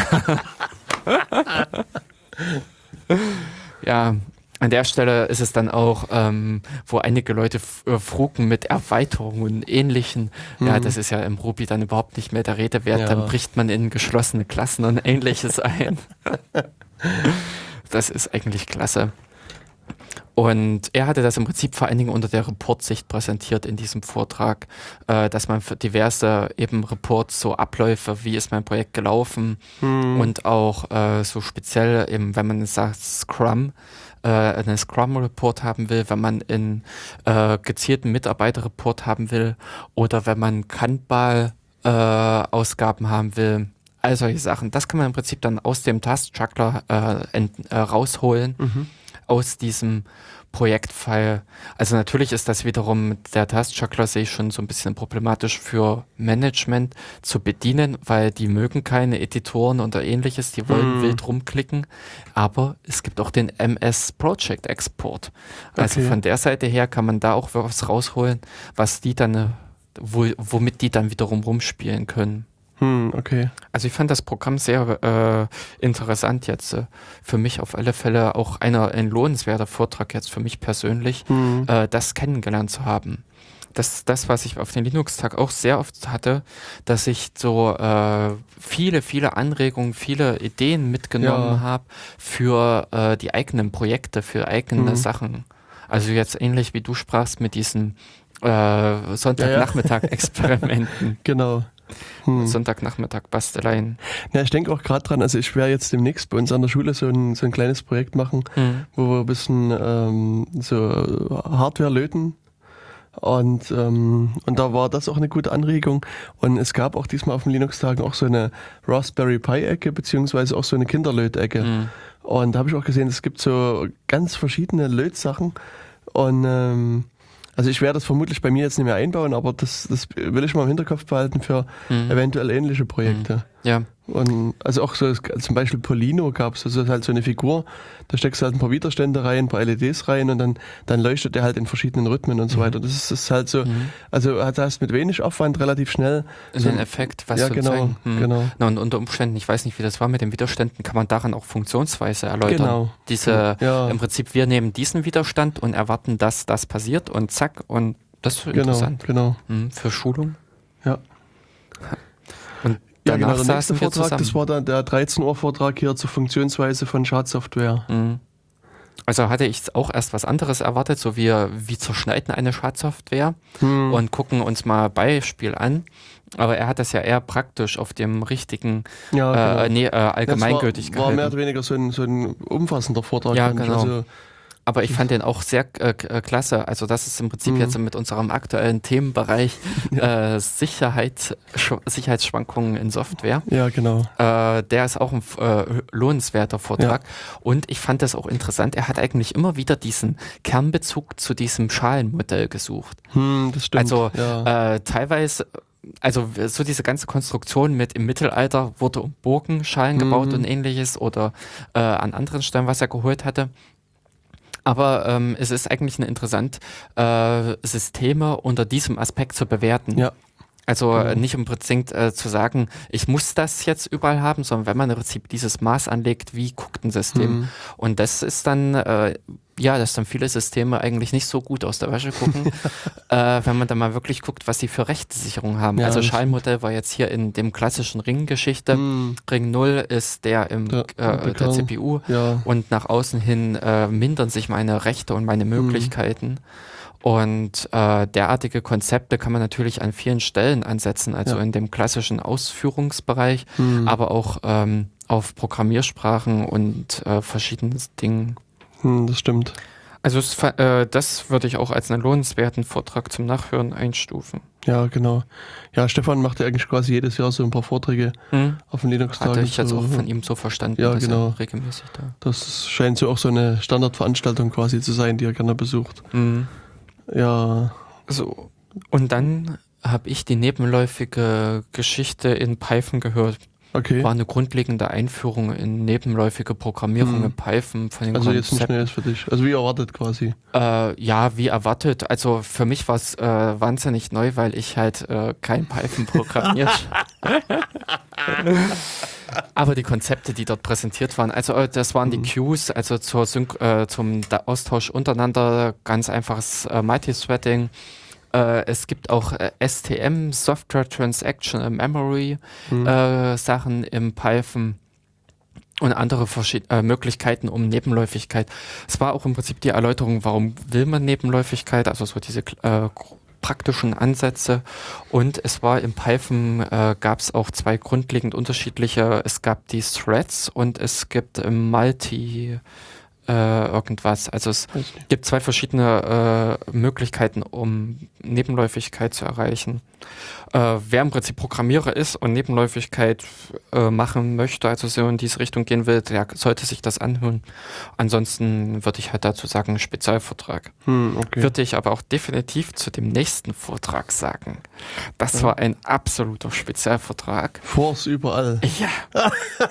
Ja, an der Stelle ist es dann auch, wo einige Leute frugen mit Erweiterungen und Ähnlichen. Ja, das ist ja im Ruby dann überhaupt nicht mehr der Rede wert. Dann bricht man in geschlossene Klassen und Ähnliches ein. Das ist eigentlich klasse. Und er hatte das im Prinzip vor allen Dingen unter der Report-Sicht präsentiert in diesem Vortrag, dass man für diverse eben Reports, so Abläufe, wie ist mein Projekt gelaufen und auch so speziell eben, wenn man sagt Scrum, einen Scrum-Report haben will, wenn man einen gezielten Mitarbeiter-Report haben will oder wenn man Kanban-Ausgaben haben will. All solche Sachen. Das kann man im Prinzip dann aus dem Task-Juggler rausholen. Aus diesem Projektfile. Also natürlich ist das wiederum, der Task-Juggler sehe ich schon so ein bisschen problematisch für Management zu bedienen, weil die mögen keine Editoren oder ähnliches, die wollen wild rumklicken, aber es gibt auch den MS Project Export. Also von der Seite her kann man da auch was rausholen, was die dann, womit die dann wiederum rumspielen können. Okay. Also ich fand das Programm sehr interessant jetzt. Für mich auf alle Fälle auch ein lohnenswerter Vortrag jetzt für mich persönlich, das kennengelernt zu haben. Das ist das, was ich auf den Linux-Tag auch sehr oft hatte, dass ich so viele Anregungen, viele Ideen mitgenommen habe für die eigenen Projekte, für eigene Sachen. Also jetzt ähnlich wie du sprachst mit diesen Sonntagnachmittag-Experimenten. Genau. Sonntagnachmittag Basteleien. Ja, ich denke auch gerade dran, also ich werde jetzt demnächst bei uns an der Schule so ein kleines Projekt machen, wo wir ein bisschen so Hardware löten. Und da war das auch eine gute Anregung. Und es gab auch diesmal auf den Linux-Tagen auch so eine Raspberry Pi-Ecke, beziehungsweise auch so eine Kinderlöt-Ecke. Und da habe ich auch gesehen, es gibt so ganz verschiedene Lötsachen. Und also ich werde das vermutlich bei mir jetzt nicht mehr einbauen, aber das will ich mal im Hinterkopf behalten für eventuell ähnliche Projekte. Ja. Und also auch so zum Beispiel Polino gab es, das ist halt so eine Figur, da steckst du halt ein paar Widerstände rein, ein paar LEDs rein und dann leuchtet der halt in verschiedenen Rhythmen und so weiter. Das ist halt so, also hast mit wenig Aufwand relativ schnell so einen Effekt, was zu zeigen. Genau. Na, und unter Umständen, ich weiß nicht, wie das war mit den Widerständen, kann man daran auch Funktionsweise erläutern. Genau. Im Prinzip, wir nehmen diesen Widerstand und erwarten, dass das passiert und zack, und das ist interessant. Genau. Für Schulung. Ja. Und Ja, danach genau, der nächste saßen wir Vortrag, das war dann der 13 Uhr Vortrag hier zur Funktionsweise von Schadsoftware. Also hatte ich auch erst was anderes erwartet, so wie zerschneiden eine Schadsoftware und gucken uns mal Beispiel an. Aber er hat das ja eher praktisch auf dem richtigen, allgemeingültig gehalten. War mehr oder weniger so ein umfassender Vortrag. Ja, genau. Also, aber ich fand den auch sehr klasse. Also das ist im Prinzip jetzt mit unserem aktuellen Themenbereich Sicherheitsschwankungen in Software. Ja, genau. Der ist auch ein lohnenswerter Vortrag. Ja. Und ich fand das auch interessant. Er hat eigentlich immer wieder diesen Kernbezug zu diesem Schalenmodell gesucht. Das stimmt. Also teilweise... Also so diese ganze Konstruktion mit im Mittelalter wurde um Burgenschalen gebaut und ähnliches oder an anderen Stellen, was er geholt hatte. Aber es ist eigentlich interessant, Systeme unter diesem Aspekt zu bewerten. Ja. Also nicht unbedingt zu sagen, ich muss das jetzt überall haben, sondern wenn man im Prinzip dieses Maß anlegt, wie guckt ein System? Und das ist dann, dass dann viele Systeme eigentlich nicht so gut aus der Wäsche gucken, wenn man dann mal wirklich guckt, was sie für Rechtssicherung haben. Ja, also Schalenmodell war jetzt hier in dem klassischen Ring-Geschichte. Ring 0 ist der der CPU und nach außen hin mindern sich meine Rechte und meine Möglichkeiten. Und derartige Konzepte kann man natürlich an vielen Stellen ansetzen, also in dem klassischen Ausführungsbereich, aber auch auf Programmiersprachen und verschiedenen Dingen. Das stimmt. Also das würde ich auch als einen lohnenswerten Vortrag zum Nachhören einstufen. Ja, genau. Ja, Stefan macht ja eigentlich quasi jedes Jahr so ein paar Vorträge auf den Linux-Tagen. Hatte ich jetzt auch von ihm so verstanden, dass er regelmäßig da. Das scheint so auch so eine Standardveranstaltung quasi zu sein, die er gerne besucht. Ja. So. Und dann habe ich die nebenläufige Geschichte in Python gehört. Okay. War eine grundlegende Einführung in nebenläufige Programmierung in Python von den Also Konzepten. jetzt nicht Neues für dich. Also wie erwartet quasi. Wie erwartet. Also für mich war es wahnsinnig neu, weil ich halt kein Python programmiert. Aber die Konzepte, die dort präsentiert waren, also das waren die Queues, also zum Austausch untereinander, ganz einfaches Multithreading. Es gibt auch STM, Software Transaction Memory Sachen im Python. und andere Möglichkeiten um Nebenläufigkeit. Es war auch im Prinzip die Erläuterung, warum will man Nebenläufigkeit, also so diese praktischen Ansätze. Und es war im Python, gab es auch zwei grundlegend unterschiedliche, es gab die Threads und es gibt im irgendwas. Also es gibt zwei verschiedene Möglichkeiten, um Nebenläufigkeit zu erreichen. Wer im Prinzip Programmierer ist und Nebenläufigkeit machen möchte, also so in diese Richtung gehen will, der sollte sich das anhören. Ansonsten würde ich halt dazu sagen, Spezialvortrag. Okay. Würde ich aber auch definitiv zu dem nächsten Vortrag sagen. Das war ein absoluter Spezialvortrag. Force überall. Ja.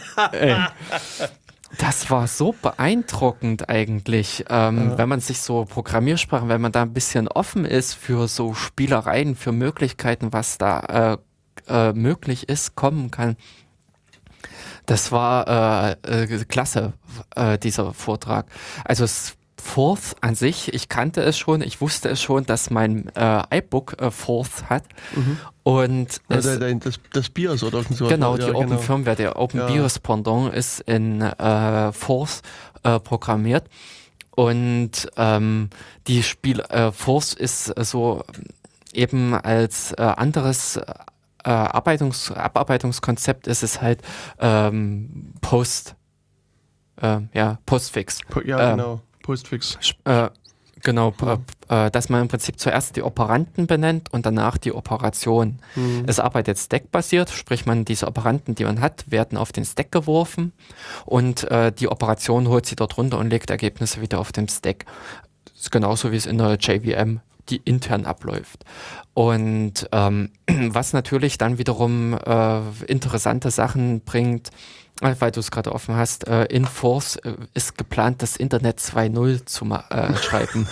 Das war so beeindruckend eigentlich, wenn man sich so Programmiersprachen, wenn man da ein bisschen offen ist für so Spielereien, für Möglichkeiten, was da möglich ist, kommen kann. Das war klasse, dieser Vortrag. Also Forth an sich, ich kannte es schon, ich wusste es schon, dass mein iBook Forth hat. Und das BIOS oder irgend so. Genau, die Open Firmware, der Open BIOS Pendant ist in Forth programmiert. Und die Forth ist so eben als anderes Abarbeitungskonzept ist es halt Postfix. Genau. Postfix. Genau, dass man im Prinzip zuerst die Operanten benennt und danach die Operation. Es arbeitet stackbasiert, sprich diese Operanten, die man hat, werden auf den Stack geworfen und die Operation holt sie dort runter und legt Ergebnisse wieder auf den Stack. Das ist genauso wie es in der JVM die intern abläuft. Und was natürlich dann wiederum interessante Sachen bringt, weil du es gerade offen hast, in Forth ist geplant, das Internet 2.0 zu schreiben.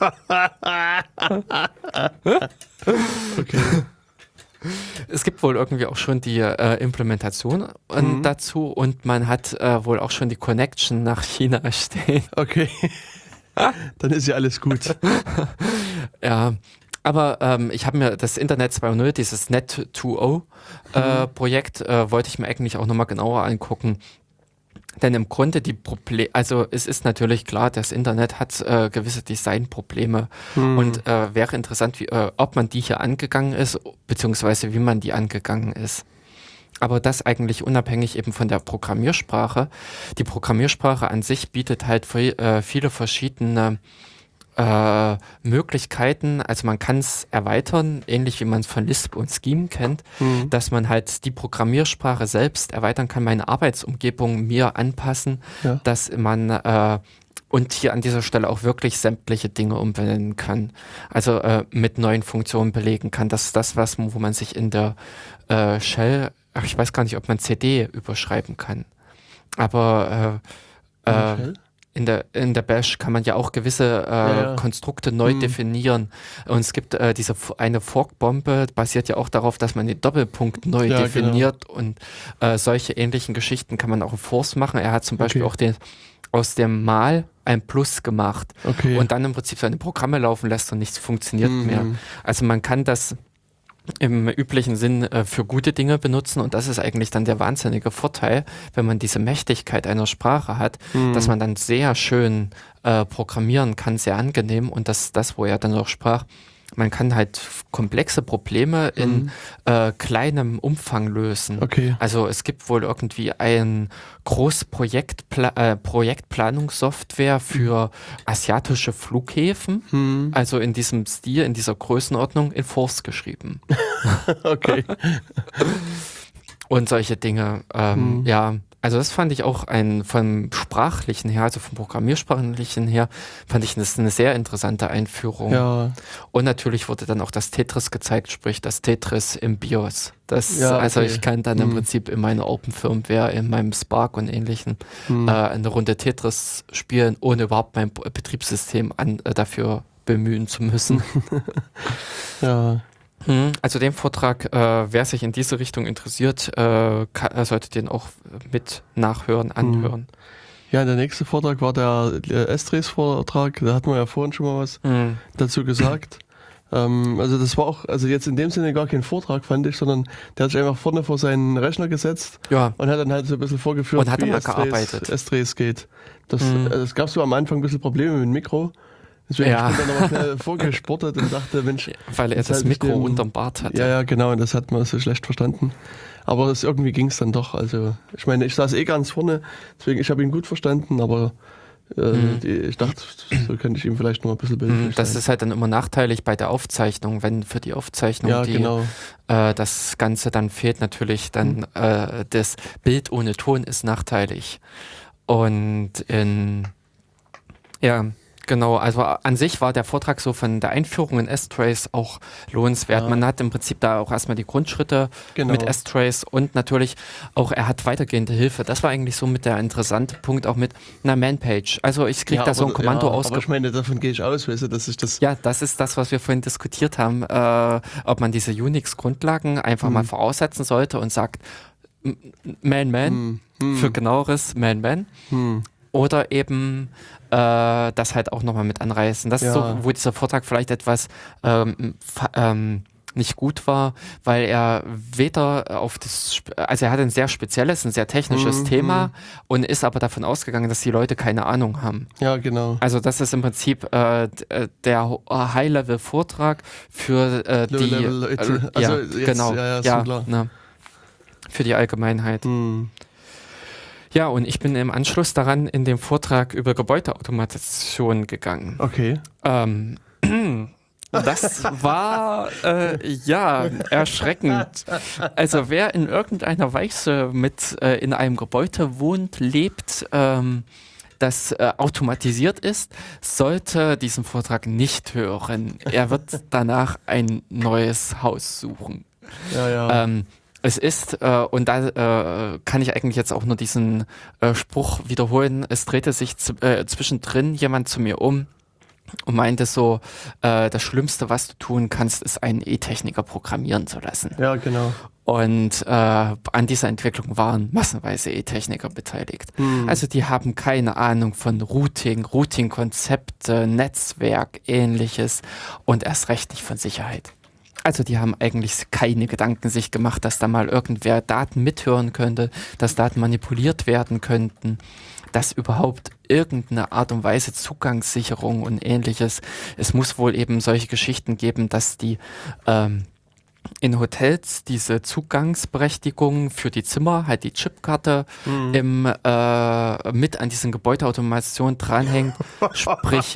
Okay. Es gibt wohl irgendwie auch schon die Implementation dazu und man hat wohl auch schon die Connection nach China stehen. Okay. Dann ist ja alles gut. Ja. Aber ich habe mir das Internet 2.0, dieses Net2O Projekt, wollte ich mir eigentlich auch nochmal genauer angucken. Denn im Grunde also es ist natürlich klar, das Internet hat gewisse Designprobleme und wäre interessant, ob man die hier angegangen ist, beziehungsweise wie man die angegangen ist. Aber das eigentlich unabhängig eben von der Programmiersprache. Die Programmiersprache an sich bietet halt viele verschiedene Möglichkeiten, also man kann es erweitern, ähnlich wie man es von Lisp und Scheme kennt, dass man halt die Programmiersprache selbst erweitern kann, meine Arbeitsumgebung mir anpassen, dass man und hier an dieser Stelle auch wirklich sämtliche Dinge umbenennen kann, also mit neuen Funktionen belegen kann. Das ist das, wo man sich in der Shell, ich weiß gar nicht, ob man CD überschreiben kann, aber in der Bash kann man ja auch gewisse Konstrukte neu definieren. Und es gibt eine Fork-Bombe, basiert ja auch darauf, dass man den Doppelpunkt neu definiert. Genau. Und solche ähnlichen Geschichten kann man auch in Force machen. Er hat zum Beispiel auch aus dem Mal ein Plus gemacht und dann im Prinzip seine Programme laufen lässt und nichts funktioniert mehr. Also man kann das im üblichen Sinn für gute Dinge benutzen und das ist eigentlich dann der wahnsinnige Vorteil, wenn man diese Mächtigkeit einer Sprache hat, dass man dann sehr schön programmieren kann, sehr angenehm und das, wo er dann auch sprach, man kann halt komplexe Probleme in kleinem Umfang lösen. Also es gibt wohl irgendwie ein Projektplanungssoftware für asiatische Flughäfen, also in diesem Stil, in dieser Größenordnung in Force geschrieben. Und solche Dinge, also das fand ich auch vom Sprachlichen her, also vom Programmiersprachlichen her, fand ich das eine sehr interessante Einführung. Ja. Und natürlich wurde dann auch das Tetris gezeigt, sprich das Tetris im BIOS. Also ich kann dann im Prinzip in meiner Open Firmware, in meinem Spark und Ähnlichem eine Runde Tetris spielen, ohne überhaupt mein Betriebssystem dafür bemühen zu müssen. Also den Vortrag, wer sich in diese Richtung interessiert, sollte den auch mit nachhören, anhören. Ja, der nächste Vortrag war der Estres Vortrag, da hatten wir ja vorhin schon mal was dazu gesagt. Also das war auch, also jetzt in dem Sinne gar kein Vortrag, fand ich, sondern der hat sich einfach vorne vor seinen Rechner gesetzt Ja. und hat dann halt so ein bisschen vorgeführt, Und hat wie dann mal gearbeitet. S-Trace geht. Das gab so am Anfang ein bisschen Probleme mit dem Mikro. Deswegen Ja. bin ich dann nochmal schnell vorgesportet und dachte, Mensch, Weil er jetzt das halt mit Mikro dem- unterm Bart hatte. ja, genau, und das hat man so schlecht verstanden. Aber irgendwie ging es dann doch. Also ich meine, ich saß ganz vorne, deswegen ich habe ihn gut verstanden, aber ich dachte, so könnte ich ihm vielleicht noch ein bisschen behilflich Das sein. ist halt dann immer nachteilig bei der Aufzeichnung, wenn für die Aufzeichnung Ja, genau. das Ganze dann fehlt natürlich, dann das Bild ohne Ton ist nachteilig. Und ja, genau, also an sich war der Vortrag so von der Einführung in S-Trace auch lohnenswert. Ja. Man hat im Prinzip da auch erstmal die Grundschritte Genau. mit S-Trace und natürlich auch, er hat weitergehende Hilfe. Das war eigentlich so mit der interessante Punkt auch mit einer Man-Page. Also ich kriege da so ein Kommando aber ich ausge... meine, davon gehe ich aus, weißt du, dass ich das... Ja, das ist das, was wir vorhin diskutiert haben, ob man diese Unix-Grundlagen einfach mal voraussetzen sollte und sagt, Man, für genaueres Man. Oder eben das halt auch nochmal mit anreißen. Das ist so, wo dieser Vortrag vielleicht etwas nicht gut war, weil er weder auf das, also er hat ein sehr spezielles, ein sehr technisches Thema und ist aber davon ausgegangen, dass die Leute keine Ahnung haben. Ja, genau. Also das ist im Prinzip der High-Level-Vortrag für die Low-Level, also ja, jetzt, genau, ja, ist schon klar. ne, für die Allgemeinheit. Ja, und ich bin im Anschluss daran in den Vortrag über Gebäudeautomation gegangen. Okay. Das war ja erschreckend. Also wer in irgendeiner Weise mit in einem Gebäude wohnt, lebt, das automatisiert ist, sollte diesen Vortrag nicht hören. Er wird danach ein neues Haus suchen. Ja. Es ist, und da kann ich eigentlich jetzt auch nur diesen Spruch wiederholen, es drehte sich zwischendrin jemand zu mir um und meinte so, das Schlimmste, was du tun kannst, ist einen E-Techniker programmieren zu lassen. Ja, genau. Und an dieser Entwicklung waren massenweise E-Techniker beteiligt. Also die haben keine Ahnung von Routing-Konzepte, Netzwerk, ähnliches und erst recht nicht von Sicherheit. Also die haben eigentlich keine Gedanken sich gemacht, dass da mal irgendwer Daten mithören könnte, dass Daten manipuliert werden könnten, dass überhaupt irgendeine Art und Weise Zugangssicherung und ähnliches. Es muss wohl eben solche Geschichten geben, dass die in Hotels diese Zugangsberechtigungen für die Zimmer, halt die Chipkarte, mit an diesen Gebäudeautomation dranhängt. Sprich,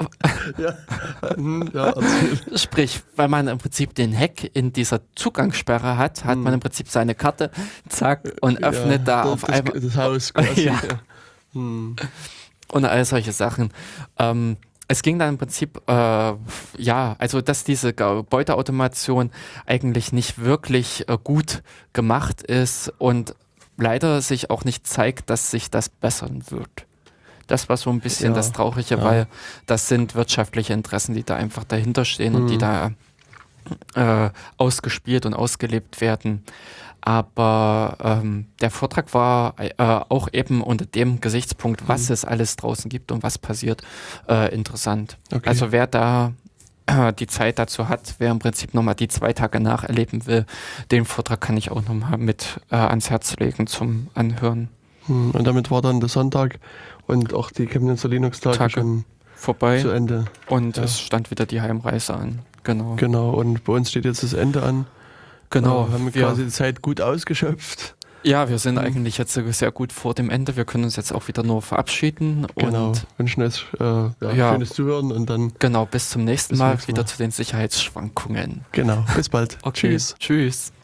sprich, weil man im Prinzip den Hack in dieser Zugangssperre hat, hat man im Prinzip seine Karte, zack, und öffnet da auf einmal das Haus quasi. Ja. Und all solche Sachen. Es ging dann im Prinzip, also dass diese Gebäudeautomation eigentlich nicht wirklich gut gemacht ist und leider sich auch nicht zeigt, dass sich das bessern wird. Das war so ein bisschen das Traurige, weil das sind wirtschaftliche Interessen, die da einfach dahinter stehen und die da ausgespielt und ausgelebt werden. Aber der Vortrag war auch eben unter dem Gesichtspunkt, was es alles draußen gibt und was passiert, interessant. Okay. Also wer da die Zeit dazu hat, wer im Prinzip nochmal die 2 Tage nacherleben will, den Vortrag kann ich auch nochmal mit ans Herz legen zum Anhören. Und damit war dann der Sonntag und auch die Chemnitzer Linux-Tage schon vorbei zu Ende. und es stand wieder die Heimreise an. Genau. Genau, und bei uns steht jetzt das Ende an. Genau. Haben wir quasi die Zeit gut ausgeschöpft. Ja, wir sind eigentlich jetzt sehr gut vor dem Ende. Wir können uns jetzt auch wieder nur verabschieden. Genau, Und wünschen euch schönes Zuhören und dann genau, bis zum nächsten Bis Mal nächstes wieder Mal. zu den Sicherheitsschwankungen. genau, bis bald. Okay. Tschüss. Tschüss.